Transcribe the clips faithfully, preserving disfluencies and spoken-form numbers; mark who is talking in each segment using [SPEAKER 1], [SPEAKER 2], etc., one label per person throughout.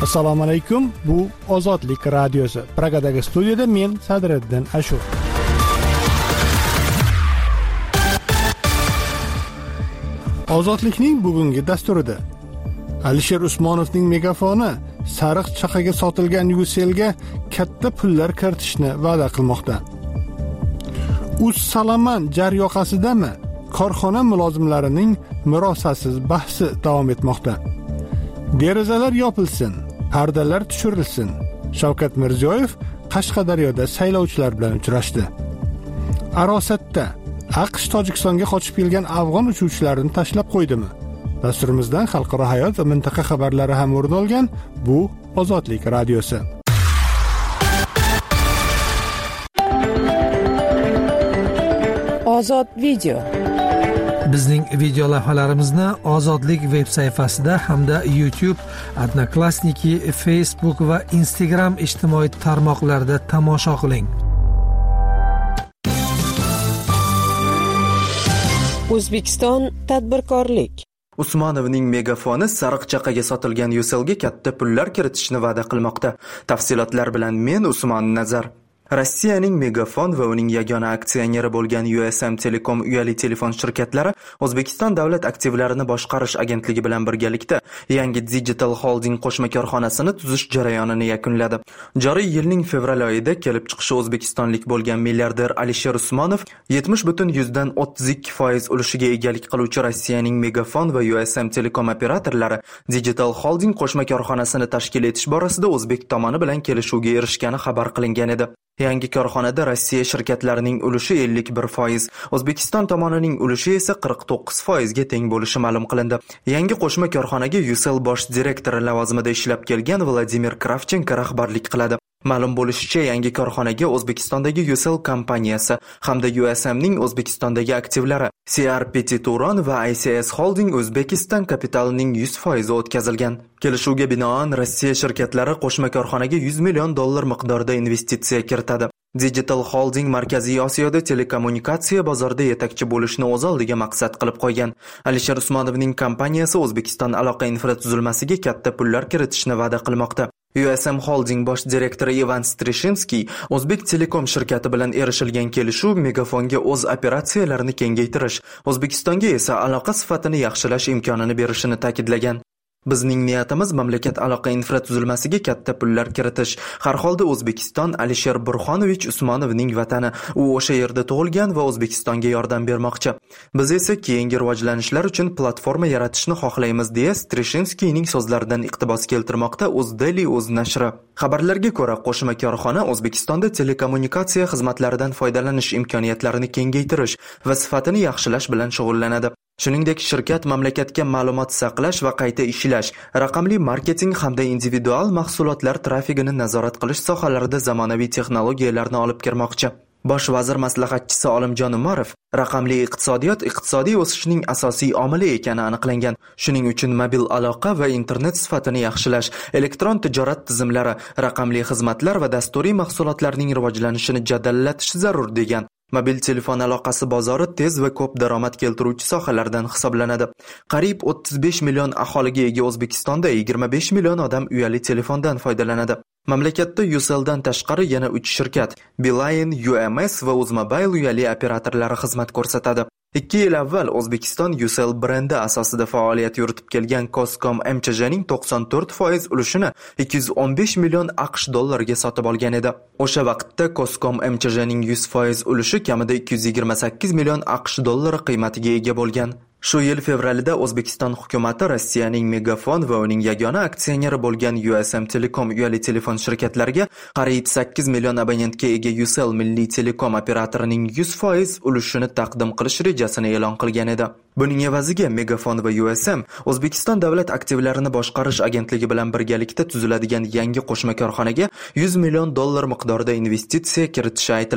[SPEAKER 1] Assalomu alaykum. Bu Ozodlik radiosi. Pragadagi studiyada men Sadriddin Ashur. Ozodlikning bugungi dasturida Alisher Usmonovning megafoni sariq chaqaga sotilgan Ucellga katta pullar kiritishni va'da qilmoqda. Uz Salaman jar yoqasidami? Korxona mulozimlarining murosasiz bahsi davom etmoqda. Derazalar yopilsin, pardalar tushirilsin. Shavkat Mirziyoyev Qashqadaryoda saylovchilar bilan uchrashdi. Arosatda AQSh Tojikistonga qochib kelgan afg'on uchuvchilarini tashlab qo'ydimi? Dasturimizdan xalqaro hayot va mintaqa xabarlari ham o'rin olgan. Bu Ozodlik radiosi.
[SPEAKER 2] Ozod video.
[SPEAKER 3] Bizning video lavhalarimizni Ozodlik veb sayfasida hamda YouTube, Odnoklassniki, Facebook va Instagram ijtimoiy tarmoqlarida tomosha qiling.
[SPEAKER 2] O'zbekiston tadbirkorlik.
[SPEAKER 4] Usmonovning megafoni sariq chaqaga sotilgan Ucellga katta pullar kiritishni va'da qilmoqda. Tafsilotlar bilan men Usmon Nazar. Rossiyaning Megafon va uning yagona aksioneri bo'lgan U S M Telecom uyali telefon shirkatlari O'zbekiston davlat aktivlarini boshqarish agentligi bilan birgalikda yangi Digital Holding qo'shma korxonasini tuzish jarayonini yakunladi. Joriy yilning fevral oyida kelib chiqishi o'zbekistonlik bo'lgan milliarder Alisher Usmonov yetmish butun yuzdan o'ttiz ikki foiz ulushiga egalik qiluvchi Rossiyaning Megafon va U S M Telecom operatorlari Digital Holding qo'shma korxonasini tashkil etish borasida o'zbek tomoni bilan kelishuvga erishgani xabar qilingan edi. Yangi korxonada Rossiya shirkatlarining ulushi ellik bir foiz, O'zbekiston tomonining ulushi esa qirq to'qqiz foizga teng bo'lishi ma'lum qilindi. Yangi qo'shma korxonaga Ucell bosh direktori lavozimida ishlab kelgan Vladimir Kravchenko rahbarlik qiladi. Ma'lum bo'lishicha, yangi korxonaga O'zbekistondagi Ucell kompaniyasi hamda U S M'ning O'zbekistondagi aktivlari C R P T Turon va I C S Holding O'zbekiston kapitalining yuz foizi o'tkazilgan. Kelishuvga binoan Rossiya shirkatlari qo'shma korxonaga yuz million dollar miqdorida investitsiya kiritadi. Digital Holding Markaziy Osiyoda telekommunikatsiya bozorida yetakchi bo'lishni o'z oldiga maqsad qilib qo'ygan. Alisher Usmonovning kompaniyasi O'zbekiston aloqa infratuzilmasiga katta pullar kiritishni va'da qilmoqda. U S M Holding bosh direktori Ivan Strishinsky O'zbek Telekom shirkati bilan erishilgan kelishuv Megafonga o'z operatsiyalarini kengaytirish, O'zbekistonga esa aloqa sifatini yaxshilash imkonini berishini ta'kidlagan. Bizning niyatimiz mamlakat aloqa infratuzilmasiga katta pullar kiritish. Har holda O'zbekiston Alisher Burxonovich Usmonovning vatani. U o'sha yerda tug'ilgan va O'zbekistonga yordam bermoqchi. Biz esa keyingi rivojlanishlar uchun platforma yaratishni xohlaymiz, deya Strishinskyning so'zlaridan iqtibos keltirmoqda O'zDaily o'z nashri. Xabarlarga ko'ra, qo'shma korxona O'zbekistonda telekommunikatsiya xizmatlaridan foydalanish imkoniyatlarini kengaytirish va sifatini yaxshilash bilan shug'ullanadi. Shuningdek, shirkat mamlakatga ma'lumot saqlash va qayta ishlash, raqamli marketing hamda individual mahsulotlar trafigini nazorat qilish sohalarida zamonaviy texnologiyalarni olib kirmoqchi. Bosh vazir maslahatchisi Olimjon Umarov, raqamli iqtisodiyot iqtisodiy o'sishning asosiy omili ekani aniqlangan. Shuning uchun mobil aloqa va internet sifatini yaxshilash, elektron tijorat tizimlari, raqamli xizmatlar va dasturiy mahsulotlarning rivojlanishini jadallatish zarur degan. Mobil telefon aloqasi bozori tez va ko'p daromad keltiruvchi sohalardan hisoblanadi. Qariyb o'ttiz besh million aholiga ega O'zbekistonda yigirma besh million odam uyali telefondan foydalanadi. Mamlakatda Ucelldan tashqari yana uch shirkat, Beeline, U M S va Uzmobile uyali operatorlari xizmat ko'rsatadi. ikki yil avval O'zbekiston Ucell brendi asosida faoliyat yuritib kelgan Coscom M C J'ning to'qson to'rt foiz ulushini ikki yuz o'n besh million AQSh dollariga sotib olgan edi. O'sha vaqtda Coscom M C J'ning yuz foiz ulushi kamida ikki yuz yigirma sakkiz million AQSh dollari qiymatiga ega bo'lgan. Shu yil fevralida O'zbekiston hukumatı Rossiyaning Megafon va uning yagona aksioneri bo'lgan U S M Telecom uyali telefon shirkatlariga qariyb sakkiz million abonentga ega Ucell milliy telekom operatorining yuz foiz ulushini taqdim qilish rejasini e'lon qilgan edi. Buning evaziga Megafon va U S M O'zbekiston davlat aktivlarini boshqarish agentligi bilan birgalikda tuziladigan yangi qo'shma korxonaga yuz million dollar miqdorida investitsiya kiritishi aytilgan.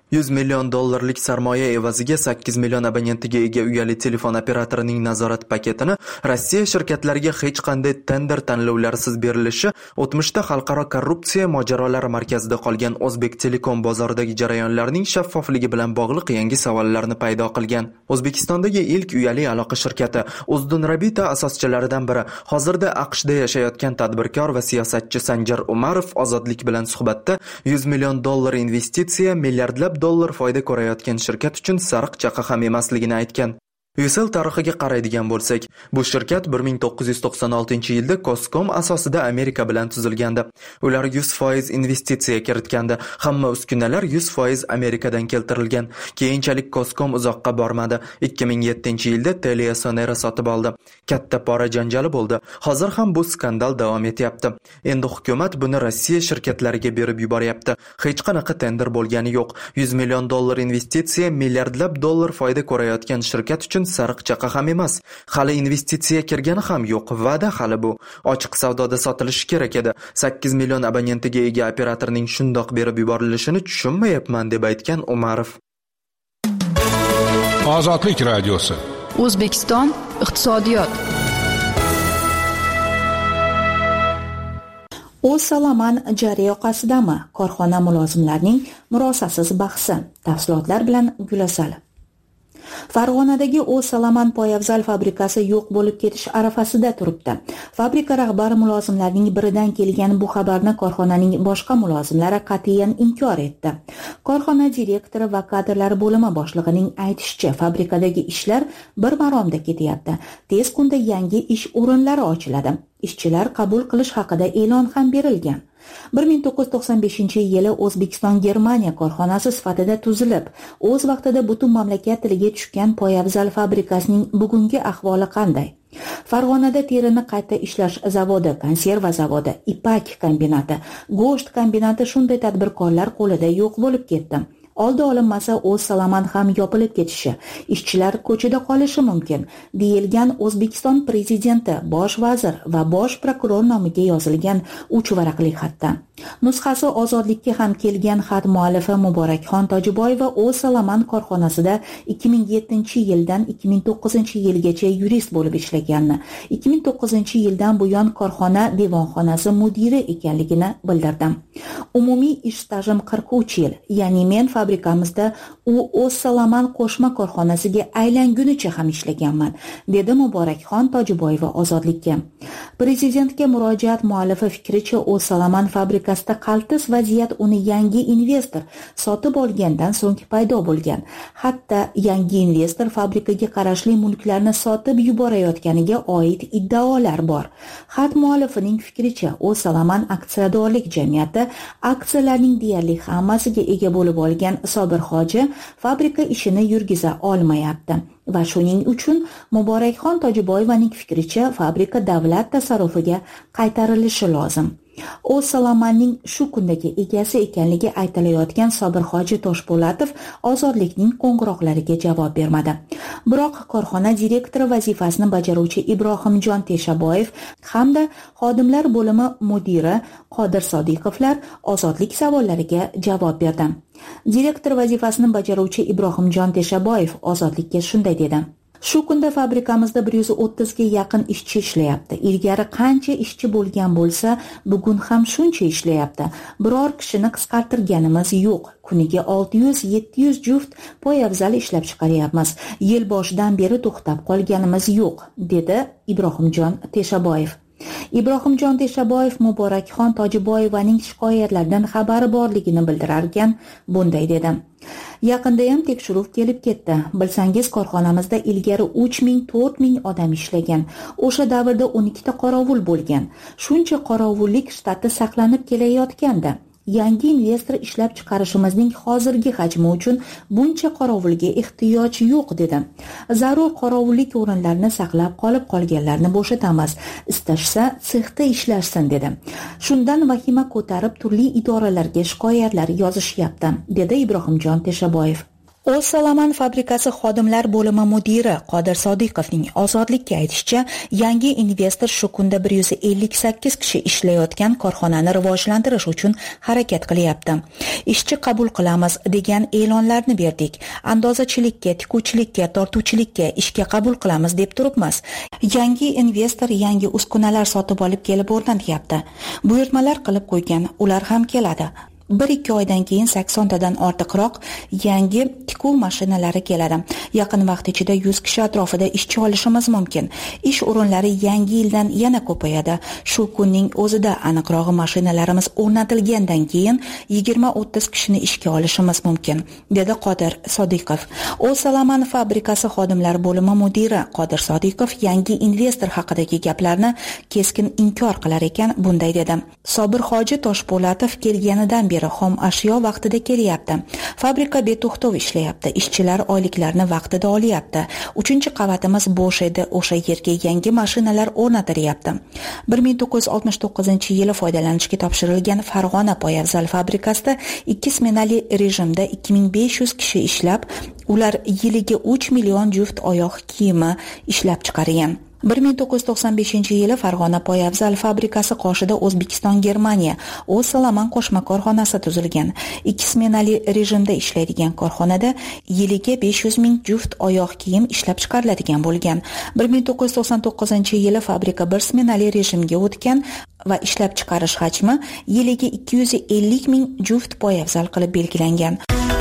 [SPEAKER 4] yuz million dollarlik sarmoya evaziga sakkiz million abonentiga ega uyali telefon operatorining nazorat paketini Rossiya shirkatlariga hech qanday tender tanlovlarsiz berilishi o'tmishda xalqaro korrupsiya mojarolari markazida qolgan O'zbek Telekom bozoridagi jarayonlarning shaffofligi bilan bog'liq yangi savollarni paydo qilgan. O'zbekistondagi ilk uyali aloqa shirkati Uzdunrabita asoschilaridan biri, hozirda AQShda yashayotgan tadbirkor va siyosatchi Sanjar Umarov Ozodlik bilan suhbatda yuz million dollar investitsiya, milliardlab dollar foyda ko'rayotgan shirkat uchun sariq chaqa ham emasligini aytgan. Ucell tarixiga qaraydigan bo'lsak, bu shirkat bir ming to'qqiz yuz to'qson oltinchi yilda Coscom asosida Amerika bilan tuzilgandi. Ular yuz foiz investitsiya kiritgandi. Hamma uskunalar yuz foiz Amerikadan keltirilgan. Keyinchalik Coscom uzoqqa bormadi. ikki ming yettinchi yilda TeliaSonera sotib oldi. Katta pora janjali bo'ldi. Hozir ham bu skandal davom etyapti. Endi hukumat buni Rossiya shirkatlariga berib yuboryapti. Hech qanaqa tender bo'lgani yo'q. yuz million dollar investitsiya, milliardlab dollar foyda ko'rayotgan shirkat uchun sariq chaqa ham emas. Hali investitsiya kirgani ham yo'q. Va'da hali bu. Ochiq savdoda sotilishi kerak edi. sakkiz million abonentiga ega operatorning shundoq berib yuborilishini tushunmayapman deb aytgan Umarov.
[SPEAKER 5] Ozodlik radiosi.
[SPEAKER 6] O'zbekiston iqtisodiyot. O'zsalaman jari yoqasidami? Korxona mulozimlarining murosasiz bahsi. Tafsilotlar bilan Gulasal. Farg'onadagi O'zsalaman poyabzal fabrikasi yo'q bo'lib ketish arafasida turibdi. Fabrika rahbari mulozimlarning biridan kelgan bu xabarni korxonaning boshqa mulozimlari qat'iyan inkor etdi. Korxona direktori va kadrlar bo'limi boshlig'ining aytishicha, fabrikadagi ishlar bir maromda ketyapti. Tez kunda yangi ish o'rinlari ochiladi. Ishchilar qabul qilish haqida e'lon ham berilgan. bir ming to'qqiz yuz to'qson beshinchi yili O'zbekiston Germaniya korxonasi sifatida tuzilib, o'z vaqtida butun mamlakat tiliga tushgan poyabzal fabrikasining bugungi ahvoli qanday? Farg'onada terini qayta ishlash zavodi, konserva zavodi, ipak kombinati, go'sht kombinati shunday tadbirkorlar qo'lida yo'q bo'lib ketdi. Oldi olinmasa O'zsalaman ham yopilib ketishi, ishchilar ko'chada qolishi mumkin, deyilgan O'zbekiston prezidenti, bosh vazir va bosh prokuror nomiga yozilgan uch varaqli xatda. Nusxasi Ozodlikka ham kelgan xat muallifi Muborakxon Tojiboyeva O'zsalaman korxonasida ikki ming yettinchi yildan ikki ming to'qqizinchi yilgacha yurist bo'lib ishlaganini, ikki ming to'qqizinchi yildan buyon korxona devonxonasi mudiri ekanligini bildirdi. Umumiy ish stajim qirq uch yil, ya'ni men fabrikamizda u O'zsalaman qo'shma korxonasiga aylangunicha ham ishlaganman, dedi Muborakxon Tojiboyeva Ozodlikka. Prezidentga murojaat muallifi fikricha, O'zsalaman fabrikasida qaltis vaziyat uni yangi investor sotib olgandan so'ng paydo bo'lgan. Hatto yangi investor fabrikaga qarashli mulklarni sotib yuborayotganiga oid iddaolar bor. Xat muallifining fikricha, O'zsalaman aksiyadorlik jamiyati aksiyalarning deyarli hammasiga ega bo'lib olgan Sobir Hoji fabrika ishini yurgiza olmayapti. Va shuning uchun Muborakxon Tojiboyevaning fikricha, fabrika davlat tasarrufiga qaytarilishi lozim. O'zsalamanning shu kundagi egasi ekanligi aytilayotgan Sobir Hoji Toshpo'latov Ozodlikning qo'ng'iroqlariga javob bermadi. Biroq korxona direktori vazifasini bajaruvchi Ibrohimjon Teshaboyev hamda xodimlar bo'limi mudiri Qodir Sodiqovlar Ozodlik savollariga javob berdi. Direktor vazifasini bajaruvchi Ibrohimjon Teshaboyev Ozodlikka shunday dedi: Shu kunda fabrikamizda bir yuz o'ttizga yaqin ishchi ishlayapti. Ilgari qancha ishchi bo'lgan bo'lsa, bugun ham shuncha ishlayapti. Biror kishini qisqartirganimiz yo'q. Kuniga olti yuz yetti yuz juft poyabzal ishlab chiqaryapmiz. Yil boshidan beri to'xtab qolganimiz yo'q, dedi Ibrohimjon Teshaboyev. Ibrohimjon Teshaboyev Muborakxon Tojiboyevaning shikoyatlaridan xabari borligini bildirarkan, bunday dedi: Yaqinda ham tekshiruv kelib ketdi. Bilsangiz, korxonamizda ilgari uch ming to'rt ming odam ishlagan. O'sha davrda o'n ikkita qorovul bo'lgan. Shuncha qorovullik shtati saqlanib kelayotgandi. Yangi investor ishlab chiqarishimizning hozirgi hajmi uchun buncha qorovulga ehtiyoj yo'q, dedi. Zarur qorovullik o'rinlarini saqlab qolib qolganlarni bo'shatamiz. Istashsa sexda ishlashsin, dedi. Shundan vahima ko'tarib turli idoralarga shikoyatlar yozishyapti, dedi Ibrohimjon Teshaboyev. O'zsalaman fabrikasi xodimlar bo'limi mudiri Qodir Sodiqovning ozodlikka aytishicha, yangi investor shu kunda bir yuz ellik sakkiz kishi ishlayotgan korxonani rivojlantirish uchun harakat qilyapti. Ishchi qabul qilamiz degan e'lonlarni berdik. Andozachilikka, tikuvchilikka, tortuvchilikka ishga qabul qilamiz deb turibmiz. Yangi investor yangi uskunalar sotib olib kelib o'rnatyapti. Buyurtmalar qilib qo'ygan, ular ham keladi. bir ikki oydan keyin sakson tadan ortiqroq yangi tikuv mashinalari keladi. Yaqin vaqt ichida yuz kishi atrofida ishchi olishimiz mumkin. Ish o'rinlari yangi yildan yana ko'payadi. Shu kunning o'zida aniqrog'i mashinalarimiz o'rnatilgandan keyin yigirma o'ttiz kishini ishga olishimiz mumkin, dedi Qodir Sodiqov. O'zsalaman fabrikasi xodimlar bo'limi mudiri Qodir Sodiqov yangi investor haqidagi gaplarni keskin inkor qilar ekan, bunday dedi. Sobir Hoji Toshpo'latov kelganidan beri xom ashyo vaqtida kelyapti. Fabrika beto'xtov ishlayapti. Ishchilar oyliklarini vaqtida olyapti. uchinchi qavatimiz bo'sh edi. O'sha yerga yangi mashinalar o'rnatilyapti. bir ming to'qqiz yuz oltmish to'qqizinchi yili foydalanishga topshirilgan Farg'ona poyafzal fabrikasida ikki smenali rejimda ikki ming besh yuz kishi ishlab, ular yiliga uch million juft oyoq kiyimi ishlab chiqargan. bir ming to'qqiz yuz to'qson beshinchi yili Farg'ona poyafzal fabrikasi qoshida O'zbekiston Germaniya O'zsalaman qo'shma korxonasi tuzilgan. Ikki smenali rejimda ishlaydigan korxonada yiliga besh yuz ming juft oyoq kiyim ishlab chiqariladigan bo'lgan. bir ming to'qqiz yuz to'qson to'qqizinchi yili fabrika bir smenali rejimga o'tgan va ishlab chiqarish hajmi yiliga ikki yuz ellik ming juft poyafzal qilib belgilangan.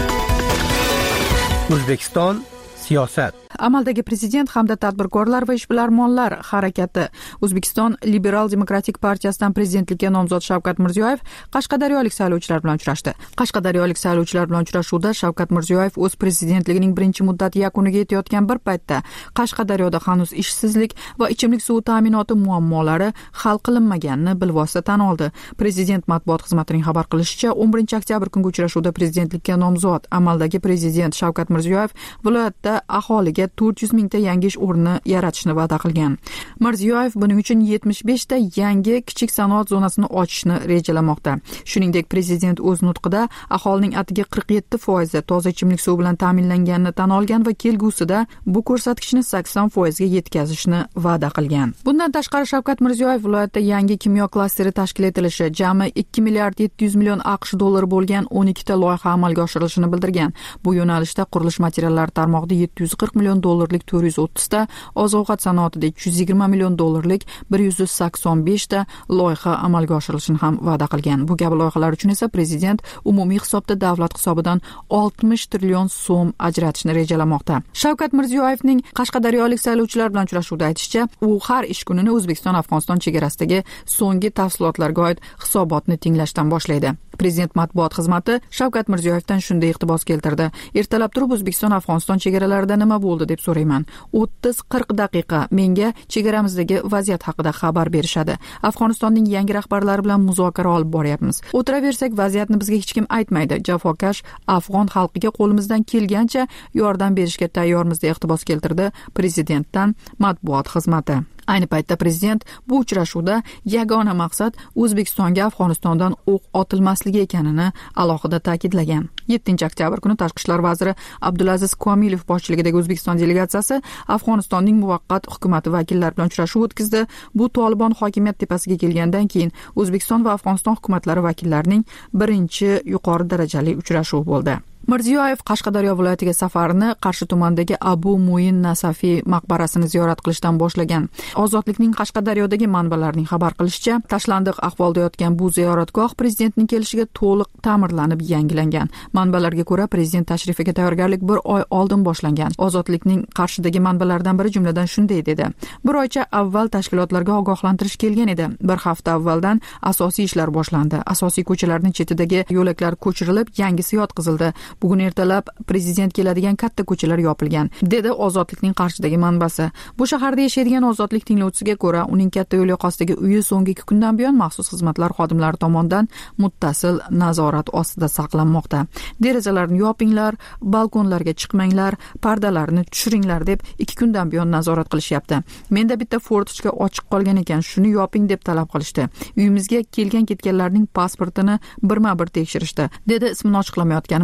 [SPEAKER 5] O'zbekiston siyosat.
[SPEAKER 7] Amaldagi prezident hamda tadbirkorlar va ishbilarmonlar harakati O'zbekiston Liberal Demokratik partiyasidan prezidentlikka nomzod Shavkat Mirziyoyev qashqadaryolik saylovchilar bilan uchrashdi. Qashqadaryolik saylovchilar bilan uchrashuvda Shavkat Mirziyoyev o'z prezidentligining birinchi muddati yakuniga yetayotgan bir paytda Qashqadaryoda hanuz ishsizlik va ichimlik suvi ta'minoti muammolari hal qilinmaganini bilvosita tan oldi. Prezident matbuot xizmatining xabar qilishicha, o'n birinchi oktyabr kungi uchrashuvda prezidentlikka nomzod amaldagi prezident Shavkat Mirziyoyev viloyatda aholiga to'rt yuz mingta yangi ish o'rni yaratishni va'da qilgan. Mirziyoyev buning uchun yetmish beshta yangi kichik sanoat zonasini ochishni rejalamoqda. Shuningdek, prezident o'z nutqida aholining atigi qirq yetti foiz toza ichimlik suvi bilan ta'minlanganini tan olgan va kelgusida bu ko'rsatkichni sakson foiz ga yetkazishni va'da qilgan. Bundan tashqari Shavkat Mirziyoyev viloyatda yangi kimyo klasteri tashkil etilishi, jami ikki milliard yetti yuz million aqsh dollari bo'lgan o'n ikkita loyiha amalga oshirilishini bildirgan. Bu yo'nalishda qurilish materiallari tarmog'ida yetti yuz qirq million dollarlik to'rt yuz o'ttiz ta, oziq-ovqat sanoatida ikki yuz yigirma million dollarlik bir yuz sakson besh ta loyiha amalga oshirilishini ham va'da qilgan. Bu kabi loyihalar uchun esa prezident umumiy hisobda davlat hisobidan oltmish trillion so'm ajratishni rejalamoqda. Shavkat Mirziyoyevning qashqadaryolik saylovchilar bilan uchrashuvda aytishicha, u har ish kunini O'zbekiston-Afg'oniston chegarasidagi so'nggi tafsilotlarga oid hisobotni tinglashdan boshlaydi. Prezident matbuot xizmati Shavkat Mirziyoyevdan shunday iqtibos keltirdi. Ertalab turib O'zbekiston-Afg'oniston chegaralarida nima bo'ldi deb so'rayman. o'ttiz qirq daqiqa menga chegaramizdagi vaziyat haqida xabar berishadi. Afg'onistonning yangi rahbarlari bilan muzokara olib boryapmiz. O'tiraversak vaziyatni bizga hech kim aytmaydi. Jafokash afg'on xalqiga qo'limizdan kelgancha yordam berishga tayyormiz deb iqtibos keltirdi prezidentdan matbuot xizmati. Ayni paytda prezident bu uchrashuvda yagona maqsad O'zbekistonga Afg'onistondan o'q otilmasligi ekanini alohida ta'kidlagan. yettinchi oktyabr kuni Tashqi ishlar vaziri Abdulaziz Komilov boshchiligidagi O'zbekiston delegatsiyasi Afg'onistonning muvaqqat hukumati vakillari bilan uchrashuv o'tkazdi. Bu Tolibon hokimiyat tepasiga kelgandan keyin O'zbekiston va Afg'oniston hukumatlari vakillarining birinchi yuqori darajali uchrashuvi bo'ldi. Mirziyoyev Qashqadaryo viloyatiga safarini Qarshi tumanidagi Abu Muin Nasafiy maqbarasini ziyorat qilishdan boshlagan. Ozodlikning Qashqadaryodagi manbalarining xabar qilishicha, tashlandiq ahvolda yotgan bu ziyoratgoh prezidentning kelishiga to'liq ta'mirlanib yangilangan. Manbalarga ko'ra, prezident tashrifiga tayyorgarlik bir oy oldin boshlangan. Ozodlikning Qarshidagi manbalaridan biri jumladan shunday dedi: bir oycha avval tashkilotlarga ogohlantirish kelgan edi. Bir hafta avvaldan asosiy ishlar boshlandi. Asosiy ko'chalarning chetidagi yo'laklar ko'chirilib, yangisi yotqizildi. Bugun ertalab prezident keladigan katta ko'chalar yopilgan, dedi Ozodlikning Qarshidagi manbasi. Bu shaharda yashaydigan Ozodlik tinglovchisiga ko'ra, uning katta yo'l yoqasidagi uyi so'nggi ikki kundan buyon maxsus xizmatlar xodimlari tomonidan muttasil nazorat ostida saqlanmoqda. Derazalarni yopinglar, balkonlarga chiqmanglar, pardalarni tushiringlar deb ikki kundan buyon nazorat qilishyapti. Menda bitta fortochka ochiq qolgan ekan, shuni yoping deb talab qilishdi. Uyimizga kelgan-ketganlarning pasportini birma-bir tekshirishdi, dedi ismini ochiqlamayotganimiz Qarshi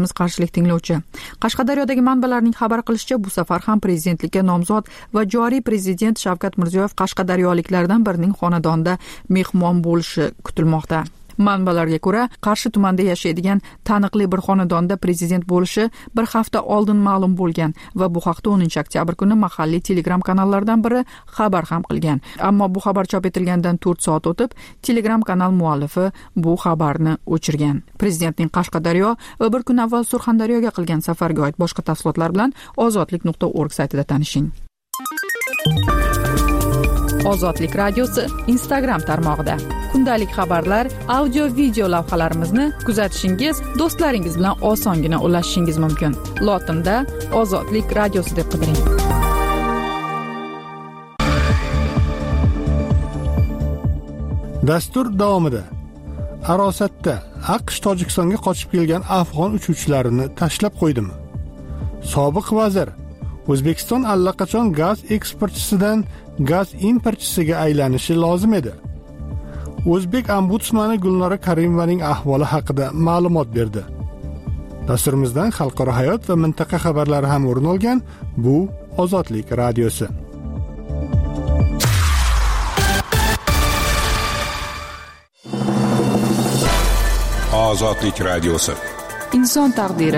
[SPEAKER 7] qanchalik tinglovchi? Qashqadaryodagi manbalarning xabar qilishicha, bu safar ham prezidentlikka nomzod va joriy prezident Shavkat Mirziyoyev qashqadaryoliklardan birining xonadonida mehmon bo'lishi kutilmoqda. Manbalarga ko'ra, Qarshi tumanida yashaydigan taniqli bir xonadonda prezident bo'lishi bir hafta oldin ma'lum bo'lgan va bu haqda o'ninchi oktyabr kuni mahalliy Telegram kanallaridan biri xabar ham qilgan. Ammo bu xabar chop etilgandan to'rt soat o'tib, Telegram kanal muallifi bu xabarni o'chirgan. Prezidentning Qashqadaryo va bir kun avval Surxondaryoga qilgan safarga oid boshqa tafsilotlar bilan ozodlik nuqta org saytida tanishing. Ozodlik radiosi Instagram tarmog'ida kundalik xabarlar, audio video lavhalarimizni kuzatishingiz, do'stlaringiz bilan osongina ulashishingiz mumkin. Lotinda Ozodlik radiosi deb qidiring.
[SPEAKER 1] Dastur davomida Arosatda AQSh Tojikistonga qochib kelgan afg'on uchuvchilarini tashlab qo'ydimi? Sobiq vazir O'zbekiston allaqachon gaz eksportchisidan gaz importchisiga aylanishi lozim edi. O'zbek ombudsmani Gulnora Karimovaning ahvoli haqida ma'lumot berdi. Dasturimizdan xalqaro hayot va mintaqa xabarlari ham o'rin olgan. Bu Ozodlik radiosi.
[SPEAKER 8] Ozodlik radiosi.
[SPEAKER 7] Inson taqdiri.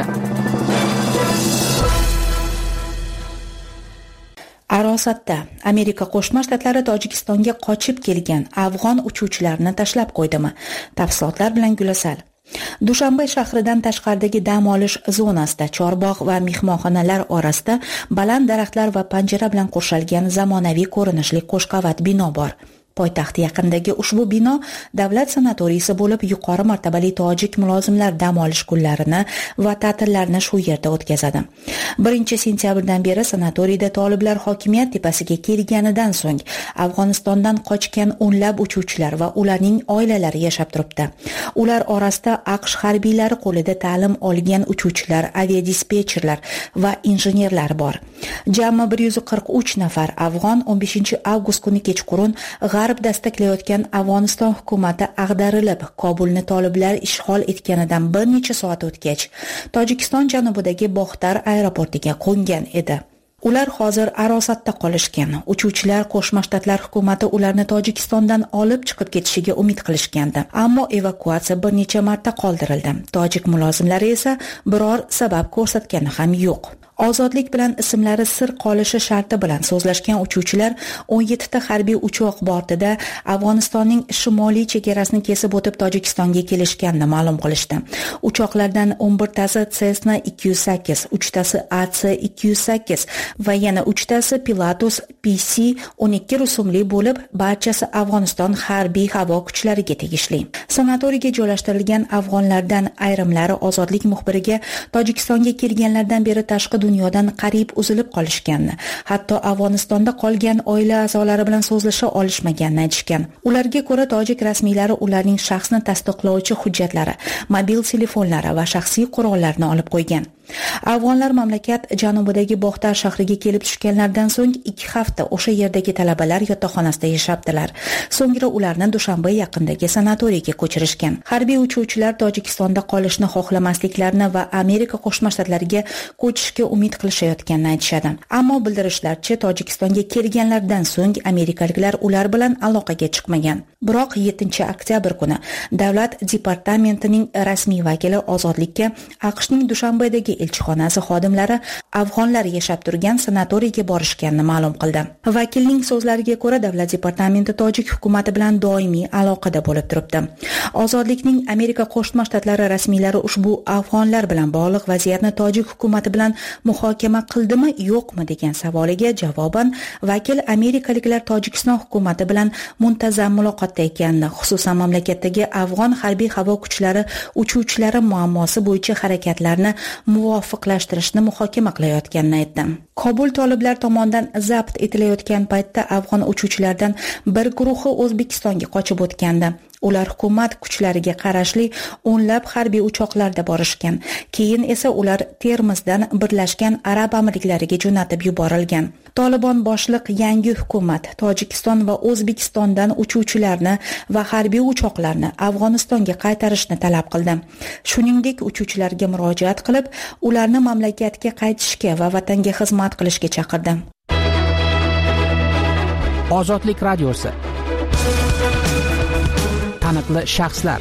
[SPEAKER 6] Arosatda Amerika Qo'shma Shtatlari Tojikistonga qochib kelgan afg'on uchuvchilarini tashlab qo'ydimi? Tafsilotlar bilan Gulasal. Dushanbe shahridan tashqaridagi dam olish zonasida chorbog' va mehmonxonalar orasida baland daraxtlar va panjara bilan qurshalgan zamonaviy ko'rinishli qo'shqavat bino bor. Poytaxt yaqinidagi ushbu bino davlat sanatoriysi bo'lib, yuqori martabali tojik mulozimlar dam olish kunlarini va ta'tillarini shu yerda o'tkazadi. birinchi sentyabrdan beri sanatoriyda toliblar hokimiyat tepasiga kelganidan so'ng Afg'onistondan qochgan o'nlab uchuvchilar va ularning oilalari yashab turibdi. Ular orasida AQSh harbiylari qo'lida ta'lim olgan uchuvchilar, aviadispetcherlar va injenerlar bor. Jami bir yuz qirq uch nafar afg'on o'n beshinchi avgust kuni kechqurun G'arb dastaklayotgan Afg'oniston hukumati ag'darilib, Kobulni toliblar ishg'ol etganidan bir necha soat o'tgach, Tojikiston janubidagi Boxtar aeroportiga qo'ngan edi. Ular hozir Arosatda qolishgan. Uchuvchilar Qo'shma Shtatlar hukumati ularni Tojikistondan olib chiqib ketishiga umid qilishgandi. Ammo evakuatsiya bir necha marta qoldirildi. Tojik mulozimlari esa biror sabab ko'rsatgani ham yo'q. Ozodlik bilan ismlari sir qolishi sharti bilan so'zlashgan uchuvchilar o'n yettita harbiy uchoq bortida Afg'onistonning shimoliy chegarasini kesib o'tib Tojikistonga kelishganini ma'lum qilishdi. Uchoqlardan o'n birtasi Cessna ikki yuz sakkiz, uchtasi A C ikki yuz sakkiz va yana uchtasi Pilatus P C o'n ikki rusumli bo'lib, barchasi Afg'oniston harbiy havo kuchlariga tegishli. Sanatoriyga joylashtirilgan afg'onlardan ayrimlari Ozodlik muxbiriga Tojikistonga kelganlardan beri tashqi dunyodan qariyb uzilib qolishganini, hatto Afg'onistonda qolgan oila a'zolari bilan so'zlasha olishmaganini aytishgan. Ularga ko'ra, tojik rasmiylari ularning shaxsni tasdiqlovchi hujjatlari, mobil telefonlari va shaxsiy qurollarni olib qo'ygan. Afg'onlar mamlakat janubidagi Boxtar shahriga kelib tushganlardan so'ng ikki hafta o'sha yerdagi talabalar yotoqxonasida yashapdilar. So'ngra ularni Dushanbe yaqinidagi sanatoriyga ko'chirishgan. Harbiy uchuvchilar Tojikistonda qolishni xohlamasliklarini va Amerika Qo'shma Shtatlariga ko'chishga umid qilishayotganini aytishadi. Ammo bildirishlarcha, Tojikistonga kelganlardan so'ng amerikaliklar ular bilan aloqaga chiqmagan. Biroq yettinchi oktyabr kuni Davlat departamentining rasmiy vakili Ozodlikka AQShning Dushanbedagi elchixonasi xodimlari afg'onlar yashab turgan sanatoriyga borishganini ma'lum qildi. Vakilning so'zlariga ko'ra, Davlat departamenti tojik hukumati bilan doimiy aloqada bo'lib turibdi. Ozodlikning Amerika Qo'shma Shtatlari rasmiylari ushbu afg'onlar bilan bog'liq vaziyatni tojik hukumati bilan muhokama qildimi, yo'qmi degan savoliga javoban vakil amerikaliklar Tojikiston hukumati bilan muntazam muloqotda ekanini, xususan mamlakatdagi afg'on harbiy havo kuchlari uchuvchilari muammosi bo'yicha harakatlarni muvofiqlashtirishni muhokama qilayotganini aytdi. Kobul toliblar tomonidan zabt etilayotgan paytda afg'on uchuvchilardan bir guruhi O'zbekistonga qochib o'tgandi. Ular hukumat kuchlariga qarashli o'nlab harbiy uchoqlarda borishgan. Keyin esa ular Termizdan Birlashgan Arab Amirliklariga jo'natib yuborilgan. Tolibon boshliq yangi hukumat Tojikiston va O'zbekistondan uchuvchilarni va harbiy uchoqlarni Afg'onistonga qaytarishni talab qildi. Shuningdek, uchuvchilarga murojaat qilib, ularni mamlakatga qaytishga va vatanga xizmat qilishga chaqirdi.
[SPEAKER 5] Ozodlik radiosi. Taniqli shaxslar.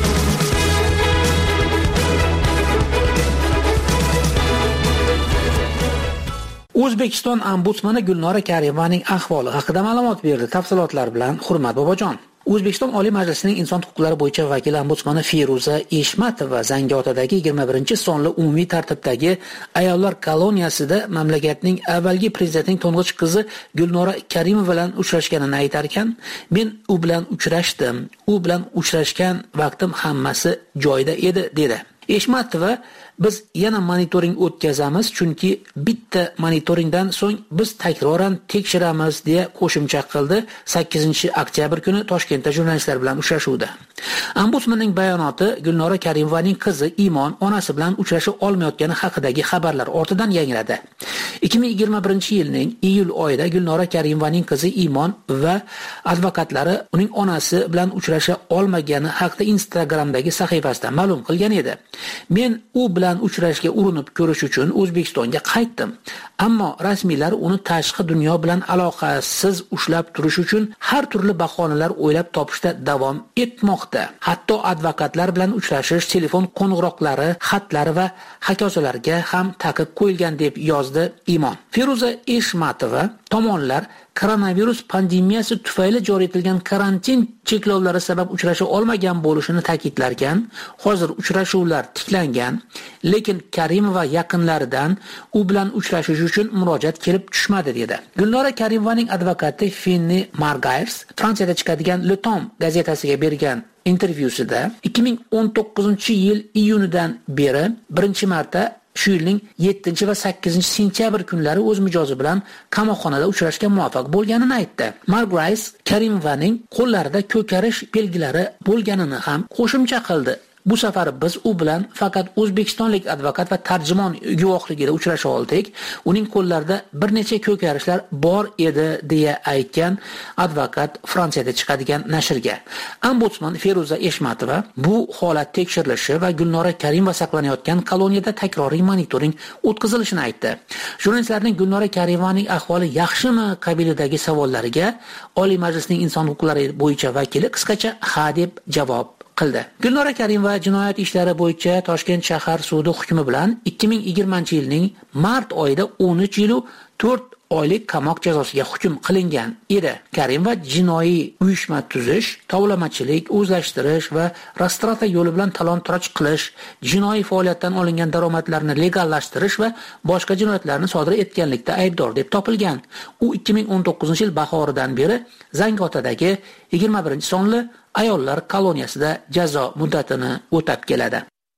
[SPEAKER 8] O'zbekiston ombudsmani Gulnora Karimovaning ahvoli haqida ma'lumot berdi. Tafsilotlar bilan Hurmat Bobojon. O'zbekiston Oliy Majlisining inson huquqlari bo'yicha vakili ombudsmani Feruza Eshmatova Zangiotadagi yigirma birinchi sonli umumiy tartibdagi ayollar koloniyasida mamlakatning avvalgi prezidentining to'ng'ich qizi Gulnora Karimova bilan uchrashganini aytar ekan, men u bilan uchrashdim. U bilan uchrashgan vaqtim hammasi joyida edi, dedi. Eshmatova, biz yana monitoring o'tkazamiz, chunki bitta monitoringdan so'ng biz takroran tekshiramiz, deya qo'shimcha qildi sakkizinchi oktyabr kuni Toshkentda jurnalistlar bilan uchrashuvda. Ombudsmanning bayonoti Gulnora Karimovaning qizi Imon onasi bilan uchrasha olmayotgani haqidagi xabarlar ortidan yangradi. ikki ming yigirma birinchi yilning iyul oyida Gulnora Karimovaning qizi Imon va advokatlari uning onasi bilan uchrasha olmagani haqida Instagramdagi sahifasida ma'lum qilgan edi. Men u bilan uchrashga urinib ko'rish uchun O'zbekistonga qaytdim. Ammo rasmiylar uni tashqi dunyo bilan aloqasiz ushlab turish uchun har turli bahonalar o'ylab topishda davom etmoqda. Hatto advokatlar bilan uchrashish, telefon qo'ng'iroqlari, xatlari va hikoyalarga ham taqiq qo'yilgan, deb yozdi Imon. Feruza Eshmatova tomonlar koronavirus pandemiyasi tufayli joriy etilgan karantin cheklovlari sabab uchrasha olmagan bo'lishini ta'kidlarkan, hozir uchrashuvlar tiklangan, lekin Karimova yaqinlaridan u bilan uchrashish uchun murojaat kelib tushmadi, dedi. Gulnora Karimovaning advokati Finni Margayers Fransiyada chiqadigan Le Temps gazetasiga bergan intervyusida ikki ming o'n to'qqizinchi yil iyunidan beri birinchi marta shu yilning yettinchi va sakkizinchi sentyabr kunlari o'z mijozi bilan qamoqxonada uchrashga muvaffaq bo'lganini aytdi. Margayers Karimovaning qo'llarida ko'karish belgilari bo'lganini ham qo'shimcha qildi. Bu safar biz u bilan faqat o'zbekistonlik advokat va tarjimon guvohligida uchrasha oldik. Uning qo'llarida bir necha ko'karishlar bor edi, deya aytgan advokat Fransiyada chiqadigan nashrga. Ombudsman Feruza Eshmatova bu holat tekshirilishi va Gulnora Karimova saqlanayotgan koloniyada takroriy monitoring o'tkazilishini aytdi. Jurnalistlarning Gulnora Karimovaning ahvoli yaxshimi qabilidagi savollariga Oliy Majlisning inson huquqlari bo'yicha vakili qisqacha ha deb javob qildi. Gulnora Karimova jinoyat ishlari bo'yicha Toshkent shahar sudi hukmi bilan ikki ming yigirmanchi yilning mart oyida o'n uch yil to'rt oylik qamoq jazosiga hukm qilingan edi. Karimova jinoiy uyushma tuzish, tovlamachilik, o'zlashtirish va rastrata yo'li bilan talon-toroj qilish, jinoiy faoliyatdan olingan daromadlarni legallashtirish va boshqa jinoyatlarni sodir etganlikda aybdor deb topilgan. U ikki ming o'n to'qqizinchi yil bahoridan beri Zangiotadagi yigirma birinchi sonli ayollar koloniyasida jazo muddatini o'tab keladi.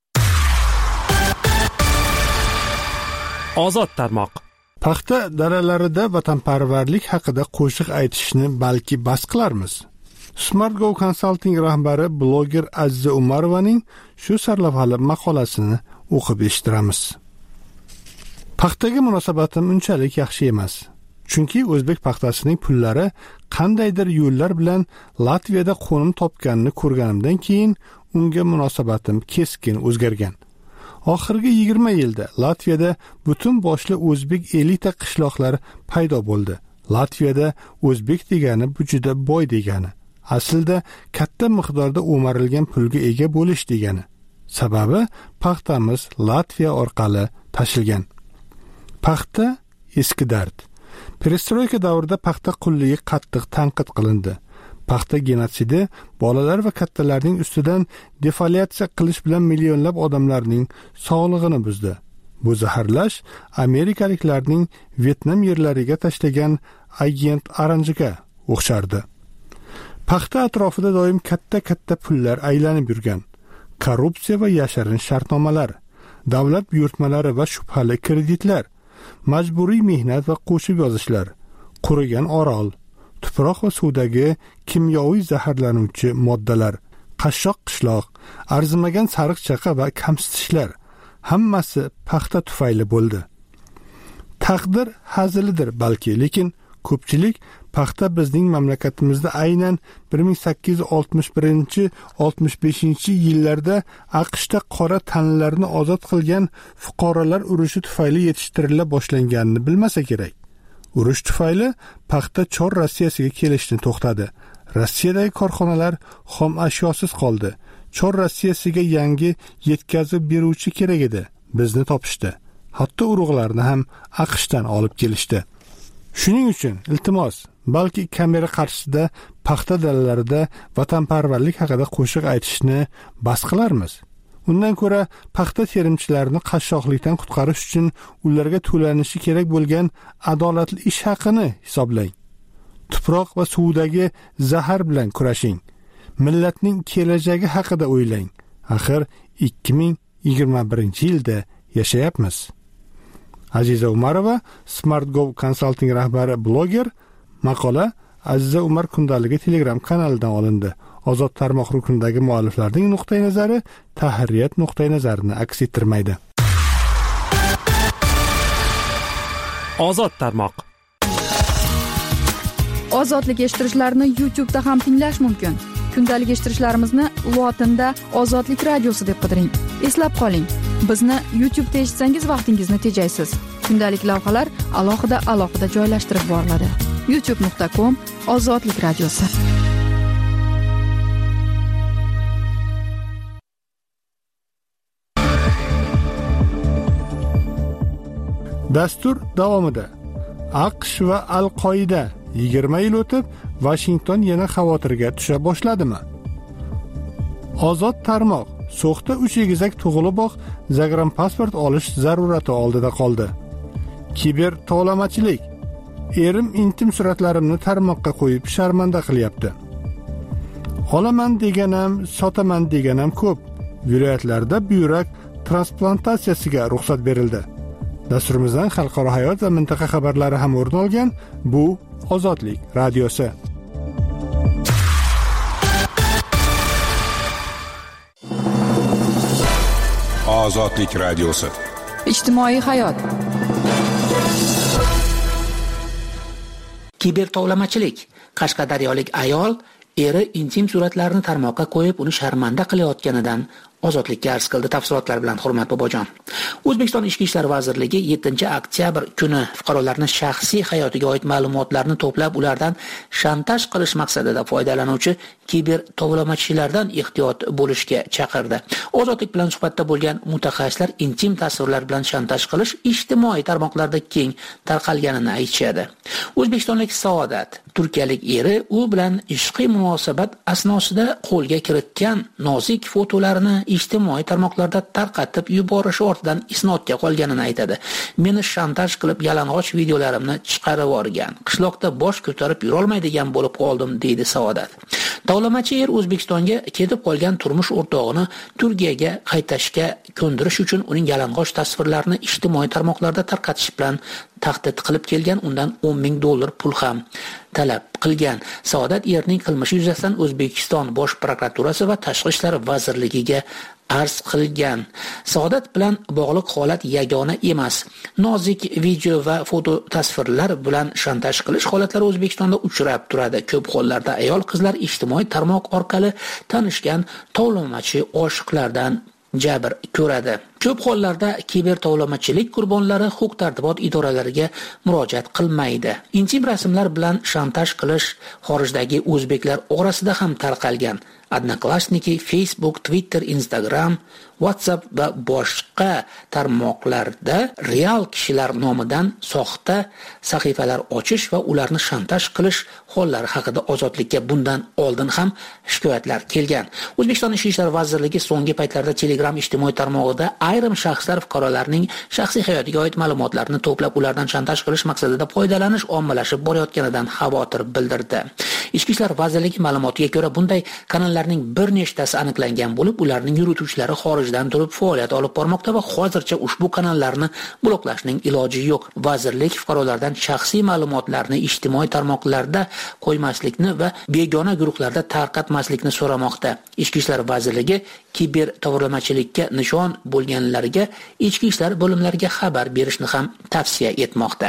[SPEAKER 5] Ozod tarmoq.
[SPEAKER 1] Paxta dalalarida vatanparvarlik haqida qo'shiq aytishni balki bas qilarmiz. Smart Go Consulting rahbari bloger Aziza Umarovaning shu sarlavhali maqolasini o'qib eshittiramiz. Paxtaga munosabatim unchalik yaxshi emas. Chunki o'zbek paxtasining pullari qandaydir yo'llar bilan Latviyada qo'nim topganini ko'rganimdan keyin unga munosabatim keskin o'zgargan. Oxirgi yigirma yilda Latviyada butun boshli o'zbek elita qishloqlari paydo bo'ldi. Latviyada o'zbek degani bu juda boy degani. Aslida katta miqdorda o'marilgan pulga ega bo'lish degani. Sababi paxtamiz Latviya orqali tashilgan. Paxta eski dard. Perestroyka davrida paxta qulligi qattiq tanqid qilindi. Paxta genotsidi bolalar va kattalarning ustidan defoliatsiya qilish bilan millionlab odamlarning sog'lig'ini buzdi. Bu zaharlash amerikaliklarning Vyetnam yerlariga tashlagan agent Orange'ga o'xshardi. Paxta atrofida doim katta-katta pullar aylanib yurgan. Korrupsiya va yashirin shartnomalar, davlat buyurtmalari va shubhali kreditlar, majburiy mehnat va qo'shib yozishlar, qurigan orol, tuproq va suvdagi kimyoviy zaharlanuvchi moddalar, qashshoq qishloq, arzimagan sariq chaqa va kamsitishlar hammasi paxta tufayli bo'ldi. Taqdir hazilidir balki, lekin ko'pchilik paxta bizning mamlakatimizda aynan bir ming sakkiz yuz oltmish birinchi oltmish beshinchi yillarda AQShda qora tanlarni ozod qilgan fuqarolar urushi tufayli yetishtirila boshlanganini bilmasa kerak. Urush tufayli paxta Chor Rossiyasiga kelishni to'xtadi. Rossiyadagi korxonalar xom ashyosiz qoldi. Chor Rossiyasiga yangi yetkazib beruvchi kerak edi. Bizni topishdi. Hatto urug'larni ham AQShdan olib kelishdi. Shuning uchun iltimos, balki kamera qarshisida paxta dalalarida vatanparvarlik haqida qo'shiq aytishni bas qilarmiz. Undan ko'ra paxta terimchilarini qashshoqlikdan qutqarish uchun ularga to'lanishi kerak bo'lgan adolatli ish haqini hisoblang. Tuproq va suvdagi zahar bilan kurashing. Millatning kelajagi haqida o'ylang. Axir ikki ming yigirma birinchi yilda yashayapmiz. Aziza Umarova, SmartGo Consulting rahbari, bloger. Maqola Aziza Umar kundaligi Telegram kanalidan olindi. Ozod tarmoq rukunidagi mualliflarning nuqtai nazari tahririyat nuqtai nazarini aks ettirmaydi.
[SPEAKER 5] Ozod tarmoq.
[SPEAKER 7] Ozodlik eshittirishlarini YouTube'da ham tinglash mumkin. Kundalik eshittirishlarimizni lotinda Ozodlik radiosi deb qidiring. Eslab qoling, bizni YouTube'da eshitsangiz vaqtingizni tejaysiz. Kundalik lavhalar alohida alohida joylashtirib boriladi. youtube nuqta com Ozodlik radiosi.
[SPEAKER 1] Dastur davomida AQSh va Al-Qoida yigirma yil o'tib Washington yana xavotirga tusha boshladimi? Ozod tarmoq So'xda uch egizak tug'iliboq zagranpasport olish zarurati oldida qoldi. Kiber tovlamachilik. Erim intim suratlarimni tarmoqqa qo'yib sharmanda qilyapti. Olaman deganam, sotaman deganam ko'p. Viloyatlarda buyrak transplantatsiyasiga ruxsat berildi. Dasturimizdan xalqaro hayot va mintaqa xabarlari ham o'rin olgan. Bu Ozodlik radiosi.
[SPEAKER 9] Ozodlik radiosi.
[SPEAKER 7] Ijtimoiy hayot.
[SPEAKER 8] Kibertovlamachilik. Qashqadaryolik ayol eri intim suratlarini tarmoqqa qo'yib, uni sharmanda qilayotganidan ozodlikka arz qildi. Tafsilotlar bilan Hurmat Bobojon. O'zbekiston Ichki ishlar vazirligi yettinchi oktyabr kuni fuqarolarning shaxsiy hayotiga oid ma'lumotlarni to'plab, ulardan shantaj qilish maqsadida foydalanuvchi kiber tovlamachilardan ehtiyot bo'lishga chaqirdi. Ozodlik bilan suhbatda bo'lgan mutaxassislar intim tasvirlar bilan shantaj qilish ijtimoiy tarmoqlarda keng tarqalganini aytishadi. O'zbekistonlik Saodat turkiyalik eri u bilan ishqiy munosabat asnosida qo'lga kiritgan nozik fotolarini ijtimoiy tarmoqlarda tarqatib yuborishi ortidan isnodga qolganini aytadi. Meni shantaj qilib yalang'och videolarimni chiqarib yuborgan. Qishloqda bosh ko'tarib yura olmaydigan bo'lib qoldim, deydi Saodat. Tovlamachi er O'zbekistonga ketib qolgan turmush o'rtog'ini Turkiyaga qaytashga ko'ndirish uchun uning yalang'och tasvirlarini ijtimoiy tarmoqlarda tarqatish bilan tahdid qilib kelgan, undan o'n ming dollar pul ham talab qilgan. Saodat erning qilmishi yuzasidan O'zbekiston Bosh prokuraturasi va Tashqi ishlar vazirligiga arz qilgan. Saodat bilan bog'liq holat yagona emas. Nozik video va foto tasvirlar bilan shantaj qilish holatlari O'zbekistonda uchrab turadi. Ko'p hollarda ayol qizlar ijtimoiy tarmoq orqali tanishgan tovlamachi oshiqlardan jabr ko'radi. Ko'p hollarda kiber tovlamachilik qurbonlari huquq-tartibot idoralariga murojaat qilmaydi. Intim rasmlar bilan shantaj qilish xorijdagi o'zbeklar orasida ham tarqalgan. Odnoklassniki, Facebook, Twitter, Instagram, WhatsApp va boshqa tarmoqlarda real kishilar nomidan soxta sahifalar ochish va ularni shantaj qilish hollari haqida ozodlikka bundan oldin ham shikoyatlar kelgan. O'zbekiston Ichki ishlar vazirligi so'nggi paytlarda Telegram ijtimoiy tarmog'ida ayrim shaxslar fuqarolarning shaxsiy hayotiga oid ma'lumotlarni to'plab, ulardan shantaj qilish maqsadida foydalanish ommalashib borayotganidan xavotir bildirdi. Ichki ishlar vazirligi ma'lumotiga ko'ra, bunday kanallarning bir nechtasi aniqlangan bo'lib, ularning yurituvchilari xorijdan turib faoliyat olib bormoqda va hozircha ushbu kanallarni bloklashning iloji yo'q. Vazirlik fuqarolardan shaxsiy ma'lumotlarni ijtimoiy tarmoqlarda qo'ymaslikni va begona guruhlarda tarqatmaslikni so'ramoqda. Ichki ishlar vazirligi kiber to'g'rilamachilikka nishon bo'lganlarga ichki ishlar bo'limlariga xabar berishni ham tavsiya etmoqda.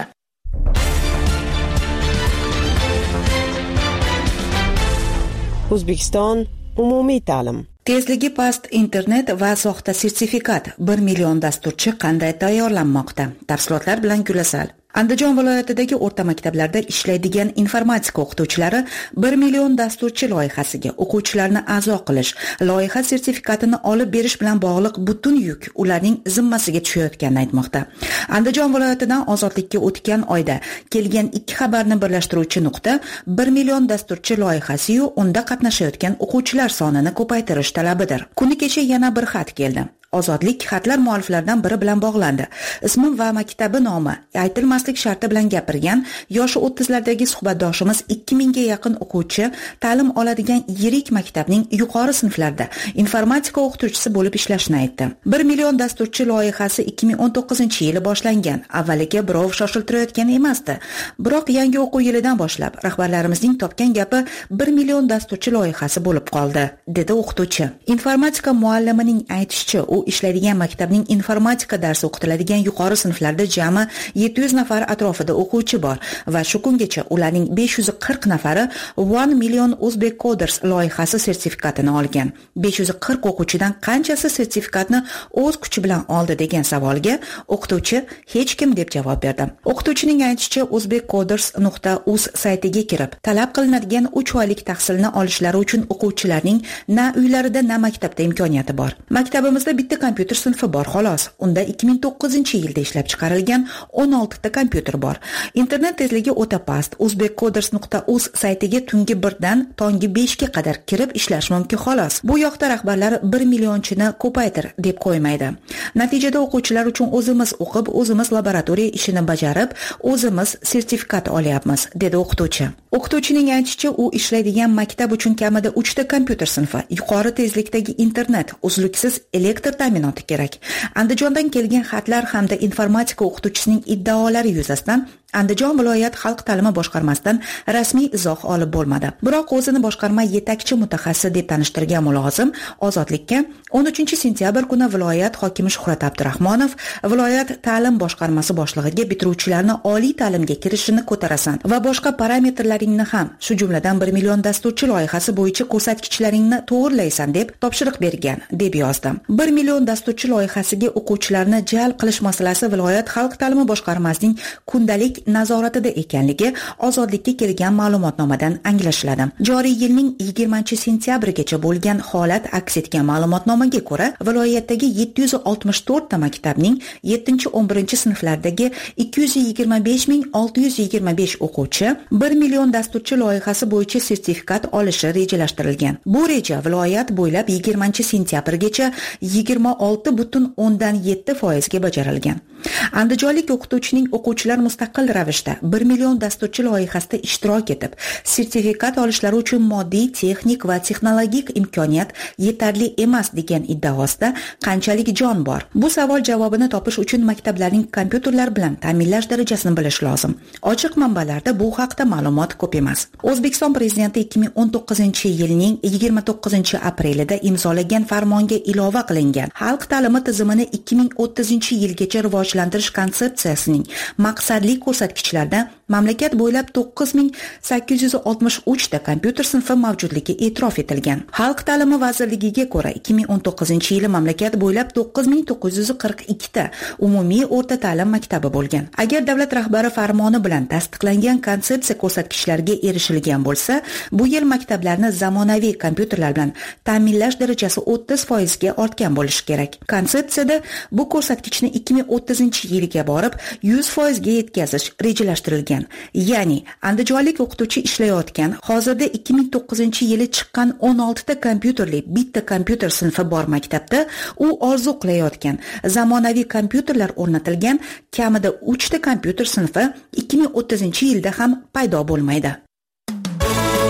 [SPEAKER 2] O'zbekiston umumiy ta'lim.
[SPEAKER 6] Tezligi past internet va soxta sertifikat. bir million dasturchi qanday tayyorlanmoqda? Tafsilotlar bilan Gulasal. Andijon viloyatidagi o'rta maktablarda ishlaydigan informatika o'qituvchilari bir million dasturchi loyihasiga o'quvchilarni a'zo qilish, loyiha sertifikatini olib berish bilan bog'liq butun yuk ularning zimmasiga tushayotganini aytmoqda. Andijon viloyatidan ozodlikka o'tgan oyda kelgan ikki xabarni birlashtiruvchi nuqta bir million dasturchi loyihasi-yu unda qatnashayotgan o'quvchilar sonini ko'paytirish talabidir. Kuni kecha yana bir xat keldi. Ozodlik xatlar mualliflaridan biri bilan bog'landi. Ismi va maktabi nomi aytilmaslik sharti bilan gapirgan yoshi o'ttizlardagi suhbatdoshimiz ikki mingga yaqin o'quvchi ta'lim oladigan yirik maktabning yuqori sinflarida informatika o'qituvchisi bo'lib ishlashini aytdi. bir million dasturchi loyihasi ikki ming o'n to'qqizinchi yili boshlangan. Avvaliga birov shoshiltirayotgan emasdi. Biroq yangi o'quv yilidan boshlab rahbarlarimizning topgan gapi bir million dasturchi loyihasi bo'lib qoldi, dedi o'qituvchi. Informatika muallimining aytishicha, u ishlaydigan maktabning informatika darsi o'qitiladigan yuqori sinflarda jami yetti yuz nafar atrofida o'quvchi bor va shu kungacha ularning besh yuz qirq nafari one million Uzbek Coders loyihasi sertifikatini olgan. besh yuz qirq o'quvchidan qanchasi sertifikatni o'z kuchi bilan oldi degan savolga o'qituvchi hech kim deb javob berdi. O'qituvchining aytishicha, uzbek coders nuqta uz saytiga kirib, talab qilinadigan uch oylik tahsilni olishlari uchun o'quvchilarning na uylarida na maktabda imkoniyati bor. Maktabimizda bitta kompyuter sinfi bor xolos. Unda ikki ming to'qqizinchi yilda ishlab chiqarilgan o'n olti ta kompyuter bor. Internet tezligi o'ta past. uzbek coders nuqta uz saytiga tungi birdan tongi beshga qadar kirib ishlash mumkin xolos. Bu yoqda rahbarlar bir millionchini ko'paytir deb qo'ymaydi. Natijada o'quvchilar uchun o'zimiz o'qib, o'zimiz laboratoriya ishini bajarib, o'zimiz sertifikat olyapmiz, dedi o'qituvchi. O'qituvchining aytishicha, u ishlaydigan maktab uchun kamida uch ta kompyuter sinfi, yuqori tezlikdagi internet, uzluksiz elektr ta'minoti kerak. Andijondan kelgan xatlar hamda informatika o'qituvchisining iddaolari yuzasidan Andijon viloyat xalq ta'limi boshqarmasidan rasmiy izoh olib bo'lmadi. Biroq o'zini boshqarma yetakchi mutaxassisi deb tanishtirgan mulozim Ozodlikka o'n uchinchi sentyabr kuni viloyat hokimi Shuhrat Abdurahmonov viloyat ta'lim boshqarmasi boshlig'iga bitiruvchilarni oliy ta'limga kirishini ko'tarasan va boshqa parametrlaringni ham, shu jumladan bir million dasturchi loyihasi bo'yicha ko'rsatkichlaringni to'g'irlaysan deb topshiriq bergan, deb yozdi. bir million dasturchi loyihasiga o'quvchilarni jalb qilish masalasi viloyat xalq ta'limi boshqarmasining kundalik nazoratida ekanligi Ozodlikka kelgan ma'lumotnomadan anglashiladi. Joriy yilning yigirmanchi sentyabrigacha bo'lgan holat aks etgan ma'lumotnomaga ko'ra, viloyatdagi yetti yuz oltmish to'rt ta maktabning yettinchi o'n birinchi sinflardagi ikki yuz yigirma besh ming olti yuz yigirma besh o'quvchi bir million dasturchi loyihasi bo'yicha sertifikat olishi rejalashtirilgan. Bu reja viloyat bo'ylab yigirmanchi sentyabrgacha yigirma olti butun o'ndan yetti foiz ga bajarilgan. Andijonlik o'qituvchining o'quvchilar mustaqil ravishda bir million dasturchi loyihasida ishtirok etib, sertifikat olishlari uchun moddiy, texnik va texnologik imkoniyat yetarli emas degan iddaosida qanchalik jon bor? Bu savol javobini topish uchun maktablarning kompyuterlar bilan ta'minlash darajasini bilish lozim. Ochiq manbalarda bu haqda ma'lumot ko'p emas. O'zbekiston prezidenti ikki ming o'n to'qqizinchi yilning yigirma to'qqizinchi aprelida imzolagan farmonga ilova qilingan xalq ta'limi tizimini ikki ming o'ttizinchi yilgacha rivojlantirish konsepsiyasining maqsadli ko'rsatkichlarda mamlakat bo'ylab to'qqiz ming sakkiz yuz oltmish uch ta kompyuter sinfi mavjudligi e'tirof etilgan. Xalq ta'limi vazirligiga ko'ra ikki ming o'n to'qqizinchi yili mamlakat bo'ylab to'qqiz ming to'qqiz yuz qirq ikki ta umumiy o'rta ta'lim maktabi bo'lgan. Agar davlat rahbari farmoni bilan tasdiqlangan konsepsiya ko'rsatkichlariga erishilgan bo'lsa, bu yil maktablarni zamonaviy kompyuterlar bilan ta'minlash darajasi o'ttiz foiz ga ortgan bo'lishi kerak. Konsepsiyada bu ko'rsatkichni ikki ming o'ttizinchi yilga borib yuz foiz ga yetkazish rejalashtirilgan. Ya'ni andijonlik o'qituvchi ishlayotgan, hozirda ikki ming to'qqizinchi yili chiqqan o'n olti ta kompyuterli bitta kompyuter sinfi bor maktabda u orzu qilayotgan zamonaviy kompyuterlar o'rnatilgan kamida uch ta kompyuter sinfi ikki ming o'ttizinchi yilda ham paydo bo'lmaydi.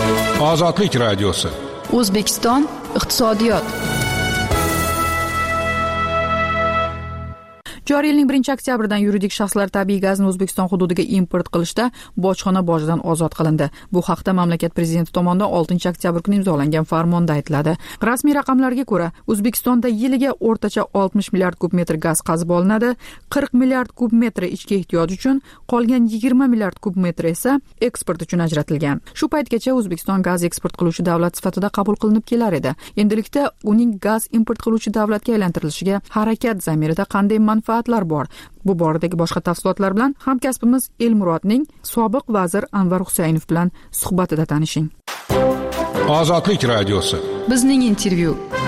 [SPEAKER 9] Ozodlik radiosi.
[SPEAKER 7] O'zbekiston iqtisodiyot. Joriy yilning birinchi oktyabridan yuridik shaxslar tabiiy gazni O'zbekiston hududiga import qilishda bojxona bojidan ozod qilindi. Bu haqda mamlakat prezidenti tomonidan oltinchi oktyabr kuni imzolangan farmonda aytiladi. Rasmiy raqamlarga ko'ra, O'zbekistonda yiliga o'rtacha oltmish milliard kub metr gaz qazib olinadi, qirq milliard kub metri ichki ehtiyoj uchun, qolgan yigirma milliard kub metr esa eksport uchun ajratilgan. Shu paytgacha O'zbekiston gaz eksport qiluvchi davlat sifatida qabul qilinib kelar edi. Endilikda uning gaz import qiluvchi davlatga aylantirilishiga harakat zamirida qanday manfaatlar bor? Bu boradagi boshqa tafsilotlar bilan hamkasbimiz Elmurodning sobiq vazir Anvar Husaynov bilan suhbatida tanishing.
[SPEAKER 9] Ozodlik radiosi.
[SPEAKER 7] Bizning intervyu.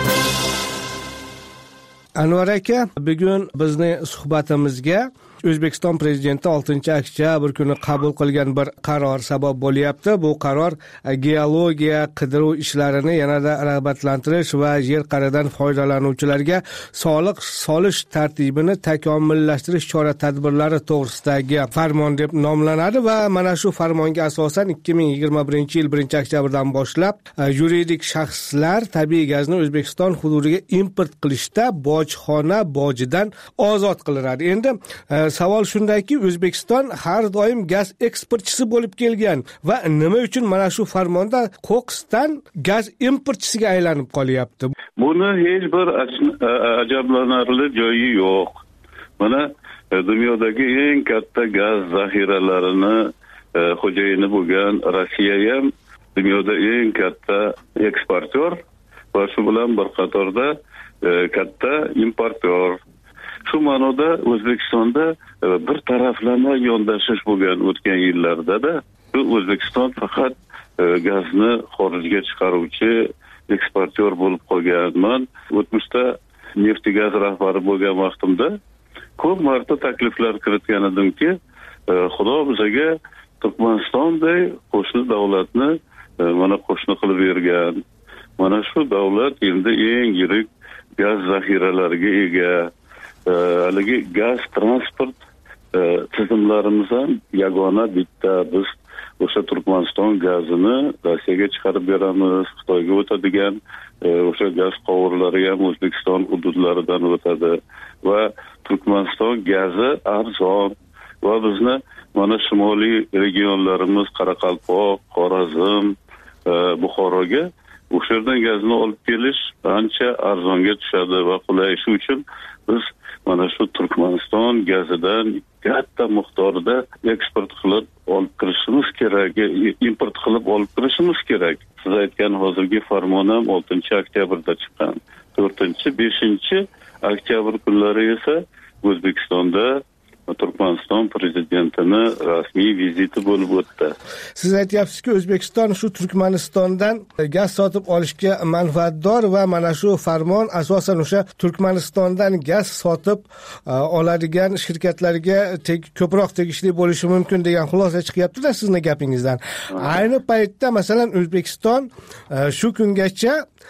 [SPEAKER 10] Anvar aka, bugun bizning suhbatimizga O'zbekiston prezidenti oltinchi oktyabr kuni qabul qilgan bir qaror sabab bo'lyapti. Bu qaror geologiya qidiruv ishlarini yanada rag'batlantirish va yer qa'ridan foydalanuvchilarga soliq solish tartibini takomillashtirish chora-tadbirlari to'g'risidagi farmon deb nomlanadi va mana shu farmonga asosan ikki ming yigirma birinchi yil birinchi oktyabrdan boshlab yuridik shaxslar tabiiy gazni O'zbekiston hududiga import qilishda bojxona bojidan ozod qilinadi. Endi savol shundaki, O'zbekiston har doim gaz eksportchisi bo'lib kelgan va nima uchun mana shu farmonda ko'ksdan gaz importchisiga aylanib qolyapti?
[SPEAKER 11] Buni hech bir ajablanarli joyi yo'q. Mana dunyodagi eng katta gaz zaxiralarini xo'jayini bo'lgan Rossiya ham dunyoda eng katta eksportyor va shu bilan bir qatorda katta importyor. Shu ma'noda O'zbekistonda bir taraflama yondashish bo'lgan o'tgan yillarda-da. O'zbekiston faqat gazni xorijga chiqaruvchi eksportyor bo'lib qolganman. O'tmishda neft gaz rahbari bo'lgan vaqtimda ko'p marta takliflar kiritgan edimki, Xudo bizga Turkmanistonday qo'shni davlatni mana qo'shni qilib bergan. Mana shu davlat endi eng yirik gaz zaxiralariga ega. Haligi gaz transport tizimlarimiz ham yagona bitta. Biz o'sha Turkmaniston gazini Rossiyaga chiqarib beramiz, Xitoyga o'tadigan o'sha gaz quvurlari ham O'zbekiston hududlaridan o'tadi va Turkmaniston gazi arzon va bizni mana shimoliy regionlarimiz Qoraqalpoq, Xorazm, Buxoroga o'sha yerdan gazni olib kelish ancha arzonga tushadi va qulay. Shu uchun biz mana shu Turkmaniston gazidan katta miqdorda eksport qilib olib kirishimiz kerak, import qilib olib kirishimiz kerak. Siz aytgan hozirgi farmon ham oltinchi oktyabrda chiqqan. to'rtinchi, beshinchi oktyabr kunlari esa O'zbekistonda Turkmaniston prezidentini rasmiy viziti bo'lib o'tdi.
[SPEAKER 10] Siz aytyapsizki, O'zbekiston shu Turkmanistondan gaz sotib olishga manfaatdor va mana shu farmon asosan o'sha Turkmanistondan gaz sotib oladigan shirkatlarga ko'proq tegishli bo'lishi mumkin degan xulosa chiqyapti-da sizning gapingizdan. Ayni paytda masalan O'zbekiston shu kungacha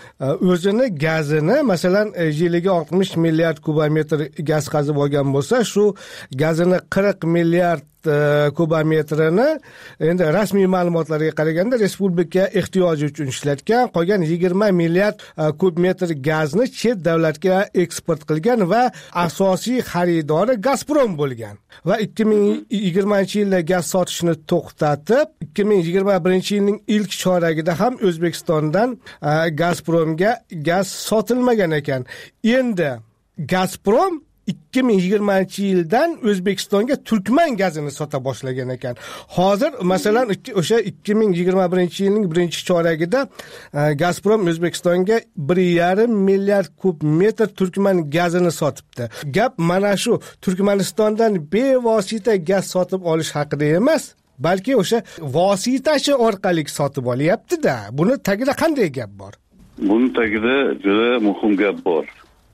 [SPEAKER 10] o'zini gazini masalan yiliga oltmish milliard kubometr gaz qazib olgan bo'lsa, shu gazini qirq milliard kubometrini endi rasmiy ma'lumotlarga qaraganda respublika ehtiyoji uchun ishlatgan, qolgan yigirma milliard kub metr gazni chet davlatga eksport qilgan va asosiy xaridori Gazprom bo'lgan. Va ikki ming yigirmanchi yilda gaz sotishni to'xtatib, ikki ming yigirma birinchi yilning ilk choragida ham O'zbekistondan Gazpromga gaz sotilmagan ekan. Endi Gazprom ikki ming yigirmanchi yildan O'zbekistonga Turkman gazini sota boshlagan ekan. Hozir masalan o'sha ikki ming yigirma birinchi yilning birinchi choragida Gazprom O'zbekistonga bir yarim milliard kub metr Turkman gazini sotibdi. Gap mana shu Turkmanistondan bevosita gaz sotib olish haqida emas, balki o'sha vositachi orqali sotib olyapti-da. Buni tagida qanday gap bor?
[SPEAKER 11] Buni tagida juda muhim gap bor.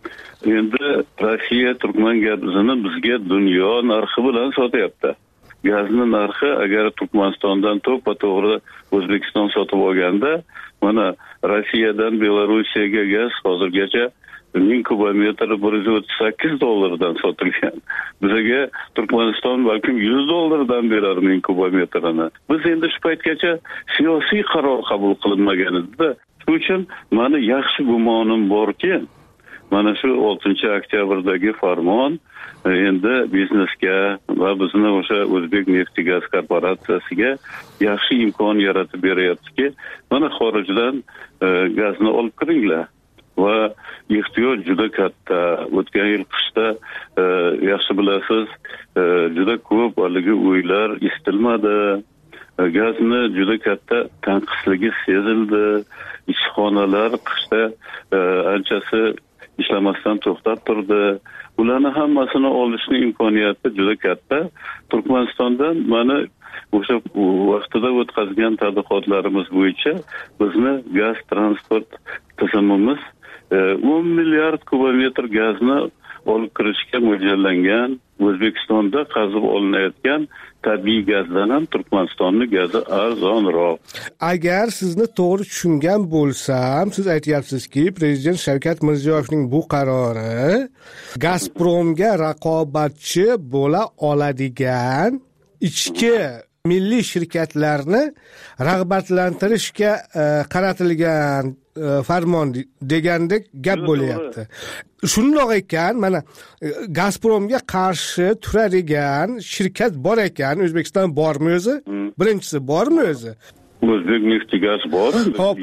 [SPEAKER 11] Endi Rossiya Turkman gazini bizga dunyo narxi bilan sotyapti. Gazni narxi agar Turkmanistondan to'g'ri O'zbekiston sotib olganda, mana Rossiyadan Belorussiyaga gaz hozirgacha ming kubometri bir yuz o'ttiz sakkiz dollardan sotilgan. Bizga Turkmaniston balkim yuz dollardan berar ming kubometrini. Biz endi shu paytgacha siyosiy qaror qabul qilinmagan edi-da. Shuning uchun meni yaxshi gumonim borki, mana shu oltinchi oktyabrdagi farmon endi biznesga va bizni o'sha O'zbek neft-gaz korporatsiyasiga yaxshi imkon yaratib beryaptiki, mana xorijdan e, gazni olib kiringlar. Va ehtiyoj juda katta. O'tgan yil qishda e, yaxshi bilasiz, e, juda ko'p haligi uylar isitilmadi. E, gazni juda katta tanqisligi sezildi. Ishxonalar qishda e, anchasi ishlamasdan to'xtab turdi. Ularni hammasini olishning imkoniyati juda katta. Turkmanistondan mana o'sha vaqtida o'tkazgan tadqiqotlarimiz bo'yicha bizni gaz transport tizimimiz o'n milliard kubometr gazni olib kirishga mo'ljallangan. O'zbekistonda qazib olinayotgan tabiiy gazdan ham Turkmanistonning gazi arzonroq.
[SPEAKER 10] Agar sizni to'g'ri tushungan bo'lsam, siz aytyapsizki, Prezident Shavkat Mirziyoyevning bu qarori Gazpromga raqobatchi bo'la oladigan ichki milliy shirkatlarni rag'batlantirishga e, qaratilgan e, farmon degandek gap bo'lyapti. Shundoq ekan, mana Gazpromga qarshi turadigan shirkat bor ekan, O'zbekiston bormi o'zi? Birinchisi bormi o'zi?
[SPEAKER 11] O'zbek neft-gaz bor.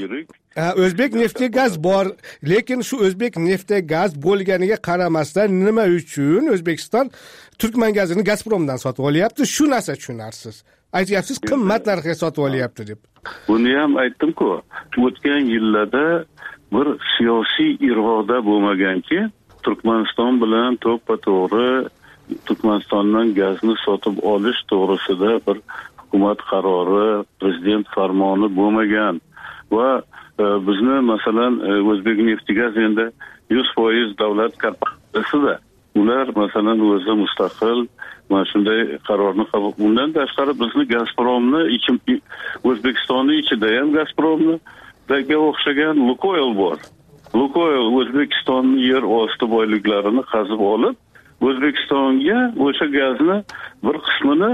[SPEAKER 10] O'zbek neft-gaz bor, lekin shu O'zbek neft-gaz bo'lganiga qaramasdan nima uchun O'zbekiston Turkman gazini Gazpromdan sotib olyapti? Shu narsa tushunarsiz. Aytyapsiz, qimmat narxga sotib olyapti deb.
[SPEAKER 11] Buni ham aytdim-ku. O'tgan yillarda bir siyosiy iroda bo'lmaganki, Turkmaniston bilan to'ppa-to'g'ri Turkmanistondan gazni sotib olish to'g'risida bir hukumat qarori, prezident farmoni bo'lmagan. Va e, bizni masalan e, O'zbek neft-gaz endi yuz foiz davlat korporatsiyasida. Ular masalan o'zi mustaqil mana shunday qarorni qabul. Bundan tashqari bizni Gazpromni ichim O'zbekistonning ichida ham Gazpromni daga o'xshagan Lukoil bor. Lukoil O'zbekistonning yer osti boyliklarini qazib olib, O'zbekistonga o'sha gazni bir qismini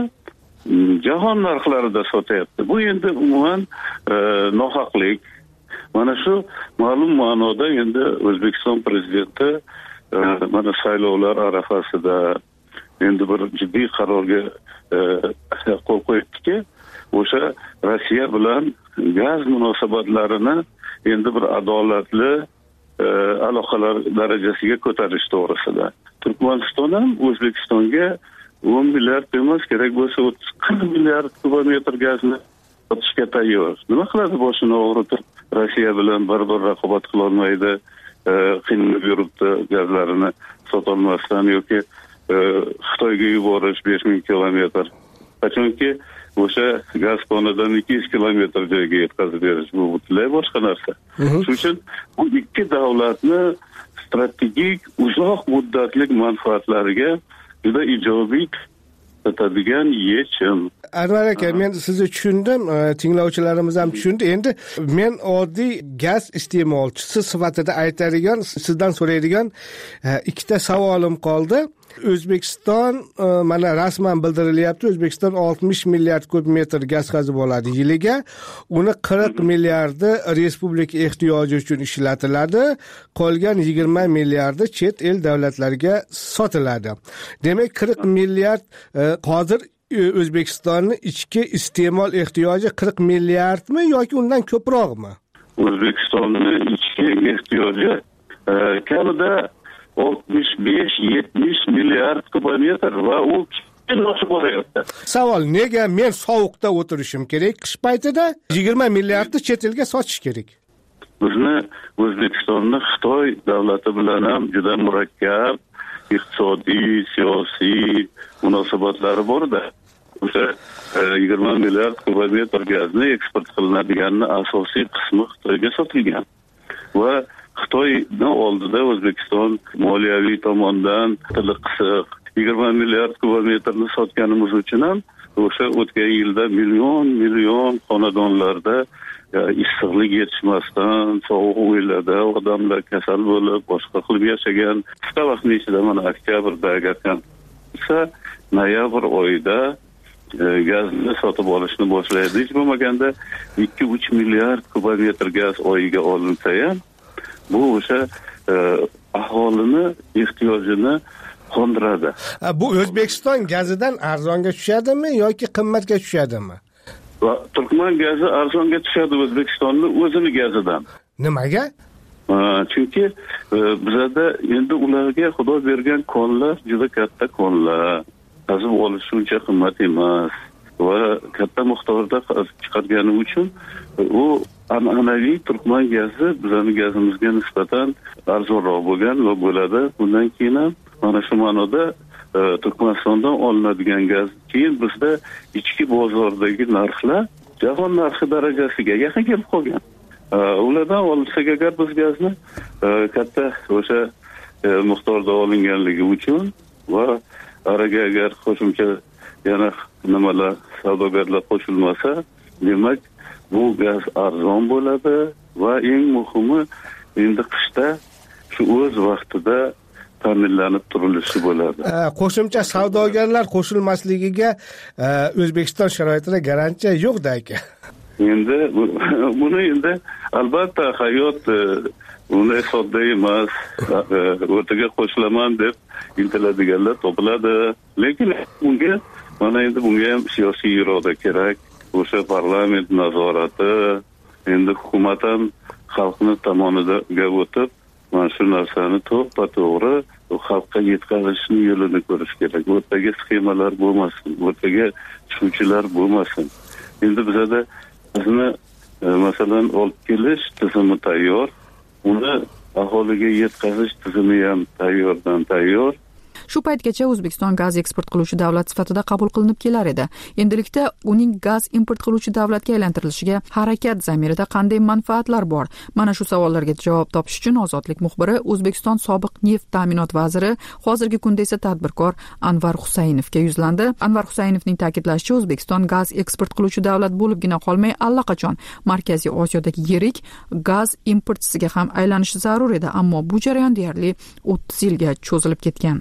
[SPEAKER 11] jahon narxlarida sotyapti. Bu endi umuman e, nohaqlik. Mana shu ma'lum ma'noda endi O'zbekiston prezidenti e, mana saylovlar arafasida endi bir jiddiy qarorga e, qo'l qo'ydiki, o'sha Rossiya bilan gaz munosabatlarini endi bir adolatli e, aloqalar darajasiga ko'tarish to'g'risida. Turkmaniston ham O'zbekistonga o'n milliard emas, kerak bo'lsa o'ttiz qirq milliard kubometr gazni sotishga tayyor. Nima qiladi boshini og'ritib? Rossiya bilan bir-bir raqobat qila olmaydi, e, qiynalib yuribdi gazlarini sotolmasdan yoki e, Xitoyga yuborish besh ming kilometr. Qachonki o'sha gaz konidan ikki yuz kilometr joyga yetkazib berish bu butunlay boshqa narsa. Shuning uchun bu ikki davlatni strategik uzoq muddatli manfaatlariga juda ijobiy o'tadigan yechim.
[SPEAKER 10] Anvar aka, men sizni tushundim, tinglovchilarimiz ham tushundi. Endi men oddiy gaz iste'molchisi sifatida aytadigan, sizdan so'raydigan ikkita savolim qoldi. O'zbekiston mana rasman bildirilyapti, O'zbekiston oltmish milliard kub metr gaz qazib oladi yiliga. Uni qirq milliardi respublika ehtiyoji uchun ishlatiladi, qolgan yigirma milliardi chet el davlatlarga sotiladi. Demak, qirq milliard hozir O'zbekistonning ichki iste'mol ehtiyoji qirq milliardmi yoki undan ko'proqmi?
[SPEAKER 11] O'zbekistonning ichki ehtiyoji kamida oltmish besh yetmish milliard kubometr va u oshib boryapti.
[SPEAKER 10] Savol, nega men sovuqda o'tirishim kerak qish paytida yigirma milliardni chet elga sotish kerak?
[SPEAKER 11] Bizni O'zbekistonni Xitoy davlati bilan ham juda murakkab iqtisodiy, siyosiy munosabatlari bor-da. O'sha yigirma milliard kubometr gazni eksport qilinadiganini asosiy qismi Xitoyga sotilgan. Va Xitoyning oldida O'zbekiston moliyaviy tomondan tili qisiq. yigirma milliard kubometrni sotganimiz uchun ham o'sha o'tgan yilda million million xonadonlarda issiqlik yetishmasdan, sovuq o'ylarda odamlar kasal bo'lib, boshqa qilib yashagan. Qisqa vaqtning ichida mana oktyabrda agar ham esa noyabr oyida gazni sotib olishni boshlaydi. Hech bo'lmaganda ikki uch milliard kubometr gaz oyiga olinsa ham, bu o'sha aholini ehtiyojini qondiradi.
[SPEAKER 10] Bu O'zbekiston gazidan arzonga tushadimi yoki qimmatga tushadimi?
[SPEAKER 11] Turkman gazi arzonga tushadi O'zbekistonning o'zini gazidan.
[SPEAKER 10] Nimaga?
[SPEAKER 11] Chunki bizda endi ularga Xudo bergan konlar juda katta konlar. Qazib olish uncha qimmat emas va katta miqdorda chiqargani uchun u an'anaviy Turkman gazi bizning gazimizga nisbatan arzonroq bo'lgan va bo'ladi. Bundan keyin ham mana shu ma'noda Turkmanistondan olinadigan gaz keyin bizda ichki bozordagi narxlar jahon narxi darajasiga yaqin kelib qolgan. Ulardan olsak agar biz gazni katta o'sha miqdorda olinganligi uchun va araga agar qo'shimcha yana nimalar savdogarlar qo'shilmasa, demak bu gaz arzon bo'ladi va eng muhimi endi qishda shu o'z vaqtida ta'minlanib turilishi bo'ladi.
[SPEAKER 10] Qo'shimcha savdogarlar qo'shilmasligiga O'zbekiston sharoitida garantiya yo'q-da aka.
[SPEAKER 11] Endi buni endi albatta hayot unday sodda emas. O'rtaga qo'shilaman deb intiladiganlar topiladi. Lekin bunga mana endi bunga ham siyosiy iroda kerak. O'sha parlament nazorati, endi hukumat ham xalqning tomoniga o'tib, mana shu narsani to'g'ri xalqqa yetkazishni yo'lini ko'rish kerak. O'rtaga sxemalar bo'lmasin, o'rtaga tushuvchilar bo'lmasin. Endi bizda bizni masalan olib kelish tizimi tayyor, uni aholiga yetkazish tizimi ham tayyordan tayyor.
[SPEAKER 7] Shu paytgacha O'zbekiston gaz eksport qiluvchi davlat sifatida qabul qilinib kelar edi. Endilikda uning gaz import qiluvchi davlatga aylantirilishiga harakat zamirida qanday manfaatlar bor? Mana shu savollarga javob topish uchun Ozodlik muxbiri O'zbekiston sobiq neft ta'minot vaziri, hozirgi kunda esa tadbirkor Anvar Husaynovga yuzlandi. Anvar Husaynovning ta'kidlashicha, O'zbekiston gaz eksport qiluvchi davlat bo'libgina qolmay, allaqachon Markaziy Osiyodagi yirik gaz importchisiga ham aylanishi zarur edi, ammo bu jarayon deyarli o'ttiz yilga cho'zilib ketgan.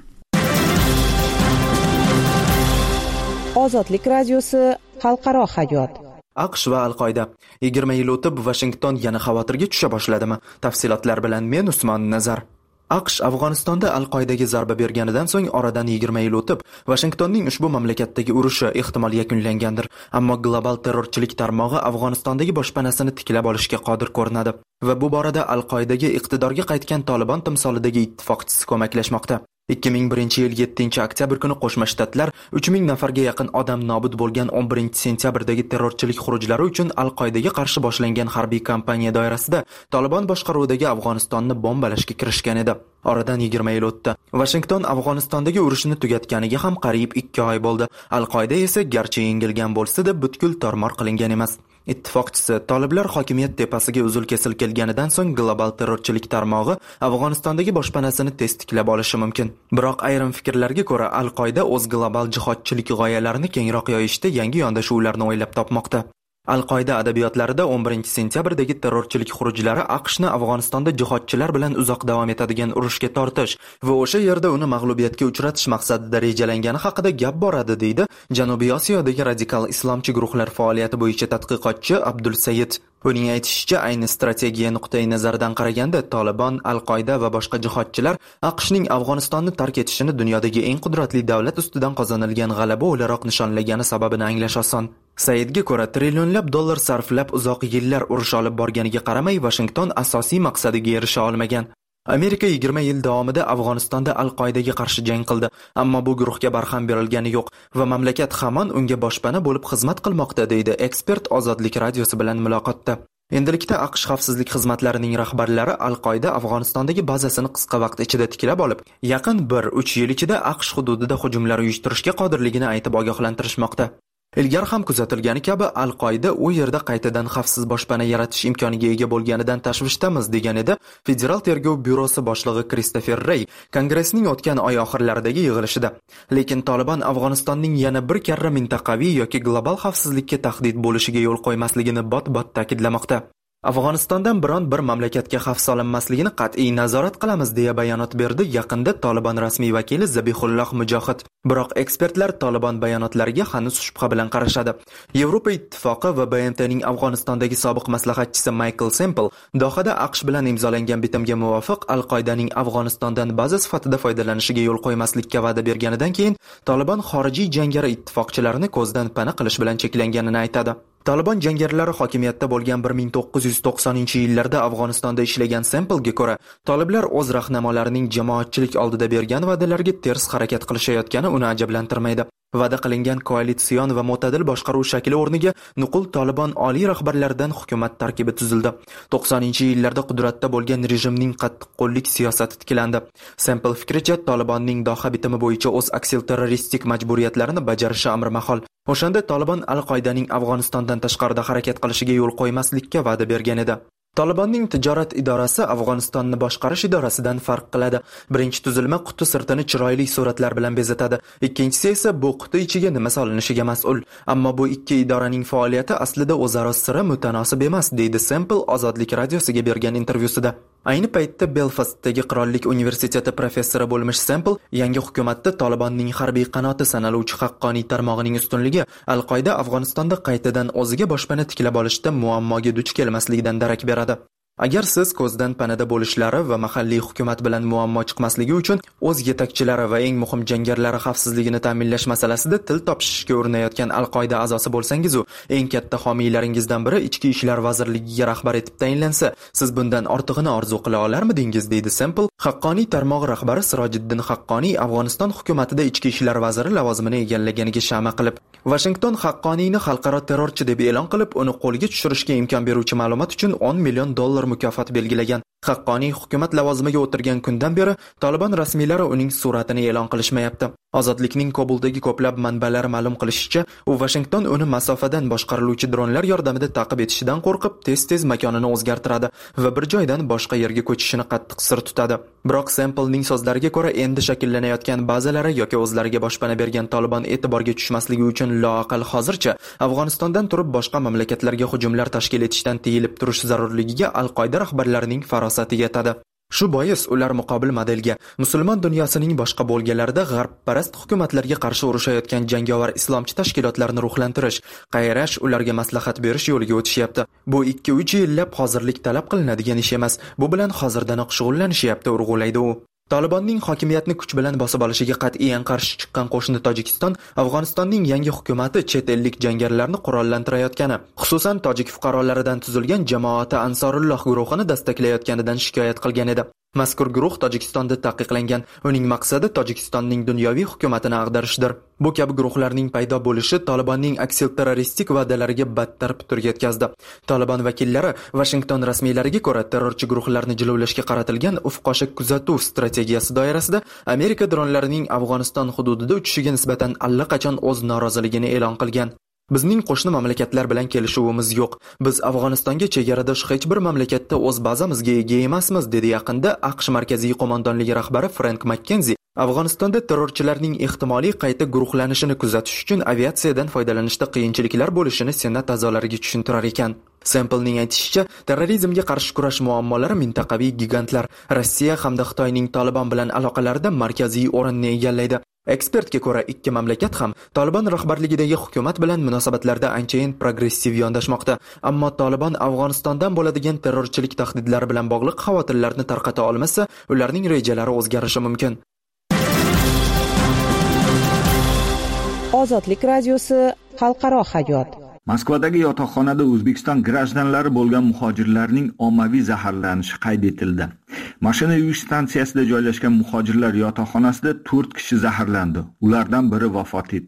[SPEAKER 2] Ozodlik radiosi xalqaro hayot.
[SPEAKER 4] AQSh va Al-Qoida yigirma yil o'tib Washington yana xavotirga tusha boshladimi? Tafsilotlar bilan men Usmon Nazar. AQSh Afg'onistonda Al-Qoidaga zarba berganidan so'ng oradan yigirma yil o'tib, Washingtonning ushbu mamlakatdagi urushi ehtimol yakunlangandir. Ammo global terrorchilik tarmog'i Afg'onistondagi boshpanasini tiklab olishga qodir ko'rinadi va bu borada Al-Qoidaga iqtidorga qaytgan Taliban timsolidagi ittifoqchisi ko'maklashmoqda. ikki ming birinchi yil yettinchi oktyabr kuni Qo'shma Shtatlar uch ming nafarga yaqin odam nobud bo'lgan o'n birinchi sentyabrdagi terrorchilik xurujlari uchun Al-Qoidaga qarshi boshlangan harbiy kampaniya doirasida Taliban boshqaruvidagi Afg'onistonni bombalashga kirishgan edi. Oradan yigirma yil o'tdi. Washington Afg'onistondagi urushni tugatganiga ham qariyb ikki oy bo'ldi. Al-Qoida esa garchi yengilgan bo'lsa-da, butkul tormor qilingan emas. Ittifoqchisi Toliblar hokimiyat tepasiga uzil-kesil kelganidan so'ng global terrorchilik tarmog'i Afg'onistondagi boshpanasini tez tiklab olishi mumkin. Biroq ayrim fikrlarga ko'ra Al-Qoida o'z global jihodchilik g'oyalarini kengroq yoyishda yangi yondashuvlarni o'ylab topmoqda. Al-Qoida adabiyotlarida o'n birinchi sentyabrdagi terrorchilik xurujlari AQShni Afg'onistonda jihodchilar bilan uzoq davom etadigan urushga tortish va o'sha yerda uni mag'lubiyatga uchratish maqsadida rejalangani haqida gap boradi, deydi Janubiy Osiyodagi radikal islomchi guruhlar faoliyati bo'yicha tadqiqotchi Abdul Sayid. Uning aytishicha, ayni strategiya nuqtai nazaridan qaraganda Taliban, Al-Qoida va boshqa jihodchilar AQShning Afg'onistonni tark etishini dunyodagi eng qudratli davlat ustidan qozonilgan g'alaba o'laroq nishonlagani sababini anglash oson. Saidga ko'ra, trillionlab dollar sarflab uzoq yillar urush olib borganiga qaramay, Washington asosiy maqsadiga erisha olmagan. Amerika yigirma yil davomida Afg'onistonda Al-Qoidaga qarshi jang qildi, ammo bu guruhga barham berilgani yo'q va mamlakat hamon unga boshpana bo'lib xizmat qilmoqda, deydi ekspert Ozodlik radiosi bilan muloqotda. Endilikda AQSh xavfsizlik xizmatlarining rahbarlari Al-Qoida Afg'onistondagi bazasini qisqa vaqt ichida tiklab olib, yaqin bir uch yil ichida AQSh hududida hujumlar uyushtirishga qodirligini aytib ogohlantirishmoqda. Ilgari ham kuzatilgani kabi Al-Qoida u yerda qaytadan xavfsiz boshpana yaratish imkoniga ega bo'lganidan tashvishdamiz degan edi Federal tergov byurosi boshlig'i Kristofer Rey Kongressning o'tgan oy oxirlaridagi yig'ilishida. Lekin Taliban Afg'onistonning yana bir karra mintaqaviy yoki global xavfsizlikka tahdid bo'lishiga yo'l qo'ymasligini bot-bot ta'kidlamoqda. Afg'onistondan biron bir mamlakatga xavf solinmasligini qat'iy nazorat qilamiz deya bayonot berdi yaqinda Taliban rasmiy vakili Zabihulloh Mujohid. Biroq ekspertlar Taliban bayonotlariga hanuz shubha bilan qarashadi. Yevropa ittifoqi va B M T'ning Afg'onistondagi sobiq maslahatchisi Michael Semple Dohada AQSh bilan imzolangan bitimga muvofiq Al-Qoidaning Afg'onistondan baza sifatida foydalanishiga yo'l qo'ymaslikka va'da berganidan keyin Taliban xorijiy jangari ittifoqchilarni ko'zdan pana qilish bilan cheklanganini aytadi. Taliban jangarilari hokimiyatda bo'lgan bir ming to'qqiz yuz to'qsoninchi yillarda Afg'onistonda ishlagan Semple'ga ko'ra, taliblar o'z rahnamolarining jamoatchilik oldida bergan va'dalariga ters harakat qilishayotgani uni ajablantirmaydi. Va'da qilingan koalitsion va mo'tadil boshqaruv shakli o'rniga nuqul Taliban oliy rahbarlaridan hukumat tarkibi tuzildi. to'qsoninchi yillarda qudratda bo'lgan rejimning qattiqqo'llik siyosati tiklandi. Semple fikricha, Talibanning Doha bitimi bo'yicha o'z aksil-terroristik majburiyatlarini bajarishi amr mahol. O'shanda Taliban Al-Qoidaning Afg'onistondan tashqarida harakat qilishiga yo'l qo'ymaslikka va'da bergan edi. Talibanning tijorat idorasi Afg'onistonni boshqarish idorasidan farq qiladi. Birinchi tuzilma quti sirtini chiroyli suratlar bilan bezatadi. Ikkinchisi esa bu quti ichiga nima solinishiga mas'ul. Ammo bu ikki idoraning faoliyati aslida o'zaro sira mutanosib emas, deydi Semple Ozodlik radiosiga bergan intervyusida. Ayni paytda Belfastdagi Qirollik universiteti professori bo'lmish Semple yangi hukumatda Talibanning harbiy qanoti sanaluvchi haqqoniy tarmog'ining ustunligi Al-Qoida Afg'onistonda qaytadan o'ziga boshpana tiklab olishda muammoga duch kelmasligidan darak beradi. Agar siz ko'zdan panada bo'lishlari va mahalliy hukumat bilan muammo chiqmasligi uchun o'z yetakchilari va eng muhim jangarilar xavfsizligini ta'minlash masalasida til topishishga urinayotgan Al-Qoida a'zosi bo'lsangiz, eng katta homiylaringizdan biri Ichki ishlar vazirligiga rahbar etib tayinlansa, siz bundan ortig'ini orzu qila olarmidingiz, deydi Semple. Haqqoniy tarmoq rahbari Sirojiddin Haqqoniy Afg'oniston hukumatida ichki ishlar vaziri lavozimini egallaganiga shama qilib, Washington Haqqoniyni xalqaro terrorchi deb e'lon qilib, uni qo'lga tushirishga imkon beruvchi ma'lumot uchun o'n million dollar mukofot belgilagan. Haqqoniy hukumat lavozimiga o'tirgan kundan beri Taliban rasmiylari uning suratini e'lon qilishmayapti. Ozodlikning Kobuldagi ko'plab manbalari ma'lum qilishicha, u Washington uni masofadan boshqariluvchi dronlar yordamida ta'qib etishidan qo'rqib, tez-tez makonini o'zgartiradi va bir joydan boshqa yerga ko'chishini qattiq sir tutadi. Biroq Semplening so'zlariga ko'ra, endi shakllanayotgan bazalari yoki o'zlariga boshpana bergan Taliban e'tiborga tushmasligi uchun loaqal hozircha Afg'onistondan turib boshqa mamlakatlarga hujumlar tashkil etishdan tiyilib turish zarurligiga Al-Qoida rahbarlarining farosati yetadi. Shu bois ular muqobil modelga musulmon dunyosining boshqa bo'lganlarida g'arbparast hukumatlarga qarshi urushayotgan jangovar islomchi tashkilotlarni ruhlantirish, qayrash, ularga maslahat berish yo'liga o'tishyapti. Bu ikki uch yillab hozirlik talab qilinadigan ish emas. Bu bilan hozirdanoq shug'ullanishyapti, urg'ulaydi u. Talibanning hokimiyatni kuch bilan bosib olishiga qat'iyan qarshi chiqqan qo'shni Tojikiston Afg'onistonning yangi hukumatı chet ellik jangarilarni qurollantirayotgani, xususan tojik fuqarolaridan tuzilgan Jamoati Ansorulloh guruhini dastaklayotganidan shikoyat qilgan edi. Mazkur guruh Tojikistonda taqiqlangan. Uning maqsadi Tojikistonning dunyoviy hukumatini ag'darishdir. Bu kabi guruhlarning paydo bo'lishi Talibanning aksil-terroristik va'dalariga battar putur yetkazdi. Taliban vakillari Washington rasmiylariga ko'ra terrorchi guruhlarni jilovlashga qaratilgan ufqoshik kuzatuv strategiyasi doirasida Amerika dronlarining Afg'oniston hududida uchishiga nisbatan allaqachon o'z noroziligini e'lon qilgan. Bizning qo'shni mamlakatlar bilan kelishuvimiz yo'q. Biz Afg'onistonga chegaradosh hech bir mamlakatda o'z bazamizga ega emasmiz, dedi yaqinda AQSh markaziy qo'mondonligi rahbari Frank McKenzie. Afg'onistonda terrorchilarning ehtimoliy qayta guruhlanishini kuzatish uchun aviatsiyadan foydalanishda qiyinchiliklar bo'lishini Senat a'zolariga tushuntirar ekan. Semplening aytishicha, terrorizmga qarshi kurash muammolari mintaqaviy gigantlar. Rossiya hamda Xitoyning Taliban bilan aloqalarida markaziy o'rinni egallaydi. Ekspertga ko'ra, ikki mamlakat ham Taliban rahbarligidagi hukumat bilan munosabatlarda anchayin progressiv yondashmoqda. Ammo Taliban Afg'onistondan bo'ladigan terrorchilik tahdidlari bilan bog'liq xavotirlarni tarqata olmasa, ularning rejalari o'zgarishi mumkin.
[SPEAKER 2] Ozodlik radiosi xalqaro hayot.
[SPEAKER 12] Moskvadagi yotoqxonada O'zbekiston grajdanlari bo'lgan muhojirlarning ommaviy zaharlanishi qayd etildi. Mashina yuvish stansiyasida joylashgan muhojirlar yotoqxonasida to'rt kishi zaharlandi. Ulardan biri vafot etdi.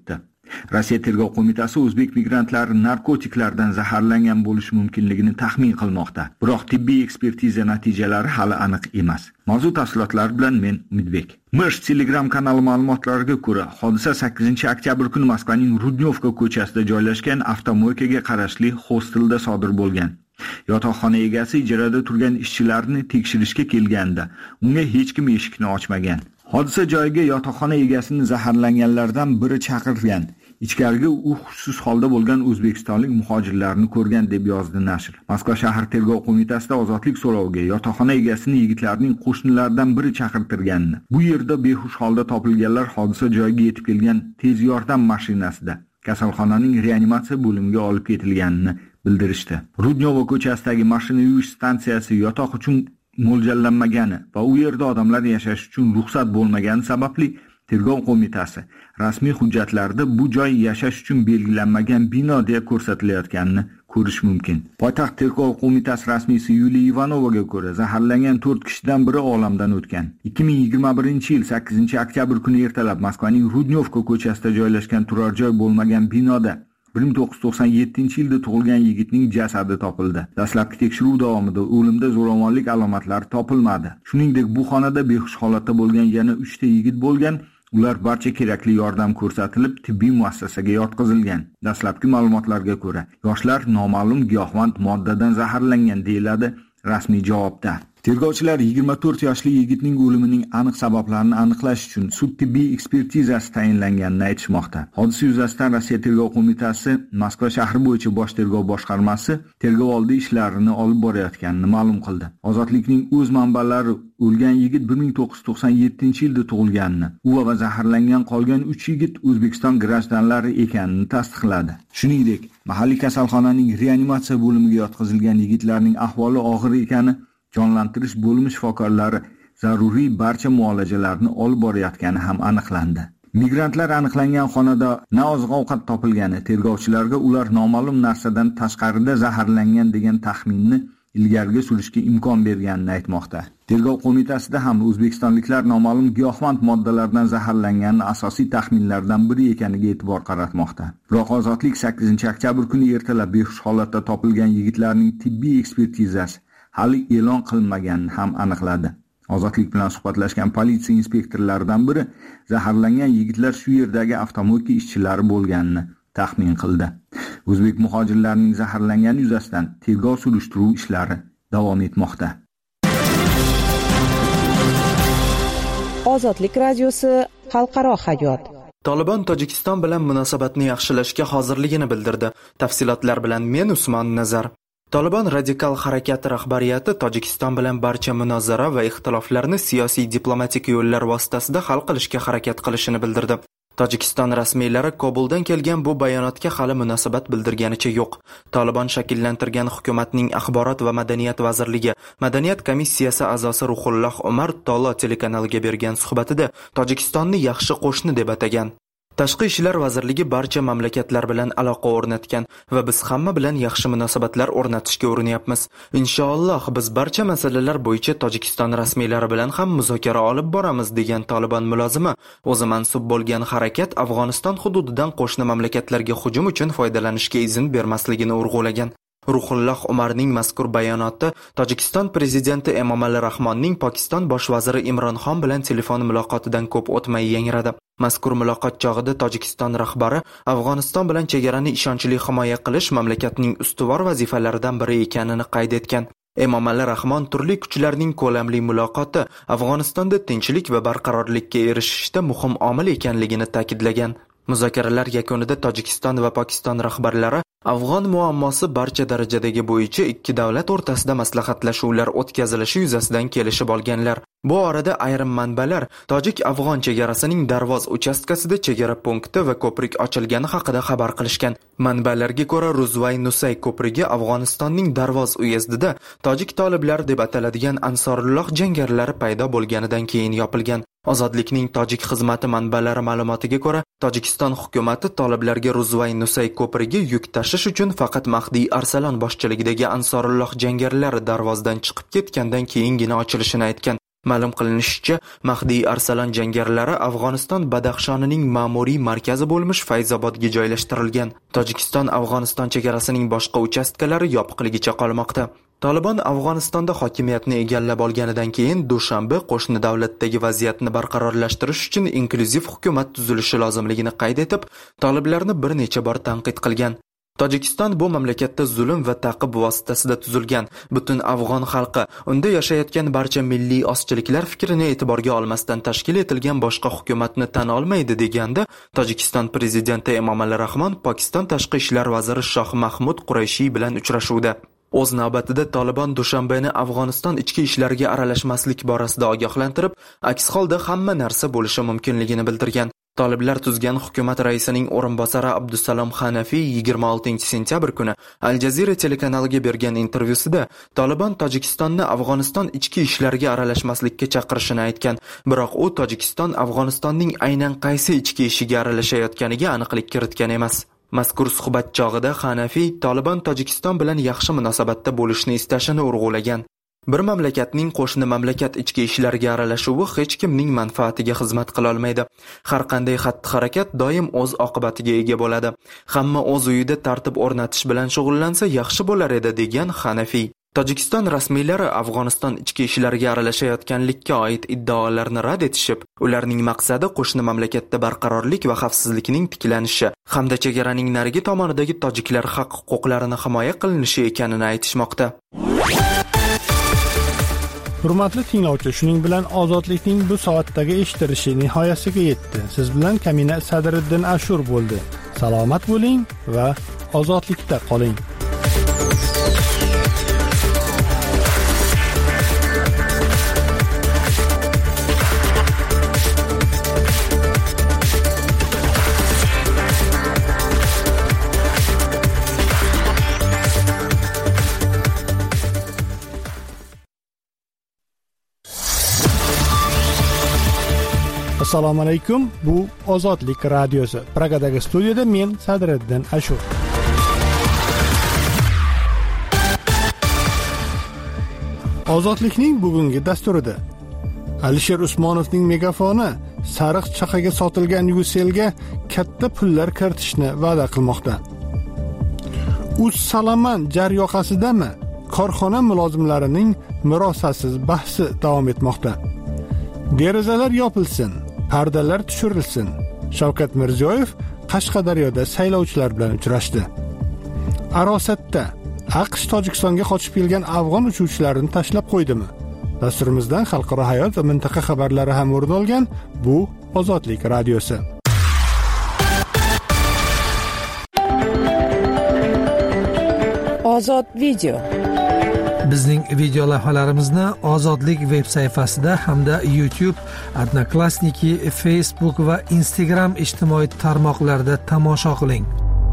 [SPEAKER 12] Rossiya tergov qo'mitasi o'zbek migrantlari narkotiklardan zaharlangan bo'lishi mumkinligini taxmin qilmoqda. Biroq tibbiy ekspertiza natijalari hali aniq emas. Mavzu tafsilotlari bilan men Umidbek. Mirsh Telegram kanali ma'lumotlariga ko'ra, hodisa sakkizinchi oktyabr kuni Moskvaning Rudnyovka ko'chasida joylashgan avtomoykaga qarashli hostelda sodir bo'lgan. Yotoqxona egasi ijarada turgan ishchilarni tekshirishga kelganda, unga hech kim eshikni ochmagan. Hodisa joyiga yotoqxona egasini zaharlanganlardan biri chaqirgan. Ichkariga u hushsiz holda bo'lgan o'zbekistonlik muhojirlarni ko'rgan deb yozdi nashr. Moskva shahar tergov qo'mitasida ozodlik so'roviga yotoqxona egasini yigitlarning qo'shnilaridan biri chaqirtirganini. Bu yerda behush holda topilganlar hodisa joyiga yetib kelgan tez yordam mashinasida kasalxonaning reanimatsiya bo'limiga olib ketilganini bildirishdi. Rudnyova ko'chasidagi mashina yuvish stansiyasi yotoq uchun mo'ljallanmagani va u yerda odamlar yashash uchun ruxsat bo'lmagani sababli tergov qo'mitasi rasmiy hujjatlarda bu joy yashash uchun belgilanmagan bino deya ko'rsatilayotganini ko'rish mumkin. Poytaxt tergov qo'mitasi rasmiysi Yuliya Ivanovaga ko'ra, zaharlangan to'rt kishidan biri olamdan o'tgan. ikki ming yigirma birinchi yil sakkizinchi oktyabr kuni ertalab Moskvaning Rudnyovka ko'chasida joylashgan turar joy bo'lmagan binoda bir ming to'qqiz yuz to'qson yettinchi yilda tug'ilgan yigitning jasadi topildi. Dastlabki tekshiruv davomida o'limda zo'ravonlik alomatlari topilmadi. Shuningdek, bu xonada behush holatda bo'lgan yana uchta yigit bo'lgan. Ular barcha kerakli yordam ko'rsatilib, tibbiy muassasaga yotqizilgan. Dastlabki ma'lumotlarga ko'ra, yoshlar noma'lum giyohvand moddadan zaharlangan deyiladi rasmiy javobda. Tergovchilar yigirma to'rt yoshli yigitning o'limining aniq sabablarini aniqlash uchun sud tibbiy ekspertizasi tayinlanganini aytishmoqda. Hodisa yuzasidan Rossiya tergov qo'mitasi Moskva shahri bo'yicha bosh tergov boshqarmasi tergov oldi ishlarini olib borayotganini ma'lum qildi. Ozodlikning o'z manbalari o'lgan yigit bir ming to'qqiz yuz to'qson yettinchi yilda tug'ilganini, u va zaharlangan qolgan uch yigit O'zbekiston grajdanlari ekanini tasdiqladi. Shuningdek, mahalliy kasalxonaning reanimatsiya bo'limiga yotqizilgan yigitlarning ahvoli og'ir ekani, jonlantirish bo'limi shifokorlari zaruriy barcha muolajalarni olib borayotgani ham aniqlandi. Migrantlar aniqlangan xonada na oziq-ovqat topilgani tergovchilarga ular noma'lum narsadan tashqarida zaharlangan degan taxminni ilgariga surishga imkon berganini aytmoqda. Tergov qo'mitasida ham o'zbekistonliklar noma'lum giyohvand moddalardan zaharlangan asosiy taxminlardan biri ekaniga e'tibor qaratmoqda. Biroq ozodlik sakkizinchi oktyabr kuni ertalab behush holatda topilgan yigitlarning tibbiy ekspertizasi hali e'lon qilinmaganini ham aniqladi. Ozodlik bilan suhbatlashgan politsiya inspektorlaridan biri zaharlangan yigitlar shu yerdagi avtomoyka ishchilari bo'lganini taxmin qildi. O'zbek muhojirlarining zaharlangani yuzasidan tergov surishtiruv ishlari davom etmoqda.
[SPEAKER 2] Ozodlik radiosi xalqaro hayot.
[SPEAKER 4] Tolibon Tojikiston bilan munosabatni yaxshilashga hozirligini bildirdi. Tafsilotlar bilan men Usmon Nazar. Tolibon radikal harakati rahbariyati Tojikiston bilan barcha munozara va ixtiloflarni siyosiy diplomatik yo'llar vositasida hal qilishga harakat qilishini bildirdi. Tojikiston rasmiylari Kobuldan kelgan bu bayonotga hali munosabat bildirganicha yo'q. Tolibon shakllantirgan hukumatning axborot va madaniyat vazirligi madaniyat komissiyasi a'zosi Ruhulloh Umar Tolo telekanaliga bergan suhbatida Tojikistonni yaxshi qo'shni deb atagan. Tashqi ishlar vazirligi barcha mamlakatlar bilan aloqa o'rnatgan va biz hamma bilan yaxshi munosabatlar o'rnatishga urinayapmiz. Inshaalloh biz barcha masalalar bo'yicha Tojikiston rasmiylari bilan ham muzokara olib boramiz degan Tolibon mulozimi o'zi mansub bo'lgan harakat Afg'oniston hududidan qo'shni mamlakatlarga hujum uchun foydalanishga izn bermasligini urg'ulagan. Ruhulloh Umarning mazkur bayonoti Tojikiston prezidenti Emomali Rahmonning Pokiston bosh vaziri Imron Xon bilan telefon muloqotidan ko'p o'tmay yangradi. Mazkur muloqot chog'ida Tojikiston rahbari Afg'oniston bilan chegarani ishonchli himoya qilish mamlakatning ustuvor vazifalaridan biri ekanini qayd etgan. Emomali Rahmon turli kuchlarning ko'lamli muloqoti Afg'onistonda tinchlik va barqarorlikka erishishda muhim omil ekanligini ta'kidlagan. Muzokaralar yakunida Tojikiston va Pokiston rahbarlari Afg'on muammosi barcha darajadagi bo'yicha ikki davlat o'rtasida maslahatlashuvlar o'tkazilishi yuzasidan kelishib olganlar. Bu orada ayrim manbalar Tojik-Afg'on chegarasining Darvoz uchastkasida chegara punkti va ko'prik ochilgani haqida xabar qilishgan. Manbalarga ko'ra Ruzvay Nusay ko'prigi Afg'onistonning Darvoz uyezdida Tojik toliblar deb ataladigan Ansorulloh jangarilari paydo bo'lganidan keyin yopilgan. Ozodlikning Tojik xizmati manbalari ma'lumotiga ko'ra, Tojikiston hukumatı toliblarga Ruzvay Nusay ko'prigi yuk tashish uchun faqat Mahdiy Arsalon boshchiligidagi Ansorulloh jangarilari Darvozdan chiqib ketgandan keyingina ochilishini aytgan. Ma'lum qilinishicha, Mahdiy Arsalon jangarilari Afg'oniston Badaxshonining ma'muriy markazi bo'lmish Fayzobodga joylashtirilgan. Tojikiston Afg'oniston chegarasining boshqa uchastkalari yopiqligicha qolmoqda. Taliban Afg'onistonda hokimiyatni egallab olganidan keyin Dushanbe qo'shni davlatdagi vaziyatni barqarorlashtirish uchun inklyuziv hukumat tuzilishi lozimligini qayd etib, talablarni bir necha bor tanqid qilgan. Tojikiston bu mamlakatda zulm va ta'qib vositasida tuzilgan. Butun afg'on xalqi, unda yashayotgan barcha milliy ozchiliklar fikrini e'tiborga olmasdan tashkil etilgan boshqa hukumatni tan olmaydi deganda, Tojikiston prezidenti Emomali Rahmon Pokiston tashqi ishlar vaziri Shoh Mahmud Qurayshiy bilan uchrashuvda o'z navbatida Taliban Dushanbeni Afg'oniston ichki ishlariga aralashmaslik borasida ogohlantirib, aks holda hamma narsa bo'lishi mumkinligini bildirgan. Toliblar tuzgan hukumat raisining o'rinbosari Abdusalom Hanafiy yigirma oltinchi sentyabr kuni Al Jazeera telekanaliga bergan intervyusida Taliban Tojikistonni Afg'oniston ichki ishlariga aralashmaslikka chaqirishini aytgan. Biroq u Tojikiston Afg'onistonning aynan qaysi ichki ishiga aralashayotganiga aniqlik kiritgan emas. Mazkur suhbat chog'ida Hanafiy Taliban Tojikiston bilan yaxshi munosabatda bo'lishni istashini urg'ulagan. Bir mamlakatning qo'shni mamlakat ichki ishlariga aralashuvi hech kimning manfaatiga xizmat qila olmaydi. Har qanday xatti-harakat doim o'z oqibatiga ega bo'ladi. Hamma o'z uyida tartib o'rnatish bilan shug'ullansa yaxshi bo'lar edi, degan Hanafiy. Tojikiston rasmiylari Afg'oniston ichki ishlariga aralashayotganlikka oid iddaolarni rad etishib, ularning maqsadi qo'shni mamlakatda barqarorlik va xavfsizlikning tiklanishi hamda chegaraning narigi tomonidagi tojiklar haq-huquqlarini himoya qilinishi ekanini aytishmoqda.
[SPEAKER 1] Hurmatli tinglovchi, shuning bilan ozodlikning bu soatdagi eshitilishi nihoyasiga yetdi. Siz bilan Kamina Sadriddin Ashur bo'ldi. Salomat bo'ling va ozodlikda qoling. Assalomu alaykum. Bu Ozodlik radiosi. Pragadagi studiyada men Sadriddin Ashur. Ozodlikning bugungi dasturida Alisher Usmonovning megafoni sariq chaqaga sotilgan Ucellga katta pullar kiritishni va'da qilmoqda. Uz Salaman jar yoqasidami? Korxona mulozimlarining murosasiz bahsi davom etmoqda. Derazalar yopilsin, pardalar tushirilsin. Shavkat Mirziyoyev Qashqadaryoda saylovchilar bilan uchrashdi. Arosatda AQSh Tojikistonga qochib kelgan afg'on uchuvchilarini tashlab qo'ydimi? Dasturimizdan xalqaro hayot va mintaqa xabarlari ham o'rin olgan. Bu Ozodlik radiosi.
[SPEAKER 2] Ozod video.
[SPEAKER 3] Bizning video lavhalarimizni Ozodlik veb sayfasida hamda YouTube, Odnoklassniki, Facebook va Instagram ijtimoiy tarmoqlarida tomosha qiling.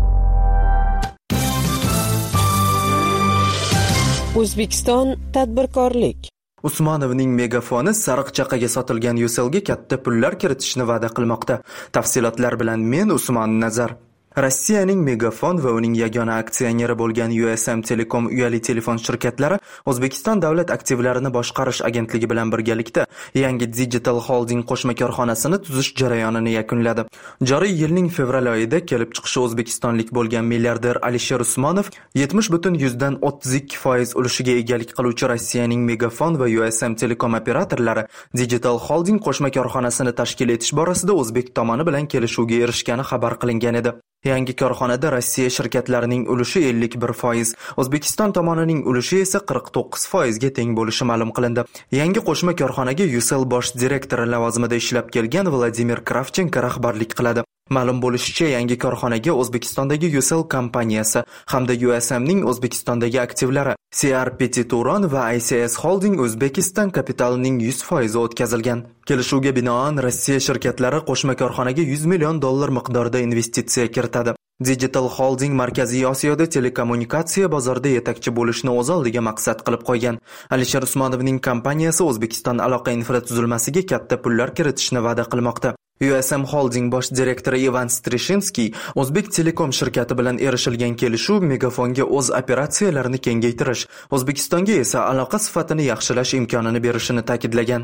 [SPEAKER 2] O'zbekiston tadbirkorlik.
[SPEAKER 4] Usmonovning megafoni sariq chaqaga sotilgan Ucellga katta pullar kiritishni va'da qilmoqda. Tafsilotlar bilan men Usmon Nazar. Rossiyaning Megafon va uning yagona aksioneri bo'lgan U S M Telecom uyali telefon shirkatlari O'zbekiston davlat aktivlarini boshqarish agentligi bilan birgalikda yangi Digital Holding qo'shma korxonasini tuzish jarayonini yakunladi. Joriy yilning fevral oyida kelib chiqishi o'zbekistonlik bo'lgan milliarder Alisher Usmonov yetmish butun yuzdan o'ttiz ikki foiz ulushiga egalik qiluvchi Rossiyaning Megafon va U S M Telecom operatorlari Digital Holding qo'shma korxonasini tashkil etish borasida o'zbek tomoni bilan kelishuvga erishgani xabar qilingan edi. Yangi korxonada Rossiya shirkatlarining ulushi ellik bir foiz, O'zbekiston tomonining ulushi esa qirq to'qqiz foizga teng bo'lishi ma'lum qilindi. Yangi qo'shma korxonaga Ucell bosh direktori lavozimida ishlab kelgan Vladimir Kravchenko rahbarlik qiladi. Ma'lum bo'lishicha, yangi korxonaga O'zbekistondagi Ucell kompaniyasi hamda U S M'ning O'zbekistondagi aktivlari C R P T Turon va I C S Holding Uzbekistan kapitalining yuz foizi o'tkazilgan. Kelishuvga binoan Rossiya shirkatlari qo'shma korxonaga yuz million dollar miqdorida investitsiya kiritadi. Digital Holding Markaziy Osiyoda telekommunikatsiya bozorida yetakchi bo'lishni o'z oldiga maqsad qilib qo'ygan. Alisher Usmonovning kompaniyasi O'zbekiston aloqa infratuzilmasiga katta pullar kiritishni va'da qilmoqda. U S M Holding bosh direktori Ivan Strishinsky O'zbek Telekom shirkati bilan erishilgan kelishuv Megafonga o'z operatsiyalarini kengaytirish, O'zbekistonga esa aloqa sifatini yaxshilash imkonini berishini ta'kidlagan.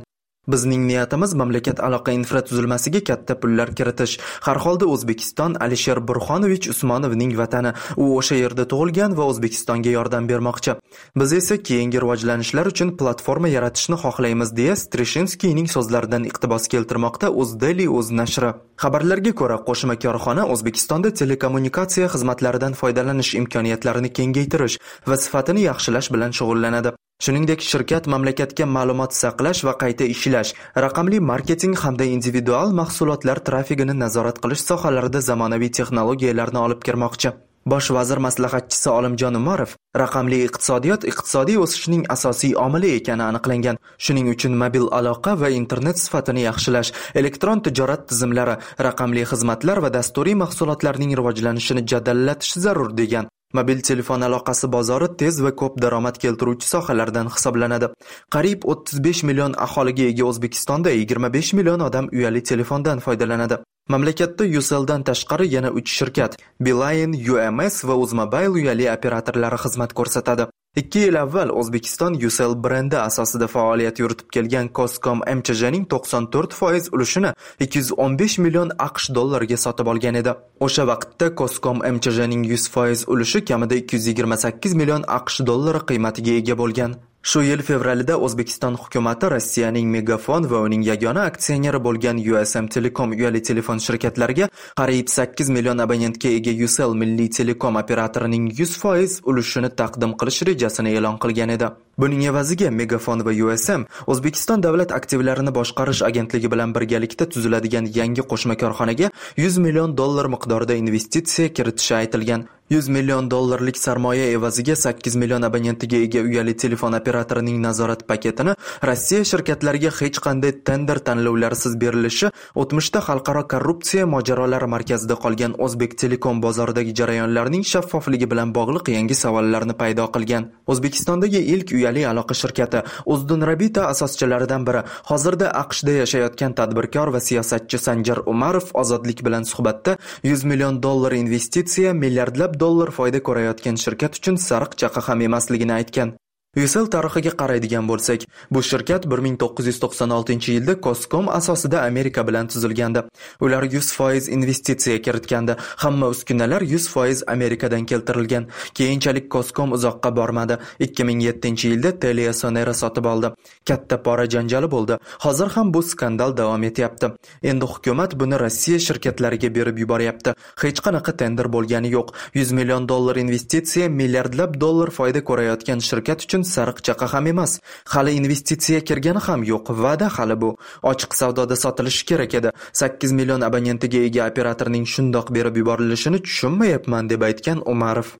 [SPEAKER 4] Bizning niyatimiz mamlakat aloqa infratuzilmasiga katta pullar kiritish. Har holda O'zbekiston Alisher Burxonovich Usmonovning vatani. U o'sha yerda tug'ilgan va O'zbekistonga yordam bermoqchi. Biz esa keyingi rivojlanishlar uchun platforma yaratishni xohlaymiz deya Streshinskiyning so'zlaridan iqtibos keltirmoqda O'zdaily o'z nashri. Xabarlarga ko'ra, qo'shma korxona O'zbekistonda telekommunikatsiya xizmatlaridan foydalanish imkoniyatlarini kengaytirish va sifatini yaxshilash bilan shug'ullanadi. Shuningdek, shirkat mamlakatga ma'lumot saqlash va qayta ishlash, raqamli marketing hamda individual mahsulotlar trafigini nazorat qilish sohalarida zamonaviy texnologiyalarni olib kirmoqchi. Bosh vazir maslahatchisi Olimjon Umarov, raqamli iqtisodiyot iqtisodiy o'sishning asosiy omili ekani aniqlangan. Shuning uchun mobil aloqa va internet sifatini yaxshilash, elektron tijorat tizimlari, raqamli xizmatlar va dasturiy mahsulotlarning rivojlanishini jadallatish zarur degan. Mobil telefon aloqasi bozori tez va ko'p daromad keltiruvchi sohalardan hisoblanadi. Qariyb o'ttiz besh million aholiga ega O'zbekistonda yigirma besh million odam uyali telefondan foydalanadi. Mamlakatda Ucelldan tashqari yana uch shirkat Beeline, U M S va Uzmobile uyali operatorlari xizmat ko'rsatadi. ikki yil avval O'zbekiston Ucell brendi asosida faoliyat yuritib kelgan Coscom M C J'ning to'qson to'rt foiz ulushini ikki yuz o'n besh million AQSh dollariga sotib olgan edi. O'sha vaqtda Coscom M C J'ning yuz foiz ulushi kamida ikki yuz yigirma sakkiz million AQSh dollari qiymatiga ega bo'lgan. Shu yil fevralida O'zbekiston hukumatı Rossiyaning Megafon va uning yagona aksioneri bo'lgan U S M Telecom uyali telefon shirkatlariga qariyb sakkiz million abonentga ega Ucell milliy telekom operatorining yuz foiz ulushini taqdim qilish rejasini e'lon qilgan edi. Buning evaziga Megafon va U S M O'zbekiston davlat aktivlarini boshqarish agentligi bilan birgalikda tuziladigan yangi qo'shma korxonaga yuz million dollar miqdorida investitsiya kiritishi aytilgan. yuz million dollarlik sarmoya evaziga sakkiz million abonentiga ega uyali telefon operatorining nazorat paketini Rossiya shirkatlariga hech qanday tender tanlovlarsiz berilishi o'tmishda xalqaro korrupsiya mojarolari markazida qolgan O'zbek Telekom bozoridagi jarayonlarning shaffofligi bilan bog'liq yangi savollarni paydo qilgan. O'zbekistondagi ilk uyali aloqa shirkati Uzdun Rabita asoschilaridan biri, hozirda AQShda yashayotgan tadbirkor va siyosatchi Sanjar Umarov Ozodlik bilan suhbatda yuz million dollar investitsiya, milliardlab dollar foyda ko'rayotgan shirkat uchun sariq chaqa ham emasligini aytgan. Ucell tarixiga qaraydigan bo'lsak, bu shirkat bir ming to'qqiz yuz to'qson oltinchi yilda Coscom asosida Amerika bilan tuzilgandi. Ular yuz foiz investitsiya kiritgandi. Hamma uskunalar yuz foiz Amerikadan keltirilgan. Keyinchalik Coscom uzoqqa bormadi. ikki ming yettinchi yilda TeliaSonera sotib oldi. Katta pora janjali bo'ldi. Hozir ham bu skandal davom etyapti. Endi hukumat buni Rossiya shirkatlariga berib yuboryapti. Hech qanaqa tender bo'lgani yo'q. yuz million dollar investitsiya, milliardlab dollar foyda ko'rayotgan shirkat uchun sariq chaqa ham emas. Hali investitsiya kirgani ham yo'q. Va'da hali bu. Ochiq savdoda sotilishi kerak edi. sakkiz million abonentiga ega operatorning shundoq berib yuborilishini tushunmayapman deb aytgan Umarov.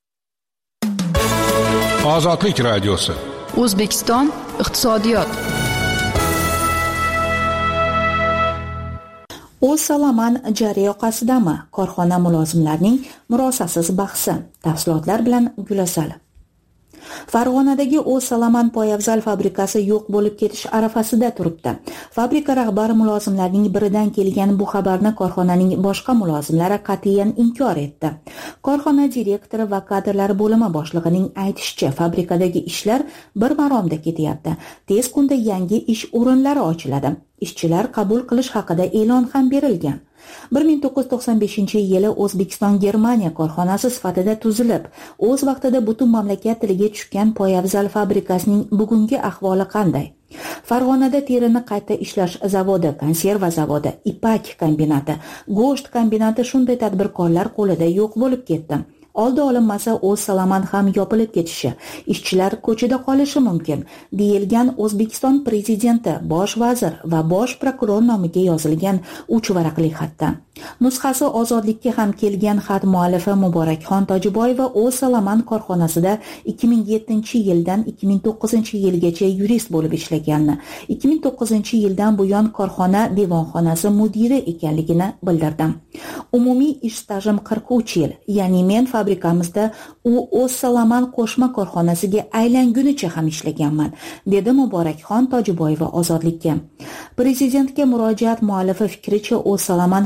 [SPEAKER 9] Ozodlik radiosi.
[SPEAKER 7] O'zbekiston iqtisodiyot.
[SPEAKER 6] O'z Salaman jari yoqasidami? Korxona mulozimlarining murosasiz bahsi. Tafsilotlar bilan Gulasal. Farg'onadagi O'z Salaman poyabzal fabrikasi yo'q bo'lib ketish arafasida turibdi. Fabrika rahbari mulozimlarning biridan kelgan bu xabarni korxonaning boshqa mulozimlari qat'iyan inkor etdi. Korxona direktori va kadrlar bo'limi boshlig'ining aytishicha, fabrikadagi ishlar bir maromda ketyapti. Tez kunda yangi ish o'rinlari ochiladi. Ishchilar qabul qilish haqida e'lon ham berilgan. bir ming to'qqiz yuz to'qson beshinchi yili O'zbekiston Germaniya korxonasi sifatida tuzilib, o'z vaqtida butun mamlakat tiliga tushgan poyabzal fabrikasining bugungi ahvoli qanday? Farg'onada terini qayta ishlash zavodi, konserva zavodi, ipak kombinati, go'sht kombinati shunday tadbirkorlar qo'lida yo'q bo'lib ketdi. Oldi olinmasa O'z Salaman ham yopilib ketishi, ishchilar ko'chada qolishi mumkin, deyilgan O'zbekiston prezidenti, bosh vazir va bosh prokuror nomiga yozilgan uch varaqli xatda. Nusxasi Ozodlikka ham kelgan xat muallifi Muborakxon Tojiboyeva O'z Salaman korxonasida ikki ming yettinchi yildan ikki ming to'qqizinchi yilgacha yurist bo'lib ishlaganini, ikki ming to'qqizinchi yildan buyon korxona devonxonasi mudiri ekanligini bildirdi. Umumiy ish stajim qirq uch yil, ya'ni men fabrikamizda u O'z Salaman qo'shma korxonasiga aylangunicha ham ishlaganman, dedi Muborakxon Tojiboyeva Ozodlikka. Prezidentga murojaat muallifi fikricha, O'z Salaman fabrikasi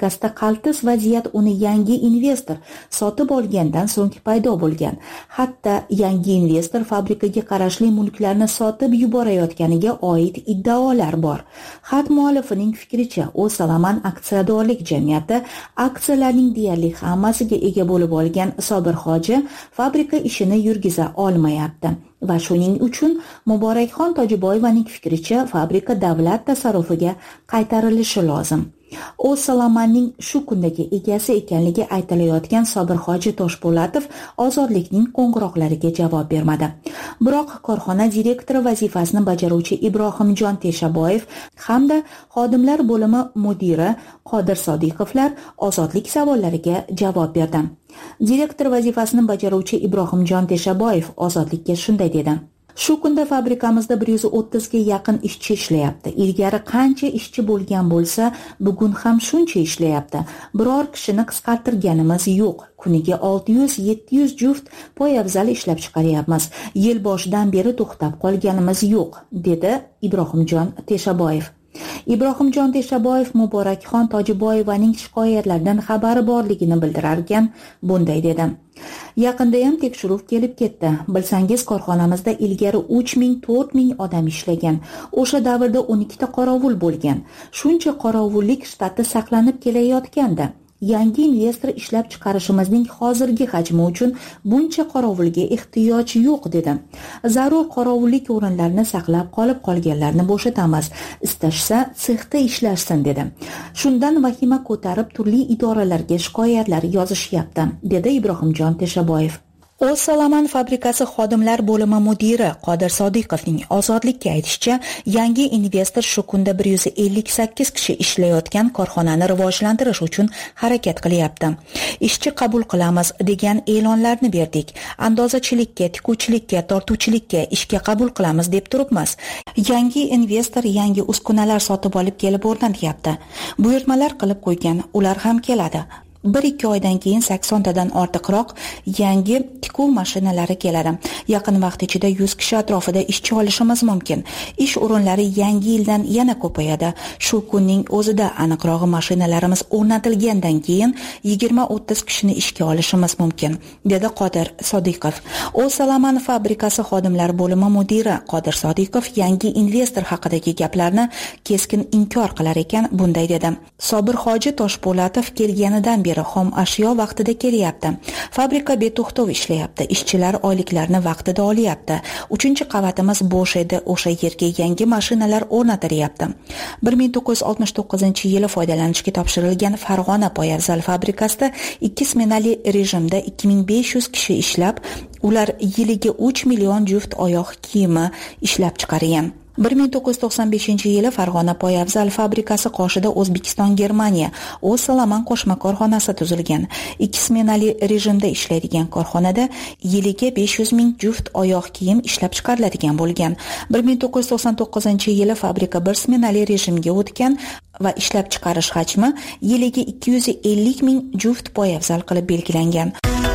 [SPEAKER 6] fabrikasida qaltis vaziyat uni yangi investor sotib olgandan so'ng paydo bo'lgan. Hatto yangi investor fabrikaga qarashli mulklarni sotib yuborayotganiga oid iddaolar bor. Xat muallifining fikricha, O'zsalaman aksiyadorlik jamiyati aksiyalarning deyarli hammasiga ega bo'lib olgan Sobir Hoji fabrika ishini yurgiza olmayapti. Va shuning uchun Muborakxon Tojiboyevaning fikricha, fabrika davlat tasarrufiga qaytarilishi lozim. O'zsalamanning shu kundagi egasi ekanligi aytilayotgan Sobir Hoji Toshpo'latov Ozodlikning qo'ng'iroqlariga javob bermadi. Biroq korxona direktori vazifasini bajaruvchi Ibrohimjon Teshaboyev hamda xodimlar bo'limi mudiri Qodir Sodiqovlar Ozodlik savollariga javob berdi. Direktor vazifasini bajaruvchi Ibrohimjon Teshaboyev Ozodlikka shunday dedi: Shu kunda fabrikamizda bir yuz o'ttiz ga yaqin ishchi ishlayapti. Ilgari qancha ishchi bo'lgan bo'lsa, bugun ham shuncha ishlayapti. Biror kishini qisqartirganimiz yo'q. Kuniga olti yuz yetti yuz juft poyabzal ishlab chiqaryapmiz. Yil boshidan beri to'xtab qolganimiz yo'q, dedi Ibrohimjon Teshaboyev. Ibrohimjon Teshaboyev Muborakxon Tojiboyevaning shikoyatlaridan xabari borligini bildirar ekan, bunday dedi: Yaqinda ham tekshiruv kelib ketdi. Bilsangiz, korxonamizda ilgari uch ming to'rt ming odam ishlagan. O'sha davrda o'n ikkita qorovul bo'lgan. Shuncha qorovullik shtati saqlanib kelayotgandi. Yangi investor ishlab chiqarishimizning hozirgi hajmi uchun buncha qorovulga ehtiyoj yo'q, dedi. Zarur qorovullik o'rinlarini saqlab qolib qolganlarni bo'shatamiz. Istashsa sexda ishlashsin, dedi. Shundan vahima ko'tarib turli idoralarga shikoyatlar yozishyapti, dedi Ibrohimjon Teshaboyev. O'zsalaman fabrikasi xodimlar bo'limi mudiri Qodir Sodiqovning Ozodlikka aytishicha, yangi investor shu kunda bir yuz ellik sakkiz kishi ishlayotgan korxonani rivojlantirish uchun harakat qilyapti. Ishchi qabul qilamiz degan e'lonlarni berdik. Andozachilikka, tikuvchilikka, tortuvchilikka ishga qabul qilamiz deb turibmiz. Yangi investor yangi uskunalar sotib olib kelib o'rnatyapti. Buyurtmalar qilib qo'ygan, ular ham keladi. bir ikki oydan keyin sakson tadan ortiqroq yangi tikuv mashinalari keladi. Yaqin vaqt ichida yuz kishi atrofida ishchi olishimiz mumkin. Ish o'rinlari yangi yildan yana ko'payadi. Shu kunning o'zida aniqrog'i mashinalarimiz o'rnatilgandan keyin yigirma o'ttiz kishini ishga olishimiz mumkin, dedi Qodir Sodiqov. O'zsalaman fabrikasi xodimlar bo'limi mudiri Qodir Sodiqov yangi investor haqidagi gaplarni keskin inkor qilar ekan, bunday dedi: Sobir Hoji Toshpo'latov kelganidan beri xom ashyo vaqtida kelyapti. Fabrika beto'xtov ishlayapti. Ishchilar oyliklarini vaqtida olyapti. uchinchi qavatimiz bo'sh edi. O'sha yerga yangi mashinalar o'rnatilyapti. bir ming to'qqiz yuz oltmish to'qqizinchi yili foydalanishga topshirilgan Farg'ona poyabzal fabrikasida ikki smenali rejimda ikki ming besh yuz kishi ishlab, ular yiliga uch million juft oyoq kiyimi ishlab chiqargan. bir ming to'qqiz yuz to'qson beshinchi yili Farg'ona poyabzal fabrikasi qoshida O'zbekiston Germaniya O'zsalaman qo'shma korxonasi tuzilgan. Ikki smenali rejimda ishlaydigan korxonada yiliga besh yuz ming juft oyoq kiyim ishlab chiqariladigan bo'lgan. bir ming to'qqiz yuz to'qson to'qqizinchi yili fabrika bir smenali rejimga o'tgan va ishlab chiqarish hajmi yiliga ikki yuz ellik ming juft poyabzal qilib belgilangan.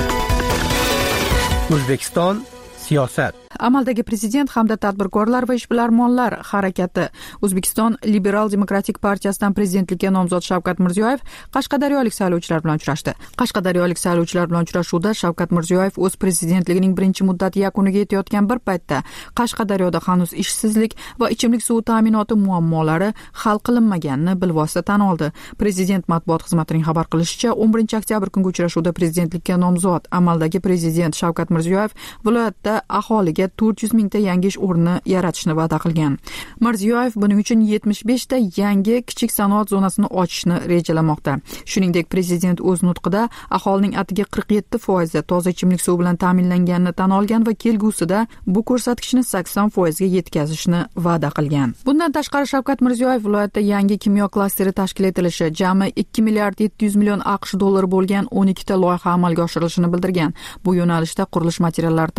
[SPEAKER 5] O'zbekiston siyosat.
[SPEAKER 7] Amaldagi prezident hamda tadbirkorlar va ishbilarmonlar harakati O'zbekiston Liberal Demokratik partiyasidan prezidentlikka nomzod Shavkat Mirziyoyev qashqadaryolik saylovchilar bilan uchrashdi. Qashqadaryolik saylovchilar bilan uchrashuvda Shavkat Mirziyoyev o'z prezidentligining birinchi muddati yakuniga yetayotgan bir paytda Qashqadaryoda hanuz ishsizlik va ichimlik suvi ta'minoti muammolari hal qilinmaganini bilvosita tan oldi. Prezident matbuot xizmatining xabar qilishicha, o'n birinchi oktyabr kungi uchrashuvda prezidentlikka nomzod amaldagi prezident Shavkat Mirziyoyev viloyatda aholiga to'rt yuz mingta yangi ish o'rni yaratishni va'da qilgan. Mirziyoyev buning uchun yetmish beshta yangi kichik sanoat zonasini ochishni rejalamoqda. Shuningdek, prezident o'z nutqida aholining atigi qirq yetti foiz toza ichimlik suvi bilan ta'minlanganini tan olgan va kelgusida bu ko'rsatkichni sakson foiz ga yetkazishni va'da qilgan. Bundan tashqari Shavkat Mirziyoyev viloyatda yangi kimyo klasteri tashkil etilishi, jami ikki milliard yetti yuz million AQSh dollari bo'lgan o'n ikkita loyiha amalga oshirilishini bildirgan. Bu yo'nalishda qurilish materiallari tarmog'ida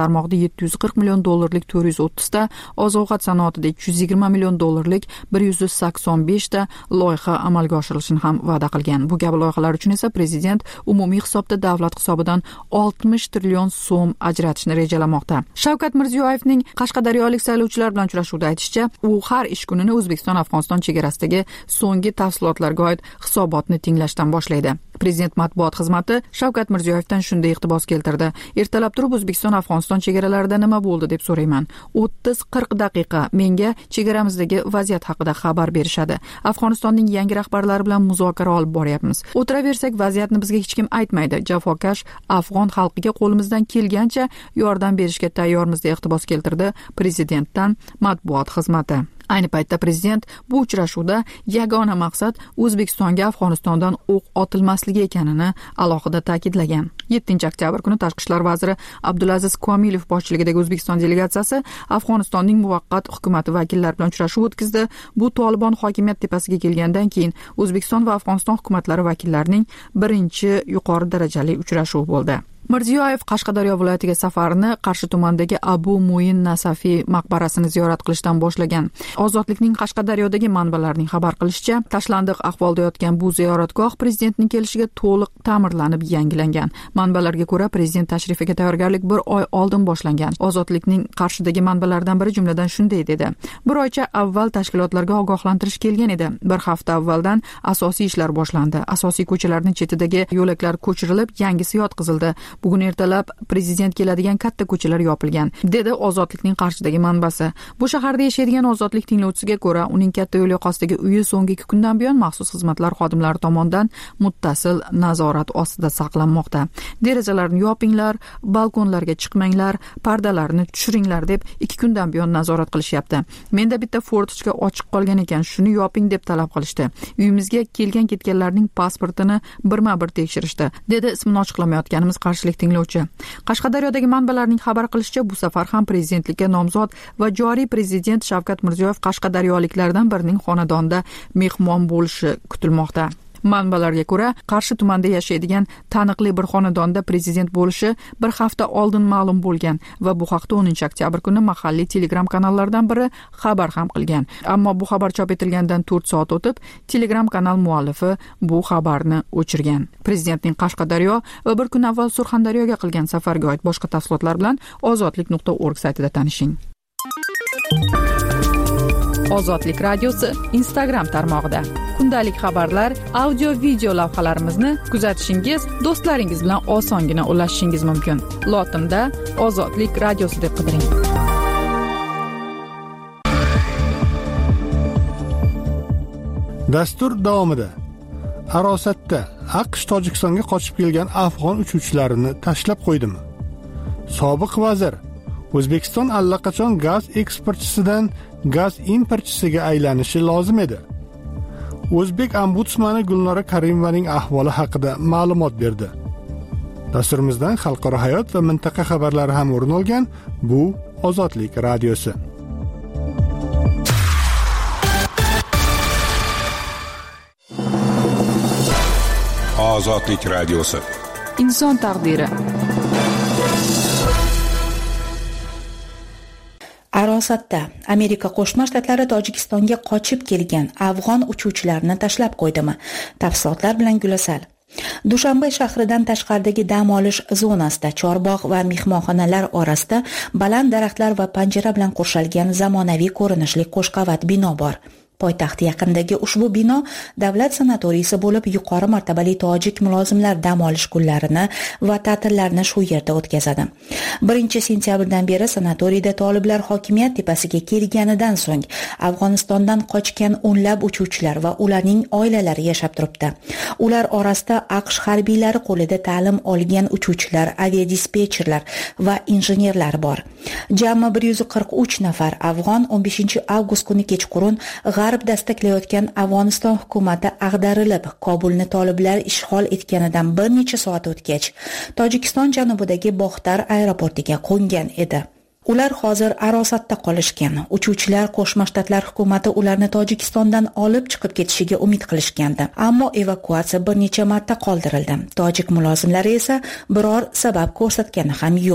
[SPEAKER 7] yetti yuz qirq million dollarlik to'rt yuz o'ttizta, oziq-ovqat sanoatida ikki yuz yigirma million dollarlik bir yuz sakson beshta loyiha amalga oshirilishini ham va'da qilgan. Bu kabi loyihalar uchun esa prezident umumiy hisobda davlat hisobidan oltmish trillion so'm ajratishni rejalamoqda. Shavkat Mirziyoyevning qashqadaryolik saylovchilar bilan uchrashuvda aytishicha, u har ish kunini O'zbekiston-Afg'oniston chegarasidagi so'nggi tafsilotlarga oid hisobotni tinglashdan boshlaydi. Prezident matbuot xizmati Shavkat Mirziyoyevdan shunday iqtibos keltirdi. Ertalab turib O'zbekiston-Afg'oniston chegaralarida nima bo'ldi deb so'rayman. o'ttiz qirq daqiqa menga chegaramizdagi vaziyat haqida xabar berishadi. Afg'onistonning yangi rahbarlari bilan muzokara olib boryapmiz. O'tiraversak vaziyatni bizga hech kim aytmaydi. Jafokash afg'on xalqiga qo'limizdan kelgancha yordam berishga tayyormiz deb iqtibos keltirdi prezidentdan matbuot xizmati. Ayni paytda prezident bu uchrashuvda yagona maqsad O'zbekistonga Afg'onistondan o'q otilmasligi ekanini alohida ta'kidlagan. yettinchi oktyabr kuni Tashqi ishlar vaziri Abdulaziz Komilov boshchiligidagi O'zbekiston delegatsiyasi Afg'onistonning muvaqqat hukumati vakillari bilan uchrashuv o'tkazdi. Bu Tolibon hokimiyat tepasiga kelgandan keyin O'zbekiston va Afg'oniston hukumatlari vakillarining birinchi yuqori darajali uchrashuvi bo'ldi. Mirziyoyev Qashqadaryo viloyatiga safarini Qarshi tumanidagi Abu Muin Nasafiy maqbarasini ziyorat qilishdan boshlagan. Ozodlikning Qashqadaryodagi manbalarining xabar qilishicha, tashlandiq ahvolda yotgan bu ziyoratgoh prezidentning kelishiga to'liq ta'mirlanib yangilangan. Manbalarga ko'ra, prezident tashrifiga tayyorgarlik bir oy oldin boshlangan. Ozodlikning Qarshidagi manbalaridan biri jumladan shunday dedi: Bir oycha avval tashkilotlarga ogohlantirish kelgan edi. Bir hafta avvaldan asosiy ishlar boshlandi. Asosiy ko'chalarning chetidagi yo'laklar ko'chirilib, yangisi yotqizildi. Bugun ertalab prezident keladigan katta ko'chalar yopilgan, dedi Ozodlikning Qarshidagi manbasi. Bu shaharda yashaydigan Ozodlik tinglovchisiga ko'ra, uning katta yo'l yoqasidagi uyi so'nggi ikki kundan buyon maxsus xizmatlar xodimlari tomonidan muttasil nazorat ostida saqlanmoqda. Derazalarni yopinglar, balkonlarga chiqmanglar, pardalarni tushiringlar deb ikki kundan buyon nazorat qilishyapti. Menda bitta fortochka ochiq qolgan ekan, shuni yoping deb talab qilishdi. Uyimizga kelgan-ketganlarning pasportini birma-bir tekshirishdi, dedi ismini ochiqlamayotganimiz qarshilik tinglovchi. Qashqadaryodagi manbalarning xabar qilishicha, bu safar ham prezidentlikka nomzod va joriy prezident Shavkat Mirziyoyev qashqadaryoliklardan birining xonadonida mehmon bo'lishi kutilmoqda. Manbalarga ko'ra, Qarshi tumanida yashaydigan taniqli bir xonadonda prezident bo'lishi bir hafta oldin ma'lum bo'lgan va bu haqda o'ninchi oktyabr kuni mahalliy Telegram kanallaridan biri xabar ham qilgan. Ammo bu xabar chop etilgandan to'rt soat o'tib, Telegram kanal muallifi bu xabarni o'chirgan. Prezidentning Qashqadaryo va bir kun avval Surxondaryoga qilgan safarga oid boshqa tafsilotlar bilan ozodlik nuqta org saytida tanishing. Ozodlik radiosi Instagram tarmog'ida kundalik xabarlar, audio video lavhalarimizni kuzatishingiz, do'stlaringiz bilan osongina ulashishingiz mumkin. Lotimda Ozodlik radiosi deb qidiring.
[SPEAKER 1] Dastur davomida Arosatda AQSh Tojikistonga qochib kelgan afg'on uchuvchilarini tashlab qo'ydimi? Sobiq vazir O'zbekiston allaqachon gaz eksportchisidan gaz importchisiga aylanishi lozim edi. O'zbek ombudsmani Gulnora Karimovaning ahvoli haqida ma'lumot berdi. Dasturimizdan xalqaro hayot va mintaqa xabarlari ham o'rin olgan. Bu Ozodlik radiosi.
[SPEAKER 9] Ozodlik radiosi.
[SPEAKER 7] Inson taqdiri.
[SPEAKER 6] Arosatda Amerika Qo'shma Shtatlari Tojikistonga qochib kelgan afg'on uchuvchilarini tashlab qo'ydimi? Tafsilotlar bilan Gulasal. Dushanbe shahridan tashqaridagi dam olish zonasida chorbog' va mehmonxonalar orasida baland daraxtlar va panjara bilan qurshalgan zamonaviy ko'rinishli qo'shqavat bino bor. Poytaxt yaqinidagi ushbu bino davlat sanatoriysi bo'lib, yuqori martabali tojik mulozimlar dam olish kunlarini va ta'tillarni shu yerda o'tkazadi. birinchi sentyabrdan beri sanatoriyda toliblar hokimiyat tepasiga kelganidan so'ng Afg'onistondan qochgan o'nlab uchuvchilar va ularning oilalari yashab turibdi. Ular orasida AQSh harbiylari qo'lida ta'lim olgan uchuvchilar, aviadispetcherlar va injenerlar bor. Jami bir yuz qirq uch nafar afg'on o'n beshinchi avgust kuni kechqurun G'arb dastaklayotgan Afg'oniston hukumati ag'darilib, Kobulni toliblar ishg'ol etganidan bir necha soat o'tgach, Tojikiston janubidagi Boxtar aeroportiga qo'ngan edi. Ular hozir Arosatda qolishgan. Uchuvchilar Qo'shma Shtatlar hukumati ularni Tojikistondan olib chiqib ketishiga umid qilishgandi. Ammo evakuatsiya bir necha marta qoldirildi. Tojik mulozimlari esa biror sabab ko'rsatgani ham yo'q.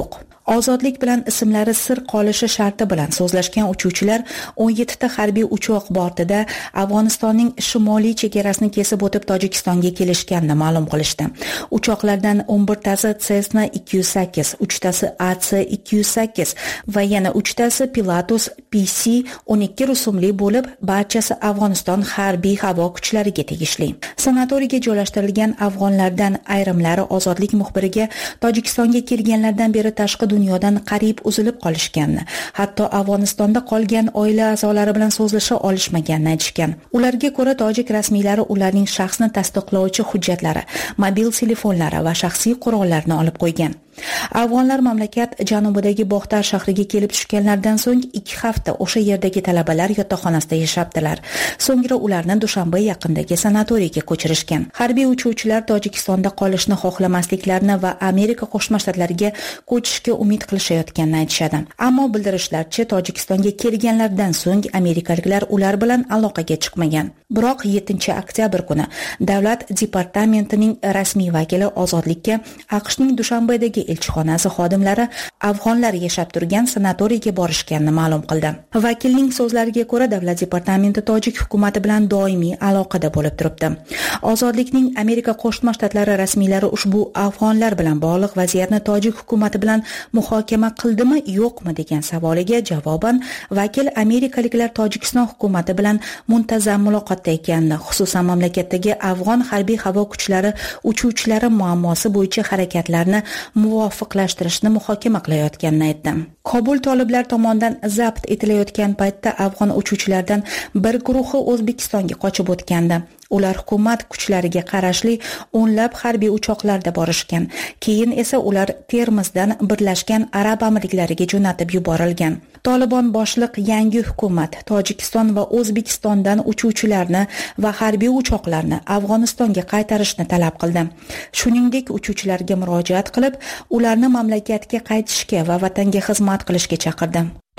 [SPEAKER 6] Ozodlik bilan ismlari sir qolishi sharti bilan so'zlashgan uchuvchilar o'n yettita harbiy uchoq bortida Afg'onistonning shimoliy chegarasini kesib o'tib Tojikistonga kelishganini ma'lum qilishdi. Uchoqlardan o'n birtasi Cessna ikki yuz sakkiz, uchtasi A C ikki yuz sakkiz va yana uchtasi Pilatus P C o'n ikki rusumli bo'lib, barchasi Afg'oniston harbiy havo kuchlariga tegishli. Sanatoriyga joylashtirilgan afg'onlardan ayrimlari Ozodlik muxbiriga Tojikistonga kelganlardan beri tashqi dunyodan qariyb uzilib qolishganini, hatto Afg'onistonda qolgan oila a'zolari bilan so'zlasha olishmaganini aytishgan. Ularga ko'ra tojik rasmiylari ularning shaxsni tasdiqlovchi hujjatlari, mobil telefonlari va shaxsiy qurollarni olib qo'ygan. Afg'onlar mamlakat janubidagi Bog'tar shahriga kelib tushganlardan so'ng ikki hafta o'sha yerdagi talabalar yotoqxonasida yashapdilar. So'ngra ularni Dushanba yaqindagi sanatoriyga ko'chirishgan. Harbiy uchuvchilar Tojikistonda qolishni xohlamasliklarini va Amerika Qo'shma Shtatlariga ko'chishga umid qilishayotganini aytishadi. Ammo bildirishlarcha Tojikistonga kelganlardan so'ng amerikaliklar ular bilan aloqaga chiqmagan. Biroq yettinchi oktyabr kuni Davlat departamentining rasmiy vakili Ozodlikka AQShning Dushanbadagi elchixonasi xodimlari afg'onlar yashab turgan sanatoriyga borishganini ma'lum qildi. Vakilning so'zlariga ko'ra, Davlat departamenti tojik hukumati bilan doimiy aloqada bo'lib turibdi. Ozodlikning Amerika Qo'shma Shtatlari rasmiylari ushbu afg'onlar bilan bog'liq vaziyatni tojik hukumati bilan muhokama qildimi, yo'qmi degan savoliga javoban vakil amerikaliklar Tojikiston hukumati bilan muntazam muloqotda ekanini, xususan mamlakatdagi afg'on harbiy havo kuchlari uchuvchilari muammosi bo'yicha harakatlarni muvofiqlashtirishni muhokama qilayotganini aytdi. Kobul toliblar tomonidan zabt etilayotgan paytda afg'on uchuvchilardan bir guruhi O'zbekistonga qochib o'tgandi. Ular hukumat kuchlariga qarashli o'nlab harbiy uchoqlarda borishgan. Keyin esa ular Termizdan Birlashgan Arab Amirliklariga jo'natib yuborilgan. Tolibon boshliq yangi hukumat Tojikiston va O'zbekistondan uchuvchilarni va harbiy uchoqlarni Afg'onistonga qaytarishni talab qildi. Shuningdek, uchuvchilarga murojaat qilib, ularni mamlakatga qaytishga va vatanga xizmat qilishga chaqirdi.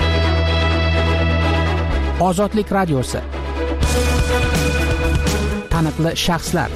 [SPEAKER 5] Ozodlik radiosi. Taniqli shaxslar.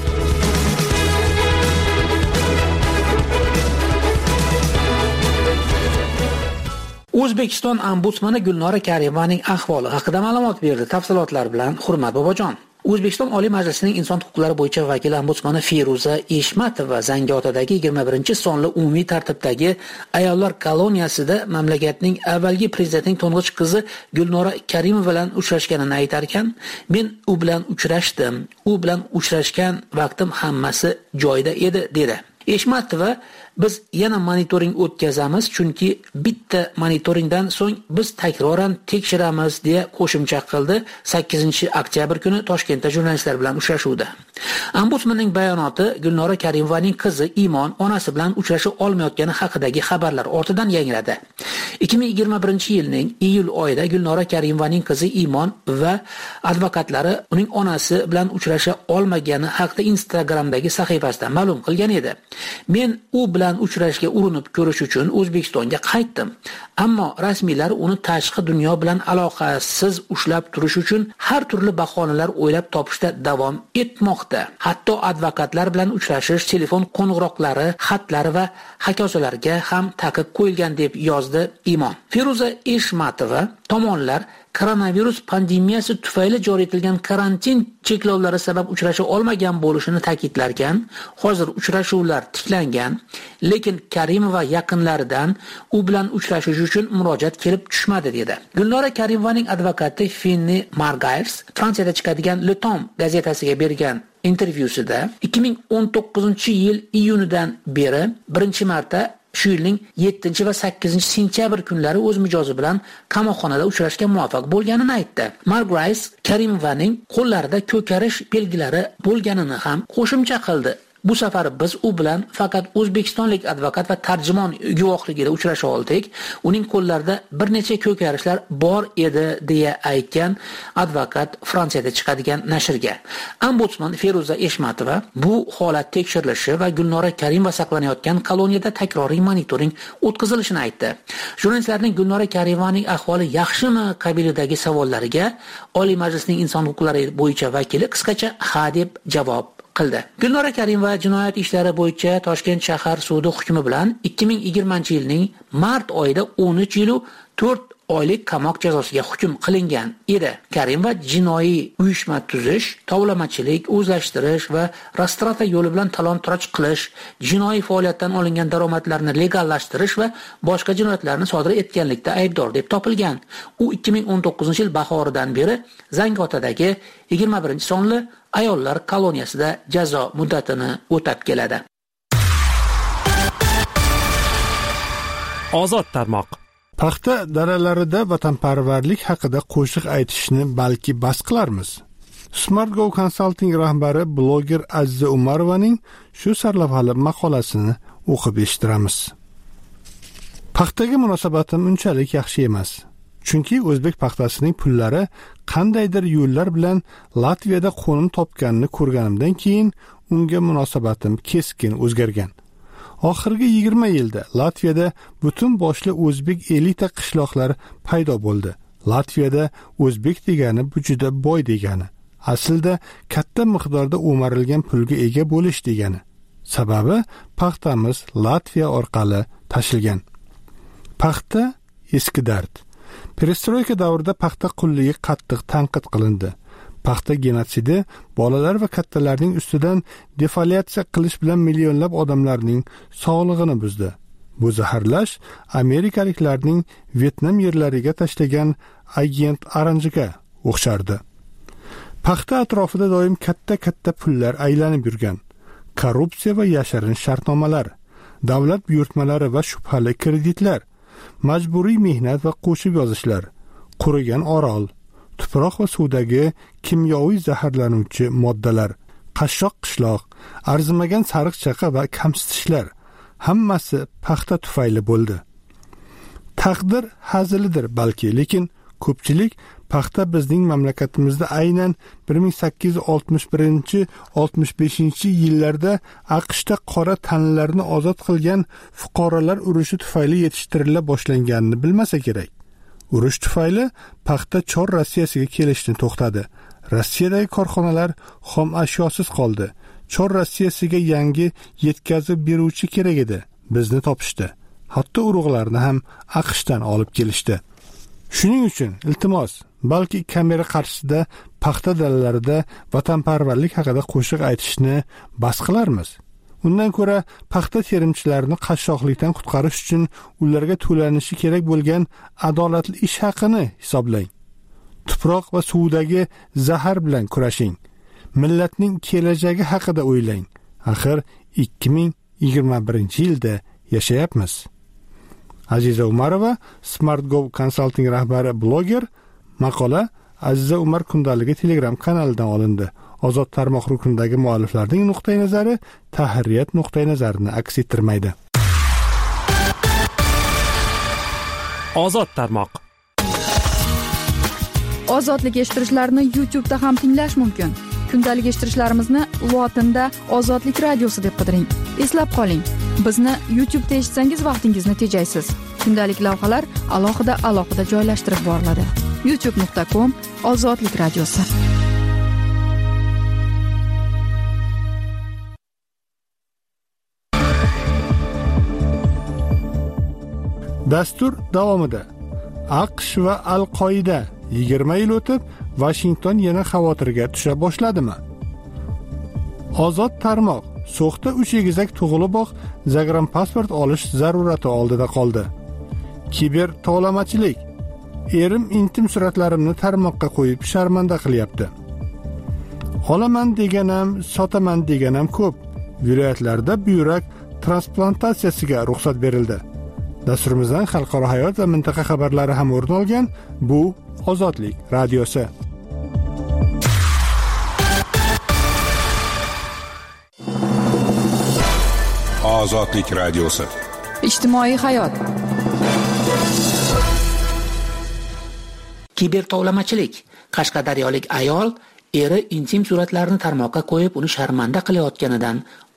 [SPEAKER 8] O'zbekiston ombudsmani Gulnora Karimaning ahvoli haqida ma'lumot berdi. Tafsilotlar bilan Hurmat Bobojon. O'zbekiston Oliy Majlisining inson huquqlari bo'yicha vakili ombudsmani Feruza Eshmatova Zangiotadagi yigirma birinchi sonli umumiy tartibdagi ayollar koloniyasida mamlakatning avvalgi prezidentining to'ng'ich qizi Gulnora Karimova bilan uchrashganini aytar ekan, men u bilan uchrashdim. U bilan uchrashgan vaqtim hammasi joyida edi, dedi. Eshmatova biz yana monitoring o'tkazamiz, chunki bitta monitoringdan so'ng biz takroran tekshiramiz deya qo'shimcha qildi sakkizinchi oktyabr kuni Toshkentda jurnalistlar bilan uchrashuvda. Ombudsmanning bayonoti Gulnora Karimovaning qizi Imon onasi bilan uchrasha olmayotgani haqidagi xabarlar ortidan yangradi. ikki ming yigirma birinchi yilning iyul oyida Gulnora Karimovaning qizi Imon va advokatlari uning onasi bilan uchrasha olmagani haqida Instagramdagi sahifasida ma'lum qilgan edi. Men u bilan uchrashga urinib ko'rish uchun O'zbekistonga qaytdim. Ammo rasmiylar uni tashqi dunyo bilan aloqasiz ushlab turish uchun har turli bahonalar o'ylab topishda davom etmoqda. Hatto advokatlar bilan uchrashish, telefon qo'ng'iroqlari, xatlari va hokazolarga ham taqiq qo'yilgan deb yozdi Imon. Feruza Eshmatova tomonlar koronavirus pandemiyasi tufayli joriy etilgan karantin cheklovlari sabab uchrasha olmagan bo'lishini ta'kidlarkan, hozir uchrashuvlar tiklangan, lekin Karimova yaqinlaridan u bilan uchrashish uchun murojaat kelib tushmadi dedi. Gulnora Karimovaning advokati Finni Margayers Fransiyada chiqadigan Le Temps gazetasiga bergan intervyusida ikki ming o'n to'qqizinchi yil iyunidan beri birinchi marta shu yilning yettinchi va sakkizinchi sentyabr kunlari o'z mijozi bilan qamoqxonada uchrashga muvaffaq bo'lganini aytdi. Margayers Karimovaning qo'llarida ko'karish belgilari bo'lganini ham qo'shimcha qildi. Bu safar biz u bilan faqat o'zbekistonlik advokat va tarjimon guvohligida uchrasha oldik. Uning qo'llarida bir necha ko'karishlar bor edi, deya aytgan advokat Fransiyada chiqadigan nashrga. Ombudsman Feruza Eshmatova bu holat tekshirilishi va Gulnora Karimova saqlanayotgan koloniyada takroriy monitoring o'tkazilishini aytdi. Jurnalistlarning Gulnora Karimovaning ahvoli yaxshimi qabilidagi savollariga Oliy Majlisning inson huquqlari bo'yicha vakili qisqacha ha deb javob qildi. Gulnora Karimova jinoyat ishlari bo'yicha Toshkent shahar sudi hukmi bilan ikki ming yigirmanchi yilning mart oyida o'n uch yil to'rt oylik qamoq jazosiga hukm qilingan edi. Karimova jinoiy uyushma tuzish, tovlamachilik, o'zlashtirish va rastrata yo'li bilan talon-toroj qilish, jinoiy faoliyatdan olingan daromadlarni legallashtirish va boshqa jinoyatlarni sodir etganlikda aybdor deb topilgan. U ikki ming o'n to'qqizinchi yil bahoridan beri Zangiotadagi yigirma birinchi sonli ayollar koloniyasida jazo muddatini o'tab keladi.
[SPEAKER 13] Ozod tarmoq.
[SPEAKER 1] Paxta dalalarida vatanparvarlik haqida qo'shiq aytishni balki bas qilarmiz. Smart Go Consulting rahbari bloger Aziza Umarovaning shu sarlavhali maqolasini o'qib eshittiramiz. Paxtaga munosabatim unchalik yaxshi emas. Chunki o'zbek paxtasining pullari qandaydir yo'llar bilan Latviyada qo'nim topganini ko'rganimdan keyin unga munosabatim keskin o'zgargan. Oxirgi yigirma yilda Latviyada butun boshli o'zbek elita qishloqlar paydo bo'ldi. Latviyada o'zbek degani bu juda boy degani. Aslida katta miqdorda o'marilgan pulga ega bo'lish degani. Sababi paxtamiz Latviya orqali tashilgan. Paxta eski dard. Perestroyka davrida paxta qulligi qattiq tanqid qilindi. Paxta genotsidi bolalar va kattalarning ustidan defoliatsiya qilish bilan millionlab odamlarning sog'lig'ini buzdi. Bu zaharlash amerikaliklarning Vyetnam yerlariga tashlagan agent Orange'ga o'xshardi. Paxta atrofida doim katta-katta pullar aylanib yurgan. Korrupsiya va yashirin shartnomalar, davlat buyurtmalari va shubhali kreditlar, majburiy mehnat va qo'shib yozishlar, qurigan orol, tuproq va suvdagi kimyoviy zaharlanuvchi moddalar, qashshoq qishloq, arzimagan sariq chaqa va kamsitishlar hammasi paxta tufayli bo'ldi. Taqdir hazilidir balki, lekin ko'pchilik paxta bizning mamlakatimizda aynan bir ming sakkiz yuz oltmish birinchi oltmish beshinchi yillarda AQShda qora tanlarni ozod qilgan fuqarolar urushi tufayli yetishtirila boshlanganini bilmasa kerak. Urush tufayli paxta Chor Rossiyasiga kelishni to'xtadi. Rossiyadagi korxonalar xom ashyosiz qoldi. Chor Rossiyasiga yangi yetkazib beruvchi kerak edi. Bizni topishdi. Hatto urug'larni ham AQShdan olib kelishdi. Shuning uchun iltimos, balki kamera qarshisida paxta dalalarida vatanparvarlik haqida qo'shiq aytishni bas qilarmiz. Undan ko'ra paxta terimchilarini qashshoqlikdan qutqarish uchun ularga to'lanishi kerak bo'lgan adolatli ish haqini hisoblang. Tuproq va suvdagi zahar bilan kurashing. Millatning kelajagi haqida o'ylang. Axir ikki ming yigirma birinchi yilda yashayapmiz. Aziza Umarova, Smart Go Consulting rahbari bloger. Maqola Aziza Umar kundaligi Telegram kanalidan olindi. Ozod tarmoq ruknidagi mualliflarning nuqtai nazari tahririyat nuqtai nazarini aks ettirmaydi.
[SPEAKER 13] Ozod tarmoq.
[SPEAKER 7] Ozodlik eshittirishlarini YouTube'da ham tinglash mumkin. Kundalik eshittirishlarimizni lotinda Ozodlik radiosi deb qidiring. Eslab qoling, bizni YouTube'da eshitsangiz vaqtingizni tejaysiz. Kundalik lavhalar alohida alohida joylashtirib boriladi. youtube nuqta com Ozodlik radiosi.
[SPEAKER 1] Dastur davomida AQSh va Al-Qoida yigirma yil o'tib Washington yana xavotirga tusha boshladimi? Ozod tarmoq So'xda uch egizak tug'iliboq zagrampasport olish zarurati oldida qoldi. Kiber tovlamachilik. Erim intim suratlarimni tarmoqqa qo'yib sharmanda qilyapti. Olaman deganam, sotaman deganam ko'p. Viloyatlarda buyrak transplantatsiyasiga ruxsat berildi. Dasturimizdan xalqaro hayot va mintaqa xabarlari ham o'rin olgan. Bu Ozodlik radiosi.
[SPEAKER 9] Ozodlik radiosi.
[SPEAKER 7] Ijtimoiy hayot.
[SPEAKER 8] Kibertovlamachilik. Qashqadaryolik ayol eri intim suratlarini tarmoqqa qo'yib uni sharmanda qilayotganidan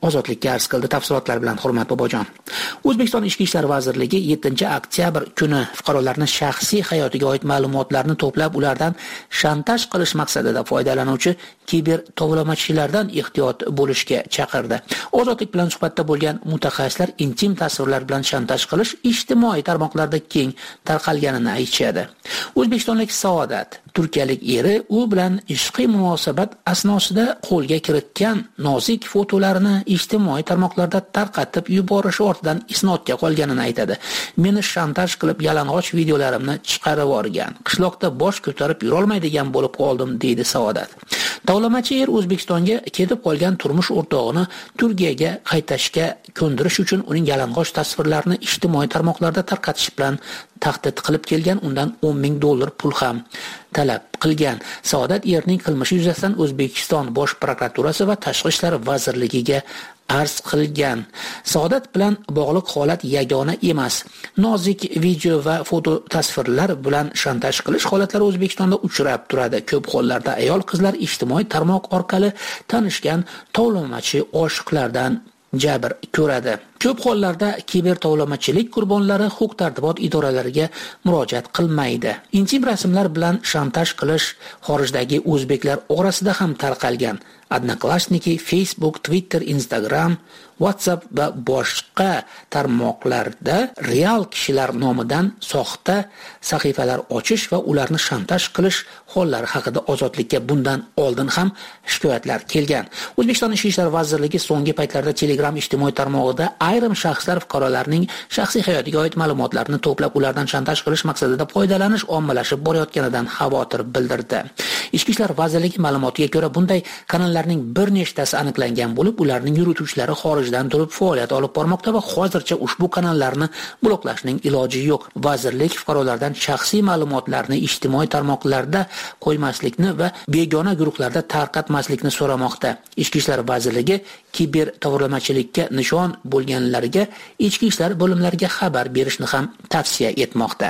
[SPEAKER 8] ozodlikka arz qildi. Tafsilotlar bilan Hurmat Bobojon. O'zbekiston Ichki ishlar vazirligi yettinchi oktyabr kuni fuqarolarning shaxsiy hayotiga oid ma'lumotlarni to'plab, ulardan shantaj qilish maqsadida foydalanuvchi kiber tovlamachilardan ehtiyot bo'lishga chaqirdi. Ozodlik bilan suhbatda bo'lgan mutaxassislar intim tasvirlar bilan shantaj qilish ijtimoiy tarmoqlarda keng tarqalganini aytishadi. O'zbekistonlik Saodat turkiyalik eri u bilan ishqiy munosabat asnosida qo'lga kiritgan nozik fotolarini ijtimoiy tarmoqlarda tarqatib yuborish ortidan isnodga qolganini aytadi. Meni shantaj qilib yalang'och videolarimni chiqarib yuborgan. Qishloqda bosh ko'tarib yura olmaydigan bo'lib qoldim, deydi Saodat. Tovlamachi er O'zbekistonga ketib qolgan turmush o'rtog'ini Turkiyaga qaytashga ko'ndirish uchun uning yalang'och tasvirlarini ijtimoiy tarmoqlarda tarqatish bilan tahdid qilib kelgan, undan o'n ming dollar pul ham talab qilgan. Saodat erning qilmishi yuzasidan O'zbekiston Bosh prokuraturasi va Tashqi ishlar vazirligiga arz qilgan. Saodat bilan bog'liq holat yagona emas. Nozik video va foto tasvirlar bilan shantaj qilish holatlari O'zbekistonda uchrab turadi. Ko'p hollarda ayol qizlar ijtimoiy tarmoq orqali tanishgan tovlamachi oshiqlardan jabr ko'radi. Ko'p hollarda kiber tovlamachilik qurbonlari huquq-tartibot idoralariga murojaat qilmaydi. Intim rasmlar bilan shantaj qilish xorijdagi o'zbeklar orasida ham tarqalgan. Odnoklassniki, Facebook, Twitter, Instagram, WhatsApp va boshqa tarmoqlarda real kishilar nomidan soxta sahifalar ochish va ularni shantaj qilish hollari haqida ozodlikka bundan oldin ham shikoyatlar kelgan. O'zbekiston Ichki ishlar vazirligi so'nggi paytlarda Telegram ijtimoiy tarmog'ida ayrim shaxslar fuqarolarning shaxsiy hayotiga oid ma'lumotlarni to'plab, ulardan shantaj qilish maqsadida foydalanish ommalashib borayotganidan xavotir bildirdi. Ichki ishlar vazirligi ma'lumotiga ko'ra, bunday kanallarning bir nechtasi aniqlangan bo'lib, ularning yurituvchilari xorijdan turib faoliyat olib bormoqda va hozircha ushbu kanallarni bloklashning iloji yo'q. Vazirlik fuqarolardan shaxsiy ma'lumotlarni ijtimoiy tarmoqlarda qo'ymaslikni va begona guruhlarda tarqatmaslikni so'ramoqda. Ichki ishlar vazirligi kiber tovlamachilikka nishon bo'lganlarga ichki ishlar bo'limlariga xabar berishni ham tavsiya etmoqda.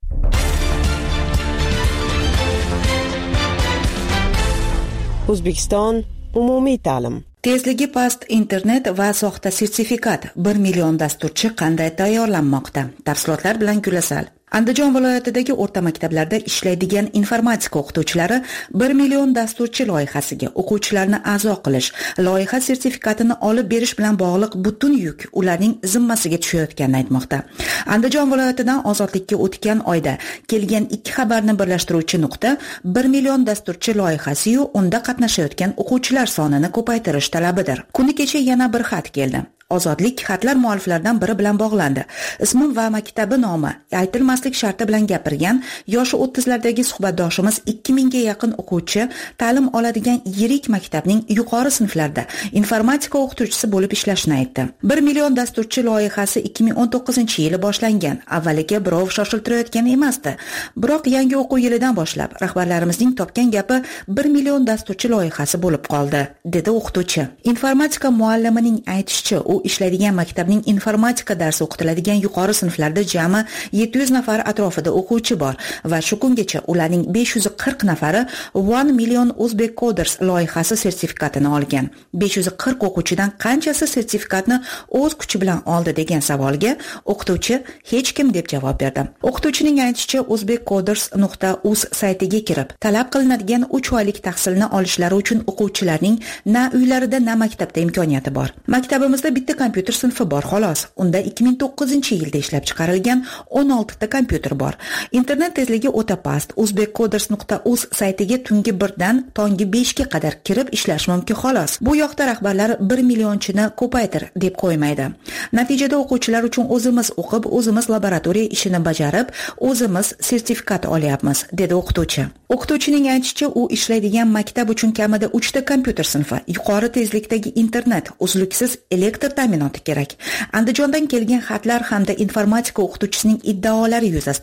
[SPEAKER 2] O'zbekiston umumiy ta'lim.
[SPEAKER 6] Tezligi past internet va soxta sertifikat. bir million dasturchi qanday tayyorlanmoqda? Tafsilotlar bilan Gulasal. Andijon viloyatidagi o'rta maktablarda ishlaydigan informatika o'qituvchilari bir million dasturchi loyihasiga o'quvchilarni a'zo qilish, loyiha sertifikatini olib berish bilan bog'liq butun yuk ularning zimmasiga tushayotganini aytmoqda. Andijon viloyatidan ozodlikka o'tgan oyda kelgan ikki xabarni birlashtiruvchi nuqta bir million dasturchi loyihasi-yu unda qatnashayotgan o'quvchilar sonini ko'paytirish talabidir. Kuni kecha yana bir xat keldi. Ozodlik xatlar mualliflaridan biri bilan bog'landi. Ismi va maktabi nomi aytilmaslik sharti bilan gapirgan yoshi o'ttizlardagi suhbatdoshimiz ikki mingga yaqin o'quvchi ta'lim oladigan yirik maktabning yuqori sinflarida informatika o'qituvchisi bo'lib ishlashini aytdi. bir million dasturchi loyihasi ikki ming o'n to'qqizinchi yili boshlangan. Avvaliga birov shoshiltirayotgan emasdi. Biroq yangi o'quv yilidan boshlab rahbarlarimizning topgan gapi bir million dasturchi loyihasi bo'lib qoldi, dedi o'qituvchi. Informatika muallimining aytishicha, u ishlaydigan maktabning informatika darsi o'qitiladigan yuqori sinflarda jami yetti yuz nafar atrofida o'quvchi bor va shu kungacha ularning besh yuz qirq nafari one million Uzbek Coders loyihasi sertifikatini olgan. besh yuz qirq o'quvchidan qanchasi sertifikatni o'z kuchi bilan oldi degan savolga o'qituvchi hech kim deb javob berdi. O'qituvchining aytishicha, uzbek coders nuqta uz saytiga kirib, talab qilinadigan uch oylik tahsilni olishlari uchun o'quvchilarning na uylarida na maktabda imkoniyati bor. Maktabimizda bitta kompyuter sinfi bor xolos. Unda ikki ming to'qqizinchi yilda ishlab chiqarilgan o'n olti ta kompyuter bor. Internet tezligi o'ta past. uzbek coders nuqta uz saytiga tungi birdan tongi beshga qadar kirib ishlash mumkin xolos. Bu yoqda rahbarlar bir millionchini ko'paytir deb qo'ymaydi. Natijada o'quvchilar uchun o'zimiz o'qib, o'zimiz laboratoriya ishini bajarib, o'zimiz sertifikat olyapmiz, dedi o'qituvchi. O'qituvchining aytishicha, u ishlaydigan maktab uchun kamida uch ta kompyuter sinfi, yuqori tezlikdagi internet, uzluksiz elektr ta'minoti kerak. Andijondan kelgan xatlar hamda informatika o'qituvchisining iddaolari yuzasidan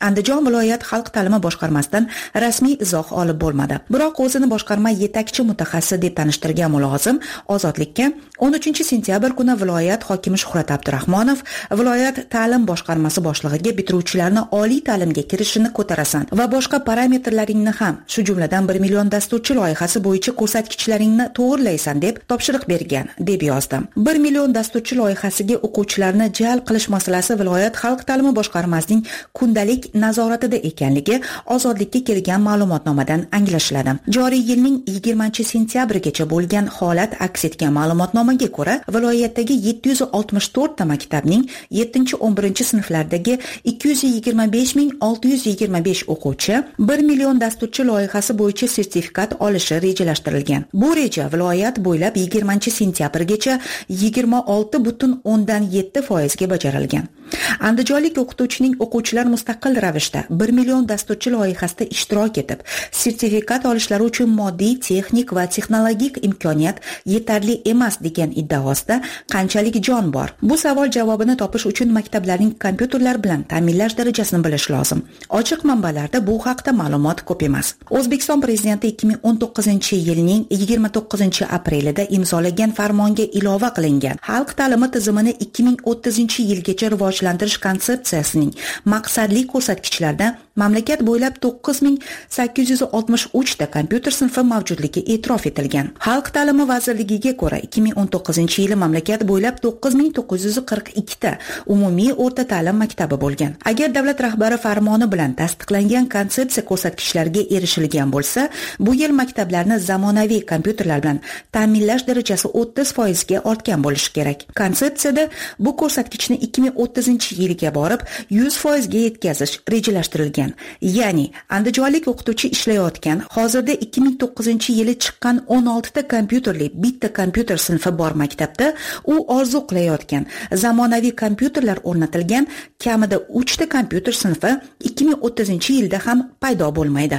[SPEAKER 6] Andijon viloyat xalq ta'limi boshqarmasidan rasmiy izoh olib bo'lmadi. Biroq o'zini boshqarma yetakchi mutaxassisi deb tanishtirgan mulozim Ozodlikka o'n uchinchi sentyabr kuni viloyat hokimi Shuhrat Abdurahmonov viloyat ta'lim boshqarmasi boshlig'iga bitiruvchilarni oliy ta'limga kirishini ko'tarasan va boshqa parametrlaringni ham, shu jumladan bir million dasturchi loyihasi bo'yicha ko'rsatkichlaringni to'g'irlaysan deb topshiriq bergan, deb yozdi. bir million dasturchi loyihasiga o'quvchilarni jalb qilish masalasi viloyat xalq ta'limi boshqarmasining kundalik nazoratida ekanligi Ozodlikka kelgan ma'lumotnomadan anglashiladi. Joriy yilning yigirmanchi sentyabrigacha bo'lgan holat aks etgan ma'lumotnomaga ko'ra, viloyatdagi yetti yuz oltmish to'rt ta maktabning yettinchi o'n birinchi sinflardagi ikki yuz yigirma besh ming olti yuz yigirma besh o'quvchi bir million dasturchi loyihasi bo'yicha sertifikat olishi rejalashtirilgan. Bu reja viloyat bo'ylab yigirmanchi sentyabrgacha yigirma olti butun o'ndan yetti foiz ga bajarilgan. Andijonlik o'qituvchining o'quvchilar mustaqil ravishda bir million dasturchi loyihasida ishtirok etib, sertifikat olishlari uchun moddiy, texnik va texnologik imkoniyat yetarli emas degan iddaosida qanchalik jon bor? Bu savol javobini topish uchun maktablarning kompyuterlar bilan ta'minlash darajasini bilish lozim. Ochiq manbalarda bu haqda ma'lumot ko'p emas. O'zbekiston prezidenti ikki ming o'n to'qqizinchi yilning yigirma to'qqizinchi aprelida imzolagan farmonga ilova qilingan xalq ta'limi tizimini ikki ming o'ttizinchi yilgacha rivojlantirish konsepsiyasining maqsadli ko'rsatkichlarida mamlakat bo'ylab to'qqiz ming sakkiz yuz oltmish uch ta kompyuter sinfi mavjudligi e'tirof etilgan. Xalq ta'limi vazirligiga ko'ra ikki ming o'n to'qqizinchi yili mamlakat bo'ylab to'qqiz ming to'qqiz yuz qirq ikki ta umumiy o'rta ta'lim maktabi bo'lgan. Agar davlat rahbari farmoni bilan tasdiqlangan konsepsiya ko'rsatkichlariga erishilgan bo'lsa, bu yil maktablarni zamonaviy kompyuterlar bilan ta'minlash darajasi o'ttiz foiz ga ortgan bo'lishi kerak. Konsepsiyada bu ko'rsatkichni ikki ming o'ttizinchi yilga borib yuz foiz ga yetkazish rejalashtirilgan. Ya'ni andijonlik o'qituvchi ishlayotgan, hozirda ikki ming to'qqizinchi yili chiqqan o'n olti ta kompyuterli bitta kompyuter sinfi bor maktabda u orzu qilayotgan zamonaviy kompyuterlar o'rnatilgan kamida uch ta kompyuter sinfi ikki ming o'ttizinchi yilda ham paydo bo'lmaydi.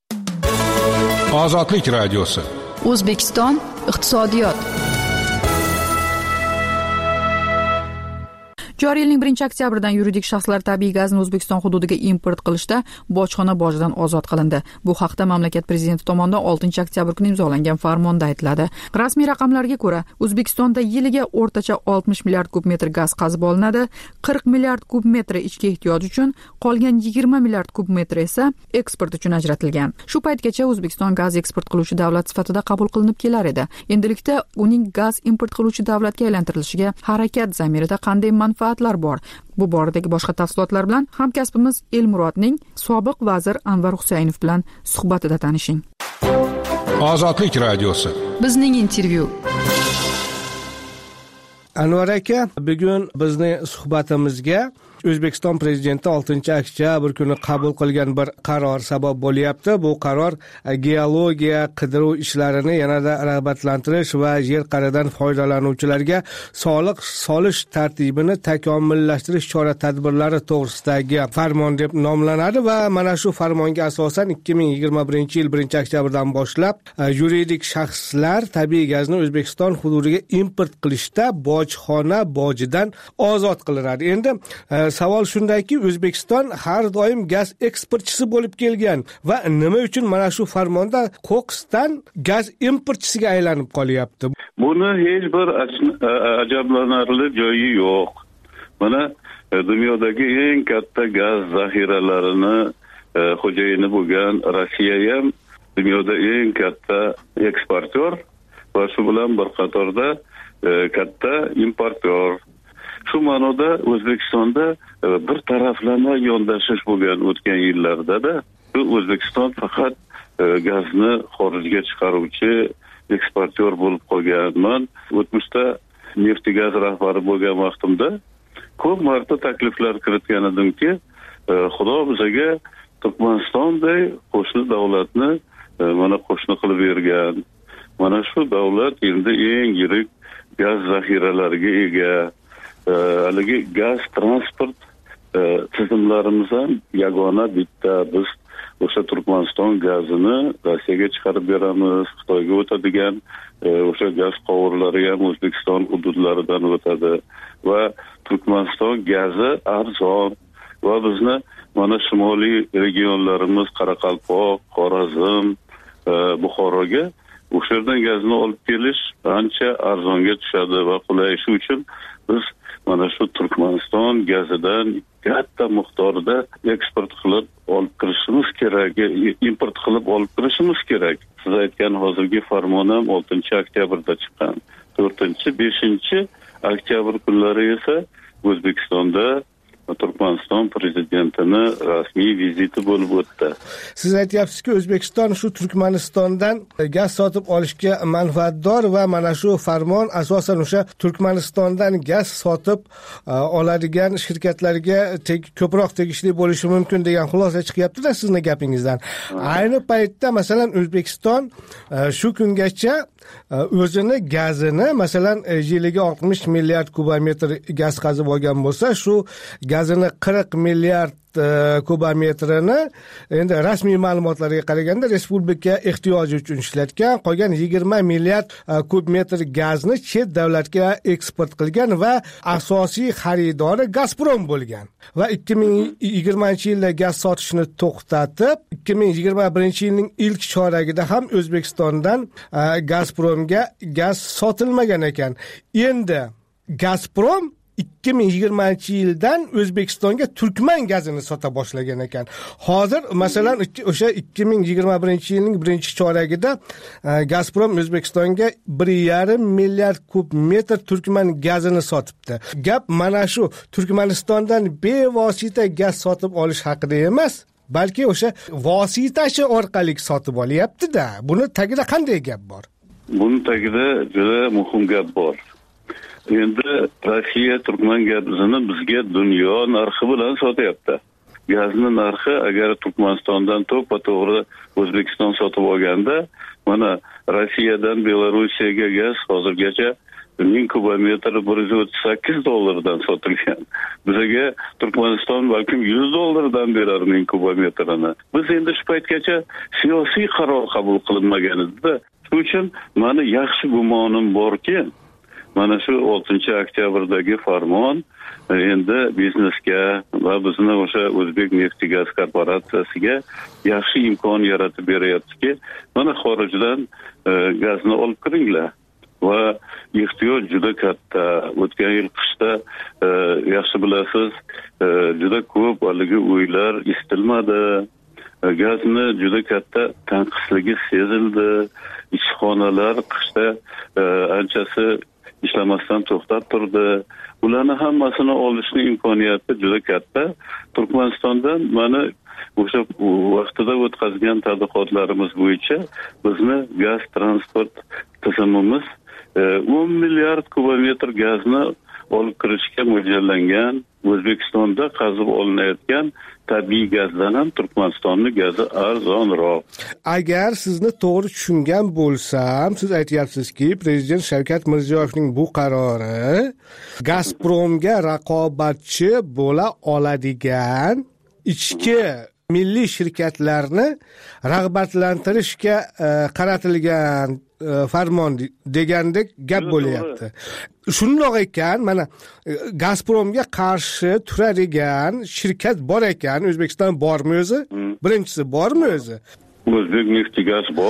[SPEAKER 9] Ozodlik radiosi.
[SPEAKER 7] O'zbekiston iqtisodiyot. Joriy yilning birinchi oktyabridan yuridik shaxslar tabiiy gazni O'zbekiston hududiga import qilishda bojxona bojidan ozod qilindi. Bu haqda mamlakat prezidenti tomonidan oltinchi oktyabr kuni imzolangan farmonda aytiladi. Rasmiy raqamlarga ko'ra, O'zbekistonda yiliga o'rtacha oltmish milliard kub metr gaz qazib olinadi, qirq milliard kub metr ichki ehtiyoj uchun, qolgan yigirma milliard kub metr esa eksport uchun ajratilgan. Shu paytgacha O'zbekiston gaz eksport qiluvchi davlat sifatida qabul qilinib kelar edi. Endilikda uning gaz import qiluvchi davlatga aylantirilishiga harakat zamirida qanday manfaat bor? Bu boradagi boshqa tafsilotlar bilan hamkasbimiz Elmurodning sobiq vazir Anvar Husaynov bilan suhbatida tanishing.
[SPEAKER 9] Ozodlik radiosi.
[SPEAKER 7] Bizning intervyu.
[SPEAKER 10] Anvar aka, bugun bizning suhbatimizga O'zbekiston prezidenti oltinchi oktyabr kuni qabul qilgan bir qaror sabab bo'lyapti. Bu qaror geologiya qidiruv ishlarini yanada rag'batlantirish va yer qa'ridan foydalanuvchilarga soliq solish tartibini takomillashtirish chora-tadbirlari to'g'risidagi farmon deb nomlanadi va mana shu farmonga asosan ikki ming yigirma birinchi yil birinchi oktyabrdan boshlab yuridik shaxslar tabiiy gazni O'zbekiston hududiga import qilishda bojxona bojidan ozod qilinadi. Endi savol shundaki, O'zbekiston har doim gaz eksportchisi bo'lib kelgan va nima uchun mana shu farmonda ko'ksdan gaz importchisiga aylanib qolyapti?
[SPEAKER 11] Buni hech bir ajablanarli joyi yo'q. Mana dunyodagi eng katta gaz zaxiralarini xo'jayini bo'lgan Rossiya ham dunyoda eng katta eksportyor va shu bilan bir qatorda katta importyor. Shu ma'noda O'zbekistonda bir taraflama yondashish bo'lgan o'tgan yillarda-da. O'zbekiston faqat gazni xorijga chiqaruvchi eksportyor bo'lib qolganman. O'tmishda neft-gaz rahbari bo'lgan vaqtimda ko'p marta takliflar kiritgan edimki, Xudo bizga Turkmanistonday qo'shni davlatni mana qo'shni qilib bergan. Mana shu davlat endi eng yirik gaz zaxiralariga ega. Haligi gaz transport tizimlarimiz ham yagona bitta. Biz o'sha Turkmaniston gazini Rossiyaga chiqarib beramiz, Xitoyga o'tadigan o'sha gaz quvurlari ham O'zbekiston hududlaridan o'tadi va Turkmaniston gazi arzon va bizni mana shimoliy regionlarimiz Qoraqalpoq, Xorazm, Buxoroga o'sha yerdan gazni olib kelish ancha arzonga tushadi va qulay. Shu uchun biz mana shu Turkmaniston gazidan katta miqdorda eksport qilib olib kirishimiz kerak, import qilib olib kirishimiz kerak. Siz aytgan hozirgi farmon ham oltinchi oktyabrda chiqqan. to'rtinchi, beshinchi oktyabr kunlari esa O'zbekistonda Turkmaniston prezidentini rasmiy viziti bo'lib o'tdi.
[SPEAKER 10] Siz aytyapsizki, O'zbekiston shu Turkmanistondan gaz sotib olishga manfaatdor va mana shu farmon asosan o'sha Turkmanistondan gaz sotib oladigan shirkatlarga ko'proq tegishli bo'lishi mumkin degan xulosa chiqyapti-da sizning gapingizdan. Ayni paytda masalan O'zbekiston shu kungacha o'zini gazini masalan yiliga oltmish milliard kubometr gaz qazib olgan bo'lsa, shu gazini qirq milliard kubometrini endi rasmiy ma'lumotlarga qaraganda respublika ehtiyoji uchun ishlatgan, qolgan yigirma milliard kub metr gazni chet davlatga eksport qilgan va asosiy xaridori Gazprom bo'lgan. Va ikki ming yigirmanchi yilda gaz sotishni to'xtatib, ikki ming yigirma birinchi yilning ilk choragida ham O'zbekistondan Gazpromga gaz sotilmagan ekan. Endi Gazprom ikki ming yigirmanchi yildan O'zbekistonga Turkman gazini sota boshlagan ekan. Hozir masalan o'sha ikki ming yigirma birinchi yilning birinchi choragida Gazprom O'zbekistonga bir yarim milliard kub metr Turkman gazini sotibdi. Gap mana shu Turkmanistondan bevosita gaz sotib olish haqida emas, balki o'sha vositachi orqali sotib olyapti-da. Buni tagida qanday gap bor?
[SPEAKER 11] Buni tagida juda muhim gap bor. Endi Rossiya Turkman gazini bizga dunyo narxi bilan sotyapti. Gazni narxi agar Turkmanistondan to'ppa-to'g'ri O'zbekiston sotib olganda, mana Rossiyadan Belorussiyaga gaz hozirgacha ming kubometri bir yuz o'ttiz sakkiz dollardan sotilgan. Bizga Turkmaniston balkim yuz dollardan berar ming kubometrini. Biz endi shu paytgacha siyosiy qaror qabul qilinmagan edi-da. Shuning uchun meni yaxshi gumonim borki, mana shu oltinchi oktyabrdagi farmon endi biznesga va bizni o'sha O'zbek neft-gaz korporatsiyasiga yaxshi imkon yaratib beryaptiki, mana xorijdan gazni olib kiringlar. Va ehtiyoj juda katta. O'tgan yil qishda yaxshi bilasiz, juda ko'p haligi uylar isitilmadi. Gazni juda katta tanqisligi sezildi. Ishxonalar qishda anchasi ishlamasdan to'xtab turdi. Ularni hammasini olishning imkoniyati juda katta. Turkmanistondan mana o'sha vaqtida o'tkazgan tadqiqotlarimiz bo'yicha bizni gaz transport tizimimiz o'n milliard kubometr gazni olib kirishga mo'ljallangan. O'zbekistonda qazib olinayotgan tabiiy gazdan ham Turkmanistonning gazi arzonroq.
[SPEAKER 10] Agar sizni to'g'ri tushungan bo'lsam, siz aytyapsizki, Prezident Shavkat Mirziyoyevning bu qarori Gazpromga raqobatchi bo'la oladigan ichki milliy shirkatlarni rag'batlantirishga qaratilgan farmon degandek gap bo'lyapti. Shundoq ekan, mana Gazpromga qarshi turadigan shirkat bor ekan, O'zbekiston bormi o'zi? Birinchisi bormi o'zi?
[SPEAKER 11] O'zbek neft-gaz bor.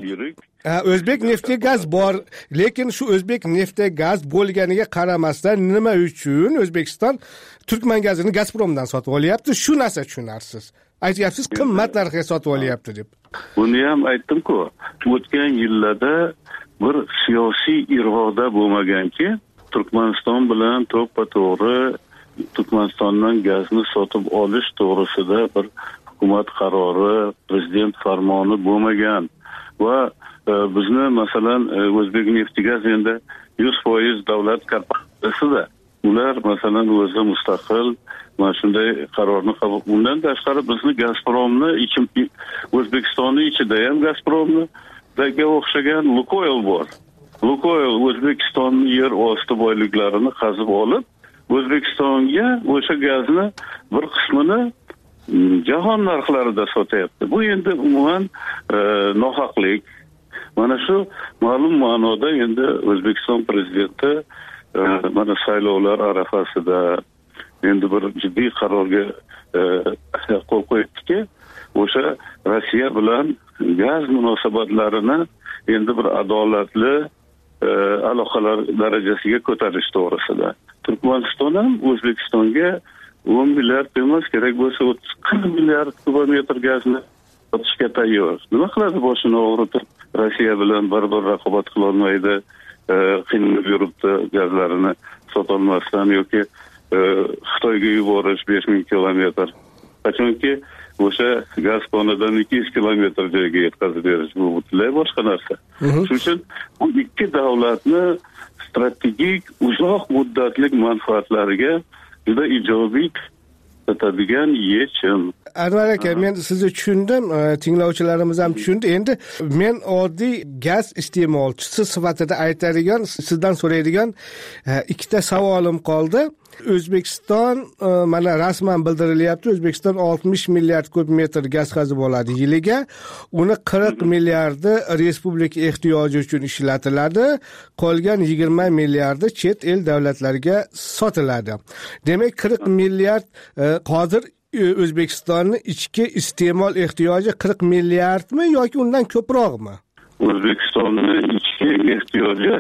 [SPEAKER 10] O'zbek neft-gaz bor, lekin shu O'zbek neft-gaz bo'lganiga qaramasdan nima uchun O'zbekiston Turkman gazini Gazpromdan sotib olyapti? Shu narsa tushunarsiz. Aytyapsiz, qimmat narxga sotib olyapti deb.
[SPEAKER 11] Buni ham aytdim-ku, o'tgan yillarda bir siyosiy iroda bo'lmaganki, Turkmaniston bilan to'ppa-to'g'ri Turkmanistondan gazni sotib olish to'g'risida bir hukumat qarori, prezident farmoni bo'lmagan va e, bizni masalan O'zbek neft-gaz endi yuz foiz davlat korporatsiyasida. Ular masalan o'zi mustaqil mana shunday qarorni qabul. Bundan tashqari bizni Gazpromni ichim O'zbekistonning ichida ham Gazpromni daga o'xshagan Lukoil bor. Lukoil O'zbekistonning yer osti boyliklarini qazib olib, O'zbekistonga o'sha gazni bir qismini jahon narxlarida sotyapti. Bu endi umuman e, nohaqlik. Mana shu ma'lum ma'noda endi O'zbekiston prezidenti e, mana saylovlar arafasida endi bir jiddiy qarorga qo'l qo'yibdiki, o'sha Rossiya bilan gaz munosabatlarini endi bir adolatli aloqalar darajasiga ko'tarish to'g'risida. Turkmaniston ham O'zbekistonga o'n milliard emas, kerak bo'lsa o'ttiz qirq milliard kubometr gazni sotishga tayyor. Nima qiladi boshini og'ritib, Rossiya bilan bir-bir raqobat qila olmaydi, qiynalib yuribdi gazlarini sotolmasdan yoki Xitoyga yuborish besh ming kilometr. Qachonki o'sha gaz konidan ikki yuz kilometr joyga yetkazib berish bu butunlay boshqa narsa. Shuning uchun bu ikki davlatni strategik uzoq muddatli manfaatlariga juda ijobiy totadigan yechim.
[SPEAKER 10] Anvar aka, men sizni tushundim, tinglovchilarimiz ham tushundi. Endi men oddiy gaz iste'molchisi sifatida aytadigan, sizdan so'raydigan ikkita savolim qoldi. O'zbekiston mana rasman bildirilyapti, O'zbekiston oltmish milliard kub metr gaz qazib oladi yiliga. Uni qirq milliardi respublika ehtiyoji uchun ishlatiladi, qolgan yigirma milliardi chet el davlatlariga sotiladi. Demak, qirq milliard hozir O'zbekistonning ichki iste'mol ehtiyoji qirq milliardmi yoki undan ko'proqmi?
[SPEAKER 11] O'zbekistonning ichki ehtiyoji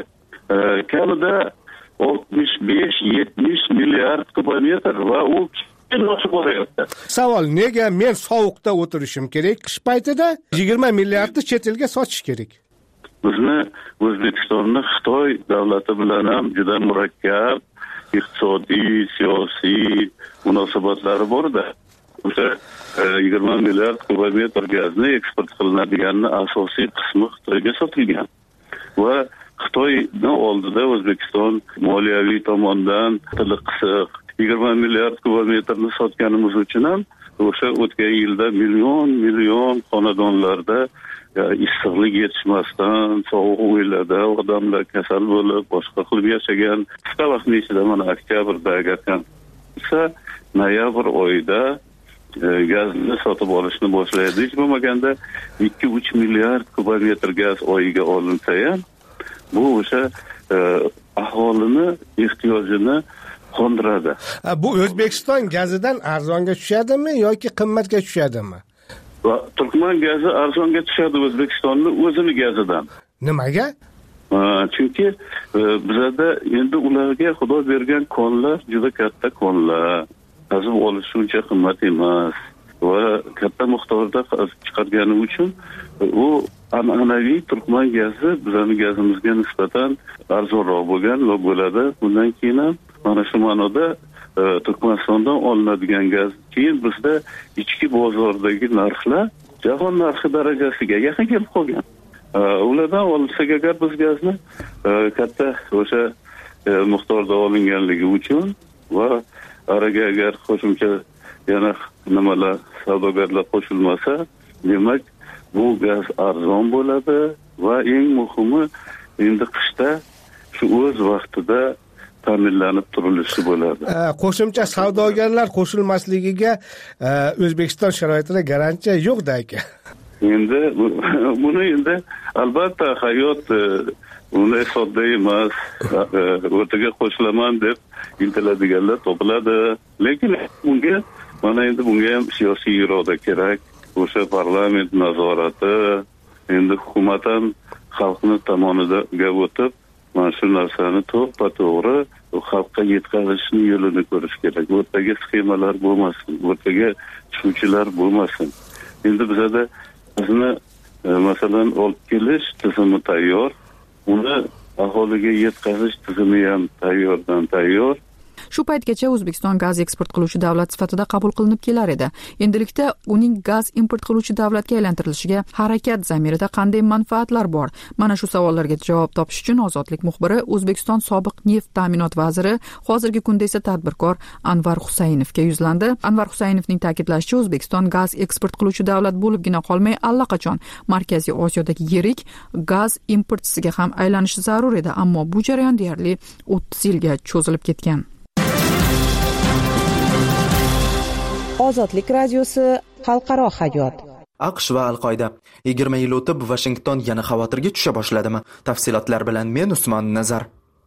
[SPEAKER 11] kamida oltmish besh yetmish milliard kubometr va u oshib boryapti.
[SPEAKER 10] Savol, nega men sovuqda o'tirishim kerak qish paytida yigirma milliardni chet elga sotish kerak?
[SPEAKER 11] Bizni O'zbekistonni Xitoy davlati bilan ham juda murakkab iqtisodiy, siyosiy munosabatlari bor-da. O'sha yigirma milliard kubometr gazni eksport qilinadiganini asosiy qismi Xitoyga sotilgan. Va Xitoyning oldida O'zbekiston moliyaviy tomondan tili qisiq yigirma milliard kubometrni sotganimiz uchun ham o'sha o'tgan yilda million million xonadonlarda issiqlik yetishmasdan, sovuq o'ylarda odamlar kasal bo'lib, boshqa qilib yashagan. Qisqa vaqtning ichida mana oktyabrda agar esa noyabr oyida gazni sotib olishni boshlaydi. Hech bo'lmaganda ikki uch milliard kubometr gaz oyiga olinsa ham bu o'sha aholini ehtiyojini qondiradi.
[SPEAKER 10] Bu O'zbekiston gazidan arzonga tushadimi yoki qimmatga tushadimi?
[SPEAKER 11] Turkman gazi arzonga tushadi O'zbekistonning o'zini gazidan.
[SPEAKER 10] Nimaga?
[SPEAKER 11] Chunki bizda endi ularga Xudo bergan konlar juda katta konlar. Qazib olish uncha qimmat emas va katta miqdorda chiqargani uchun u an'anaviy Turkman gazi bizning gazimizga nisbatan arzonroq bo'lgan va bo'ladi. Bundan keyin ham mana shu ma'noda Turkmanistondan olinadigan gaz keyin bizda ichki bozordagi narxlar jahon narxi darajasiga yaqin kelib qolgan. Ulardan olinsak agar biz gazni katta o'sha miqdorda olinganligi uchun va araga agar qo'shimcha yana nimalar savdogarlar qo'shilmasa, demak bu gaz arzon bo'ladi va eng muhimi endi qishda shu o'z vaqtida ta'minlanib turilishi bo'ladi.
[SPEAKER 10] Qo'shimcha savdogarlar qo'shilmasligiga O'zbekiston sharoitida garantiya yo'q-da aka.
[SPEAKER 11] Endi buni endi albatta hayot unday sodda emas. O'rtaga qo'shilaman deb intiladiganlar topiladi. Lekin bunga mana endi bunga ham siyosiy iroda kerak. O'sha parlament nazorati, endi hukumat ham xalqni tomoniga o'tib, mana shu narsani to'g'ri xalqqa yetkazishni yo'lini ko'rish kerak. O'rtaga sxemalar bo'lmasin, o'rtaga tushuvchilar bo'lmasin. Endi bizda bizni masalan olib kelish tizimi tayyor, uni aholiga yetkazish tizimi ham tayyordan tayyor.
[SPEAKER 7] Shu paytgacha O'zbekiston gaz eksport qiluvchi davlat sifatida qabul qilinib kelar edi. Endilikda uning gaz import qiluvchi davlatga aylantirilishiga harakat zamirida qanday manfaatlar bor? Mana shu savollarga javob topish uchun Ozodlik muxbiri O'zbekiston sobiq neft ta'minot vaziri, hozirgi kunda esa tadbirkor Anvar Husaynovga yuzlandi. Anvar Husaynovning ta'kidlashicha, O'zbekiston gaz eksport qiluvchi davlat bo'libgina qolmay, allaqachon Markaziy Osiyodagi yirik gaz importchisiga ham aylanishi zarur edi, ammo bu jarayon deyarli o'ttiz yilga cho'zilib ketgan.
[SPEAKER 2] Ozodlik radiosi xalqaro hayot.
[SPEAKER 4] AQSh va Al-Qoida yigirma yil o'tib Vashington yana xavotirga tusha boshladimi? Tafsilotlar bilan men Usmon Nazar.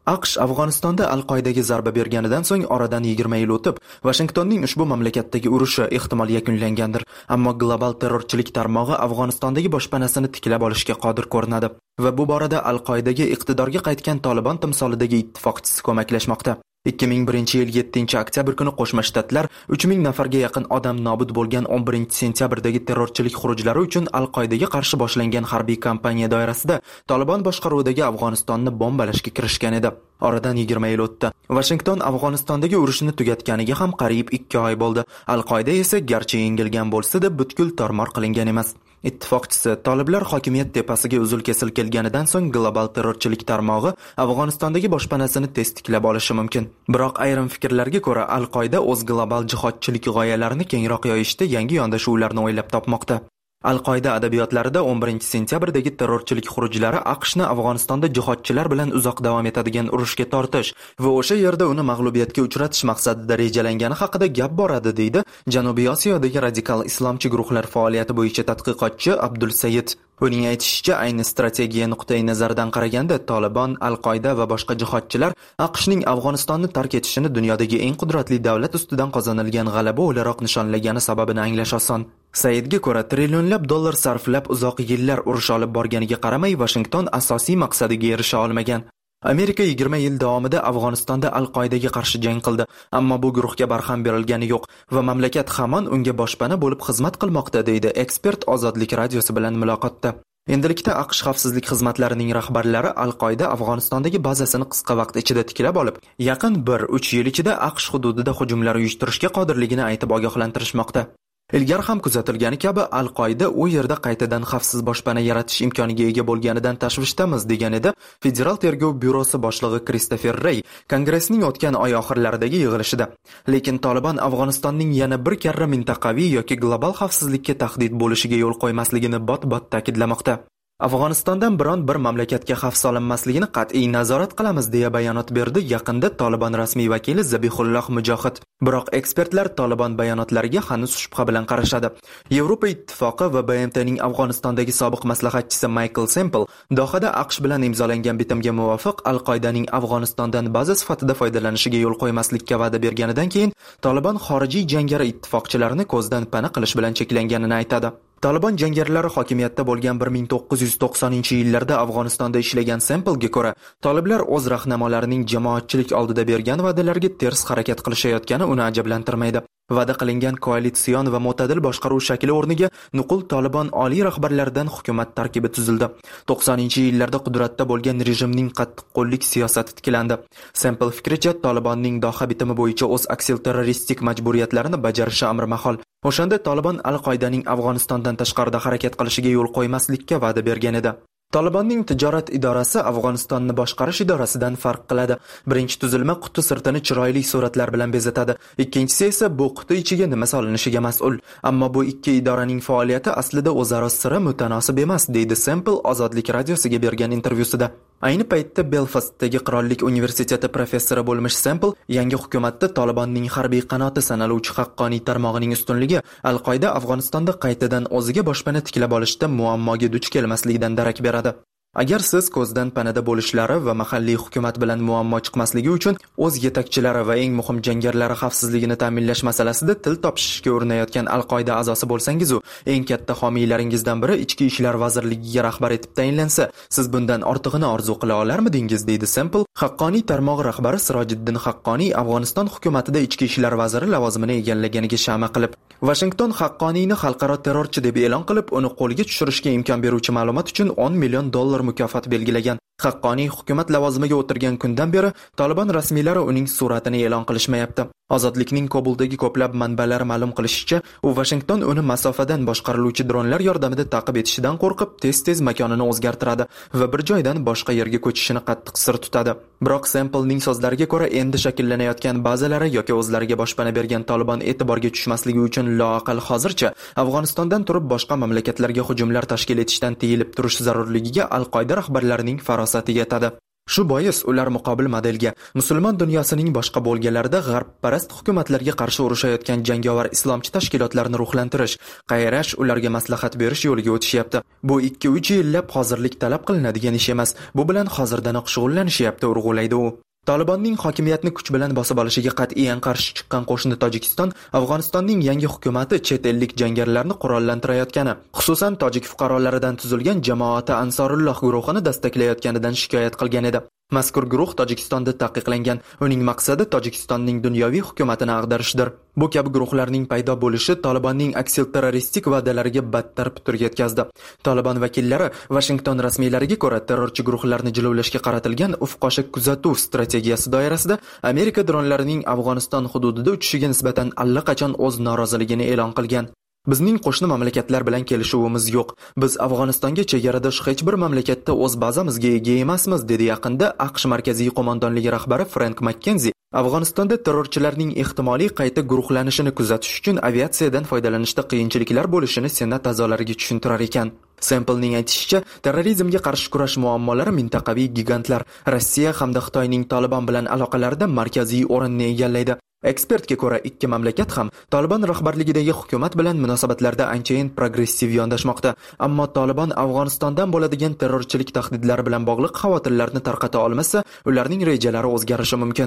[SPEAKER 4] aqsh Afg'onistonda Al-Qoidaga zarba berganidan so'ng oradan yigirma yil o'tib, Vashingtonning ushbu mamlakatdagi urushi ehtimol yakunlangandir. Ammo global terrorchilik tarmog'i Afg'onistondagi boshpanasini tiklab olishga qodir ko'rinadi va bu borada Al-Qoidaga iqtidorga qaytgan Tolibon timsolidagi ittifoqchisi ko'maklashmoqda. ikki ming birinchi yil yettinchi oktyabr kuni Qo'shma Shtatlar uch ming nafarga yaqin odam nobud bo'lgan o'n birinchi sentyabrdagi terrorchilik xurujlari uchun Al-Qoidaga qarshi boshlangan harbiy kampaniya doirasida Tolibon boshqaruvidagi Afg'onistonni bombalashga kirishgan edi. Oradan yigirma yil o'tdi. Vashington Afg'onistondagi urushni tugatganiga ham qariyb ikki oy bo'ldi. Al-Qoida esa garchi yengilgan bo'lsa-da, butkul tormor qilingan emas. Ittifoqchisi Toliblar hokimiyat tepasiga uzil-kesil kelganidan so'ng global terrorchilik tarmog'i Afg'onistondagi boshpanasini tez tiklab olishi mumkin. Biroq ayrim fikrlarga ko'ra Al-Qoida o'z global jihodchilik g'oyalarini kengroq yoyishda yangi yondashuvlarni o'ylab topmoqda. Al-Qoida adabiyotlarida o'n birinchi sentyabrdagi terrorchilik xurujlari AQShni Afg'onistonda jihodchilar bilan uzoq davom etadigan urushga tortish va o'sha yerda uni mag'lubiyatga uchratish maqsadida rejalangani haqida gap boradi, deydi Janubiy Osiyodagi radikal islomchi guruhlar faoliyati bo'yicha tadqiqotchi Abdul Sayid. Uning aytishicha, ayni strategiya nuqtai nazaridan qaraganda Tolibon, Al-Qoida va boshqa jihodchilar AQShning Afg'onistonni tark etishini dunyodagi eng qudratli davlat ustidan qozonilgan g'alaba o'laroq nishonlagani sababini anglash oson. Saidga ko'ra, trillionlab dollar sarflab uzoq yillar urush olib borganiga qaramay, Vashington asosiy maqsadiga erisha olmagan. Amerika yigirma yil davomida Afg'onistonda Al-Qoidaga qarshi jang qildi, ammo bu guruhga barham berilgani yo'q va mamlakat hamon unga boshpana bo'lib xizmat qilmoqda, deydi ekspert Ozodlik radiosi bilan muloqotda. Endilikda AQSh xavfsizlik xizmatlarining rahbarlari Al-Qoida Afg'onistondagi bazasini qisqa vaqt ichida tiklab olib, yaqin bir uch yil ichida AQSh hududida hujumlar uyushtirishga qodirligini aytib ogohlantirishmoqda. Ilgari ham kuzatilgani kabi Al-Qoida u yerda qaytadan xavfsiz boshpana yaratish imkoniga ega bo'lganidan tashvishdamiz, degan edi Federal tergov byurosi boshlig'i Kristofer Rey Kongressning o'tgan oy oxirlaridagi yig'ilishida. Lekin Tolibon Afg'onistonning yana bir karra mintaqaviy yoki global xavfsizlikka tahdid bo'lishiga yo'l qo'ymasligini bot-bot ta'kidlamoqda. Afg'onistondan biron bir mamlakatga xavf solinmasligini qat'iy nazorat qilamiz deya bayonot berdi yaqinda Tolibon rasmiy vakili Zabihulloh Mujohid. Biroq ekspertlar Tolibon bayonotlariga hanuz shubha bilan qarashadi. Yevropa ittifoqi va B M T'ning Afg'onistondagi sobiq maslahatchisi Michael Semple Dohada AQSh bilan imzolangan bitimga muvofiq Al-Qoidaning Afg'onistondan baza sifatida foydalanishiga yo'l qo'ymaslikka va'da berganidan keyin Tolibon xorijiy jangari ittifoqchilarni ko'zdan pana qilish bilan cheklanganini aytadi. Tolibon jangarilari hokimiyatda bo'lgan bir ming to'qqiz yuz to'qsoninchi yillarda Afg'onistonda ishlagan Semple'ga ko'ra, Toliblar o'z rahnamolarining jamoatchilik oldida bergan va'dalariga ters harakat qilishayotgani uni ajablantirmaydi. Va'da qilingan koalitsion va mo'tadil boshqaruv shakli o'rniga nuqul Tolibon oliy rahbarlaridan hukumat tarkibi tuzildi. to'qsoninchi yillarda qudratda bo'lgan rejimning qattiqqo'llik siyosati tiklandi. Semple fikricha, Tolibonning Doha bitimi bo'yicha o'z aksilterroristik majburiyatlarini bajarishi amri mahol. O'shanda Tolibon Al-Qoidaning Afg'onistondan tashqarida harakat qilishiga yo'l qo'ymaslikka va'da bergan edi. Tolibonning tijorat idorasi Afg'onistonni boshqarish idorasidan farq qiladi. Birinchi tuzilma quti sirtini chiroyli suratlar bilan bezatadi. Ikkinchisi esa bu quti ichiga nima solinishiga mas'ul. Ammo bu ikki idoraning faoliyati aslida o'zaro sira mutanosib emas, deydi Semple Ozodlik radiosiga bergan intervyusida. Ayni paytda Belfastdagi Qirollik universiteti professori bo'lmish Semple yangi hukumatda Tolibonning harbiy qanoti sanaluvchi haqqoniy tarmog'ining ustunligi Al-Qoida Afg'onistonda qaytadan o'ziga boshpana tiklab olishda muammoga duch kelmasligidan darak beradi. Agar siz ko'zdan panada bo'lishlari va mahalliy hukumat bilan muammo chiqmasligi uchun o'z yetakchilari va eng muhim jangarilar xavfsizligini ta'minlash masalasida til topishishga urinayotgan Al-Qoida a'zosi bo'lsangiz, u eng katta homiylaringizdan biri Ichki ishlar vazirligiga rahbar etib tayinlansa, siz bundan ortig'ini orzu qila olarmidingiz, deydi Semple. Haqqoniy tarmog'i rahbari Sirojiddin Haqqoniy Afg'oniston hukumatida ichki ishlar vaziri lavozimini egallaganiga shama qilib, Washington Haqqoniyni xalqaro terrorchi deb e'lon qilib, uni qo'lga tushirishga imkon beruvchi ma'lumot uchun o'n million dollar mukofot belgilagan. Haqqoniy hukumat lavozimiga o'tirgan kundan beri Tolibon rasmiylari uning suratini e'lon qilishmayapti. Ozodlikning Kobuldagi ko'plab manbalar ma'lum qilishicha, u Washington uni masofadan boshqariluvchi dronlar yordamida ta'qib etishidan qo'rqib, tez-tez makonini o'zgartiradi va bir joydan boshqa yerga ko'chishini qattiq sir tutadi. Biroq Semple'ning so'zlariga ko'ra, endi shakllanayotgan bazalari yoki o'zlariga boshpana bergan Tolibon e'tiborga tushmasligi uchun loaqal hozircha Afg'onistondan turib boshqa mamlakatlarga hujumlar tashkil etishdan tiyilib turish zarurligiga Al-Qoida rahbarlarining farosati yetadi. Shu bois ular muqobil modelga musulmon dunyosining boshqa bo'lganlarida g'arbparast hukumatlarga qarshi urushayotgan jangovar islomchi tashkilotlarni ruhlantirish, qayrash, ularga maslahat berish yo'liga o'tishyapti. Bu ikki uch yillab hozirlik talab qilinadigan ish emas. Bu bilan hozirdanoq shug'ullanishyapti, urg'ulaydi u. Talibanning hokimiyatni kuch bilan bosib olishiga qat'iyan qarshi chiqqan qo'shni Tojikiston Afg'onistonning yangi hukumatı chet ellik jangarilarni qurollantirayotgani, xususan tojik fuqarolaridan tuzilgan Jamoati Ansorulloh guruhini dastaklayotganidan shikoyat qilgan edi. Mazkur guruh Tojikistonda taqiqlangan. Uning maqsadi Tojikistonning dunyoviy hukumatini ag'darishdir. Bu kabi guruhlarning paydo bo'lishi Talibanning aksil-terroristik va'dalariga battar putur yetkazdi. Taliban vakillari Washington rasmiylariga ko'ra terrorchi guruhlarni jilovlashga qaratilgan ufqoshi kuzatuv strategiyasi doirasida Amerika dronlarining Afg'oniston hududida uchishiga nisbatan allaqachon o'z noroziligini e'lon qilgan. Bizning qo'shni mamlakatlar bilan kelishuvimiz yo'q. Biz Afg'onistonga chegaradosh hech bir mamlakatda o'z bazamizga ega emasmiz, dedi yaqinda AQSh markaziy qo'mondonligi rahbari Frank Makkenzi. Afg'onistonda terrorchilarning ehtimoliy qayta guruhlanishini kuzatish uchun aviatsiyadan foydalanishda qiyinchiliklar bo'lishini Senat a'zolariga tushuntirar ekan. Samplening aytishicha, terrorizmga qarshi kurash muammolari mintaqaviy gigantlar Rossiya hamda Xitoyning Taliban bilan aloqalarida markaziy o'rinni egallaydi. Ekspertga ko'ra, ikki mamlakat ham Taliban rahbarligidagi hukumat bilan munosabatlarda anchayin progressiv yondashmoqda. Ammo Taliban Afg'onistondan bo'ladigan terrorchilik tahdidlari bilan bog'liq xavotirlarni tarqata olmasa, ularning rejalari o'zgarishi mumkin.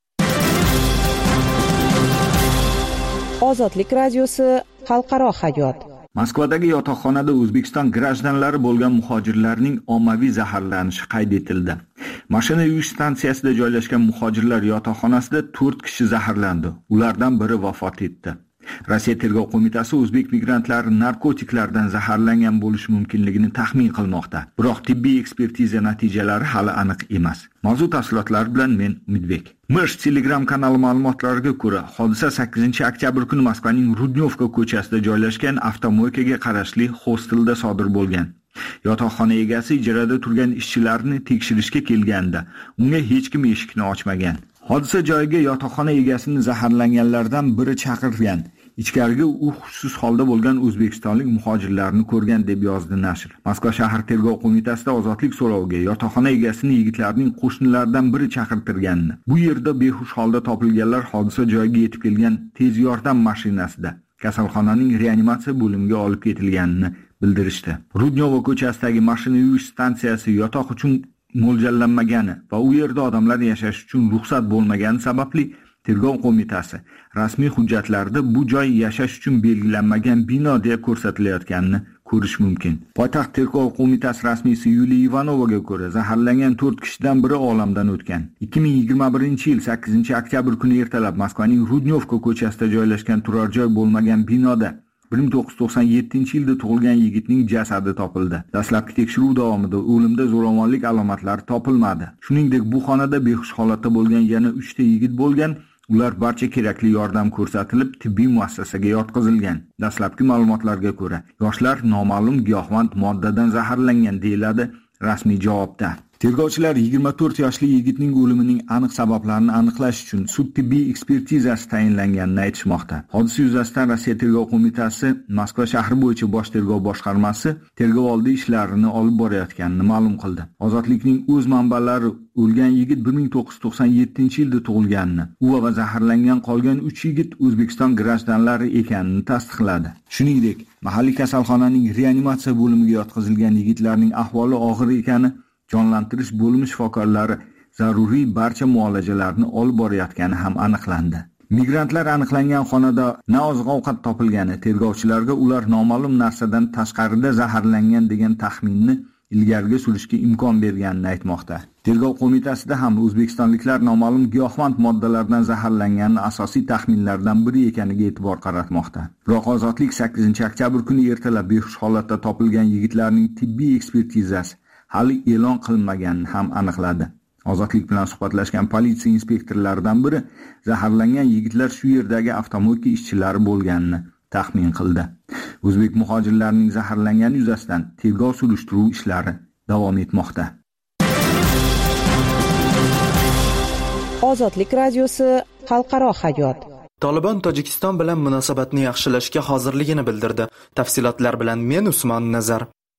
[SPEAKER 2] Ozodlik radiosi xalqaro hayot.
[SPEAKER 12] Moskvadagi yotoqxonada O'zbekiston grajdanlari bo'lgan muhojirlarning ommaviy zaharlanishi qayd etildi. Mashina yuvish stansiyasida joylashgan muhojirlar yotoqxonasida to'rt kishi zaharlandi. Ulardan biri vafot etdi. Rossiya Tergov qo'mitasi o'zbek migrantlari narkotiklardan zaharlangan bo'lishi mumkinligini taxmin qilmoqda. Biroq tibbiy ekspertiza natijalari hali aniq emas. Mavzu tafsilotlari bilan men Umidbek. Mirsh Telegram kanali ma'lumotlariga ko'ra, hodisa sakkizinchi oktyabr kuni Moskvaning Rudnyovka ko'chasida joylashgan avtomoykaga qarashli hostelda sodir bo'lgan. Yotoqxona egasi ijarada turgan ishchilarni tekshirishga kelganda, unga hech kim eshikni ochmagan. Hodisa joyiga yotoqxona egasini zaharlanganlardan biri chaqirgan. Ichkariga u hushsiz holda bo'lgan o'zbekistonlik muhojirlarni ko'rgan deb yozdi nashr. Moskva shahar tergov qo'mitasida ozodlik so'roviga yotoqxona egasini yigitlarning qo'shnilaridan biri chaqirtirganini. Bu yerda behush holda topilganlar hodisa joyiga yetib kelgan tez yordam mashinasida kasalxonaning reanimatsiya bo'limiga olib ketilganini bildirishdi. Rudnyova ko'chasidagi mashina yuvish stansiyasi yotoq uchun mo'ljallanmagani va u yerda odamlar yashash uchun ruxsat bo'lmagani sababli Tergov qo'mitasi rasmiy hujjatlarda bu joy yashash uchun belgilanmagan bino deb ko'rsatilayotganini ko'rish mumkin. Poytaxt Tergov qo'mitasi rasmiysi Yuliya Ivanovaga ko'ra, zaharlangan to'rt kishidan biri olamdan o'tgan. ikki ming yigirma birinchi yil sakkizinchi oktyabr kuni ertalab Moskvaning Rudnyovka ko'chasida joylashgan turar joy bo'lmagan binoda bir ming to'qqiz yuz to'qson yettinchi yilda tug'ilgan yigitning jasadi topildi. Dastlabki tekshiruv davomida o'limda zo'ravonlik alomatlari topilmadi. Shuningdek, bu xonada behush holatda bo'lgan yana uchta yigit bo'lgan. Ular barcha kerakli yordam ko'rsatilib, tibbiy muassasaga yotqizilgan. Dastlabki ma'lumotlarga ko'ra, yoshlar noma'lum giyohvand moddadan zaharlangan, deyiladi rasmiy javobda. Tergovchilar yigirma to'rt yoshli yigitning o'limining aniq sabablarini aniqlash uchun sud tibbiy ekspertizasi tayinlanganini aytishmoqda. Hodisa yuzasidan Rossiya Tergov qo'mitasi Moskva shahri bo'yicha bosh tergov boshqarmasi tergov oldi ishlarini olib borayotganini ma'lum qildi. Ozodlikning o'z manbalari o'lgan yigit bir ming to'qqiz yuz to'qson yettinchi yilda tug'ilganini, u va zaharlangan qolgan uch yigit O'zbekiston grajdanlari ekanini tasdiqladi. Shuningdek, mahalliy kasalxonaning reanimatsiya bo'limiga yotqizilgan yigitlarning ahvoli og'ir ekani, jonlantirish bo'limi shifokorlari zaruriy barcha muolajalarni olib borayotgani ham aniqlandi. Migrantlar aniqlangan xonada na oziq-ovqat topilgani, tergovchilarga ular noma'lum narsadan tashqarida zaharlangan degan taxminni ilgariga surishga imkon berganini aytmoqda. Tergov qo'mitasida ham o'zbekistonliklar noma'lum giyohvand moddalardan zaharlanganini asosiy taxminlardan biri ekaniga e'tibor qaratmoqda. Biroq Ozodlik sakkizinchi oktyabr kuni ertalab behush holatda topilgan yigitlarning tibbiy ekspertizasi hali e'lon qilinmaganini ham aniqladi. Ozodlik bilan suhbatlashgan politsiya inspektorlaridan biri zaharlangan yigitlar shu yerdagi avtomoyka ishchilari bo'lganini taxmin qildi. O'zbek muhojirlarining zaharlangani yuzasidan tergov surishtiruv ishlari davom etmoqda.
[SPEAKER 2] Ozodlik radiosi xalqaro hayot.
[SPEAKER 4] Taliban Tojikiston bilan munosabatni yaxshilashga hozirligini bildirdi. Tafsilotlar bilan men Usmon Nazar.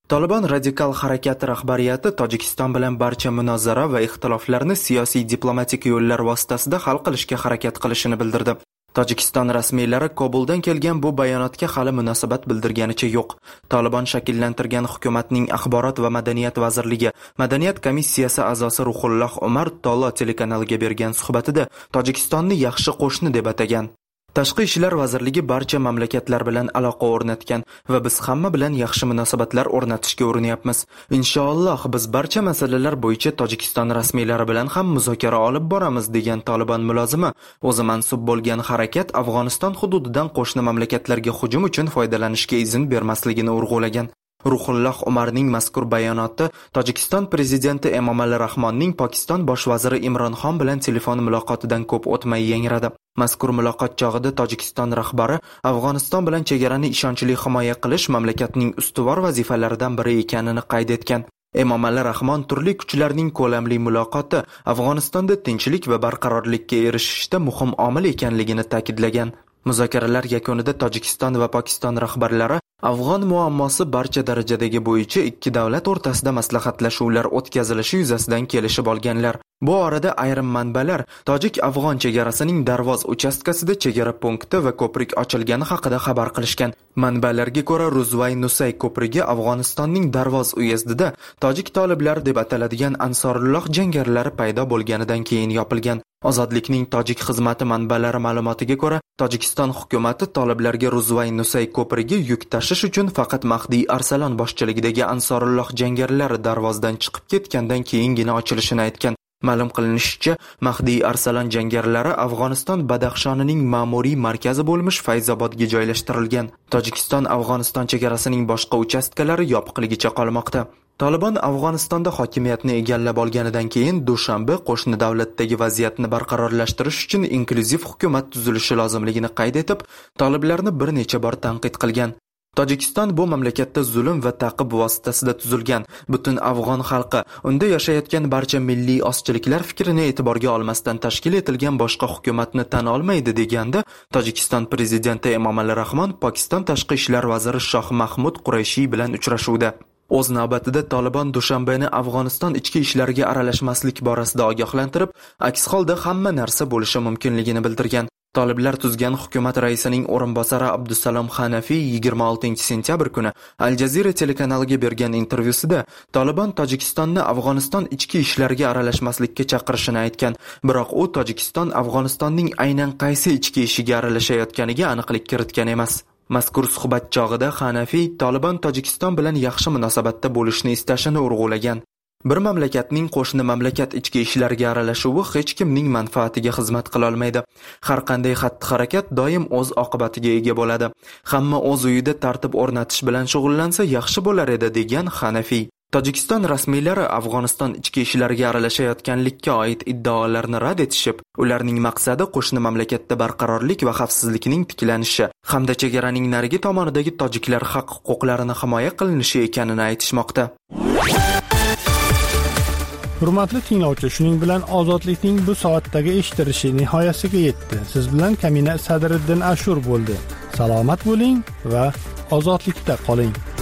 [SPEAKER 4] Tolibon radikal harakati rahbariyati Tojikiston bilan barcha munozara va ixtiloflarni siyosiy diplomatik yo'llar vositasida hal qilishga harakat qilishini bildirdi. Tojikiston rasmiylari Kobuldan kelgan bu bayonotga hali munosabat bildirganicha yo'q. Tolibon shakllantirgan hukumatning axborot va madaniyat vazirligi madaniyat komissiyasi a'zosi Ruhulloh Umar Tolo telekanaliga bergan suhbatida Tojikistonni yaxshi qo'shni deb atagan. Tashqi ishlar vazirligi barcha mamlakatlar bilan aloqa o'rnatgan va biz hamma bilan yaxshi munosabatlar o'rnatishga urinyapmiz. Inshaalloh biz barcha masalalar bo'yicha Tojikiston rasmiylari bilan ham muzokara olib boramiz degan Tolibon mulozimi o'zi mansub bo'lgan harakat Afg'oniston hududidan qo'shni mamlakatlarga hujum uchun foydalanishga izn bermasligini urg'ulagan. Ruhulloh Umarning mazkur bayonoti Tojikiston prezidenti Emomali Rahmonning Pokiston bosh vaziri Imron Xon bilan telefon muloqotidan ko'p o'tmay yangradi. Mazkur muloqot chog'ida Tojikiston rahbari Afg'oniston bilan chegarani ishonchli himoya qilish mamlakatning ustuvor vazifalaridan biri ekanini qayd etgan. Emomali Rahmon turli kuchlarning ko'lamli muloqoti Afg'onistonda tinchlik va barqarorlikka erishishda muhim omil ekanligini ta'kidlagan. Muzokaralar yakunida Tojikiston va Pokiston rahbarlari Afg'on muammosi barcha darajadagi bo'yicha ikki davlat o'rtasida maslahatlashuvlar o'tkazilishi yuzasidan kelishib olganlar. Bu orada ayrim manbalar Tojik-Afg'on chegarasining Darvoz uchastkasida chegara punkti va ko'prik ochilgani haqida xabar qilishgan. Manbalarga ko'ra Ruzvay-Nusay ko'prigi Afg'onistonning Darvoz uyezdida Tojik toliblar deb ataladigan Ansorulloh jangarilari paydo bo'lganidan keyin yopilgan. Ozodlikning tojik xizmati manbalari ma'lumotiga ko'ra, Tojikiston hukumatı toliblarga Ruzvay-Nusay ko'prigi yuk tashish uchun faqat Mahdiy Arsalon boshchiligidagi Ansorulloh jangarilari Darvozdan chiqib ketgandan keyingina ochilishini aytgan. Ma'lum qilinishicha, Mahdiy Arsalon jangarilari Afg'oniston Badaxshonining ma'muriy markazi bo'lmish Fayzobodga joylashtirilgan. Tojikiston Afg'oniston chegarasining boshqa uchastkalari yopiqligicha qolmoqda. Tolibon Afg'onistonda hokimiyatni egallab olganidan keyin Dushanbe qo'shni davlatdagi vaziyatni barqarorlashtirish uchun inklyuziv hukumat tuzilishi lozimligini qayd etib, toliblarni bir necha bor tanqid qilgan. Tojikiston bu mamlakatda zulm va ta'qib vositasida tuzilgan. Butun afg'on xalqi, unda yashayotgan barcha milliy ozchiliklar fikrini e'tiborga olmasdan tashkil etilgan boshqa hukumatni tan olmaydi deganda, Tojikiston prezidenti Emomali Rahmon Pokiston tashqi ishlar vaziri Shoh Mahmud Qurayshiy bilan uchrashuvda o'z navbatida Tolibon Dushanbeni Afg'oniston ichki ishlariga aralashmaslik borasida ogohlantirib, aks holda hamma narsa bo'lishi mumkinligini bildirgan. Toliblar tuzgan hukumat raisining o'rinbosari Abdusalom Hanafiy yigirma oltinchi sentyabr kuni Al Jazeera telekanaliga bergan intervyusida Tolibon Tojikistonni Afg'oniston ichki ishlariga aralashmaslikka chaqirishini aytgan. Biroq u Tojikiston Afg'onistonning aynan qaysi ichki ishiga aralashayotganiga aniqlik kiritgan emas. Mazkur suhbat chog'ida Hanafiy Tolibon Tojikiston bilan yaxshi munosabatda bo'lishni istashini urg'ulagan. Bir mamlakatning qo'shni mamlakat ichki ishlariga aralashuvi hech kimning manfaatiga xizmat qila olmaydi. Har qanday xatti-harakat doim o'z oqibatiga ega bo'ladi. Hamma o'z uyida tartib o'rnatish bilan shug'ullansa yaxshi bo'lar edi, degan Hanafiy. Tojikiston rasmiylari Afg'oniston ichki ishlariga aralashayotganlikka oid iddaolarni rad etishib, ularning maqsadi qo'shni mamlakatda barqarorlik va xavfsizlikning tiklanishi hamda chegaraning narigi tomonidagi tojiklar haq-huquqlarini himoya qilinishi ekanini aytishmoqda.
[SPEAKER 1] Hurmatli tinglovchi, shuning bilan ozodlikning bu soatdagi eshitilishi nihoyasiga yetdi. Siz bilan Kamina Sadriddin Ashur bo'ldi. Salomat bo'ling va ozodlikda qoling.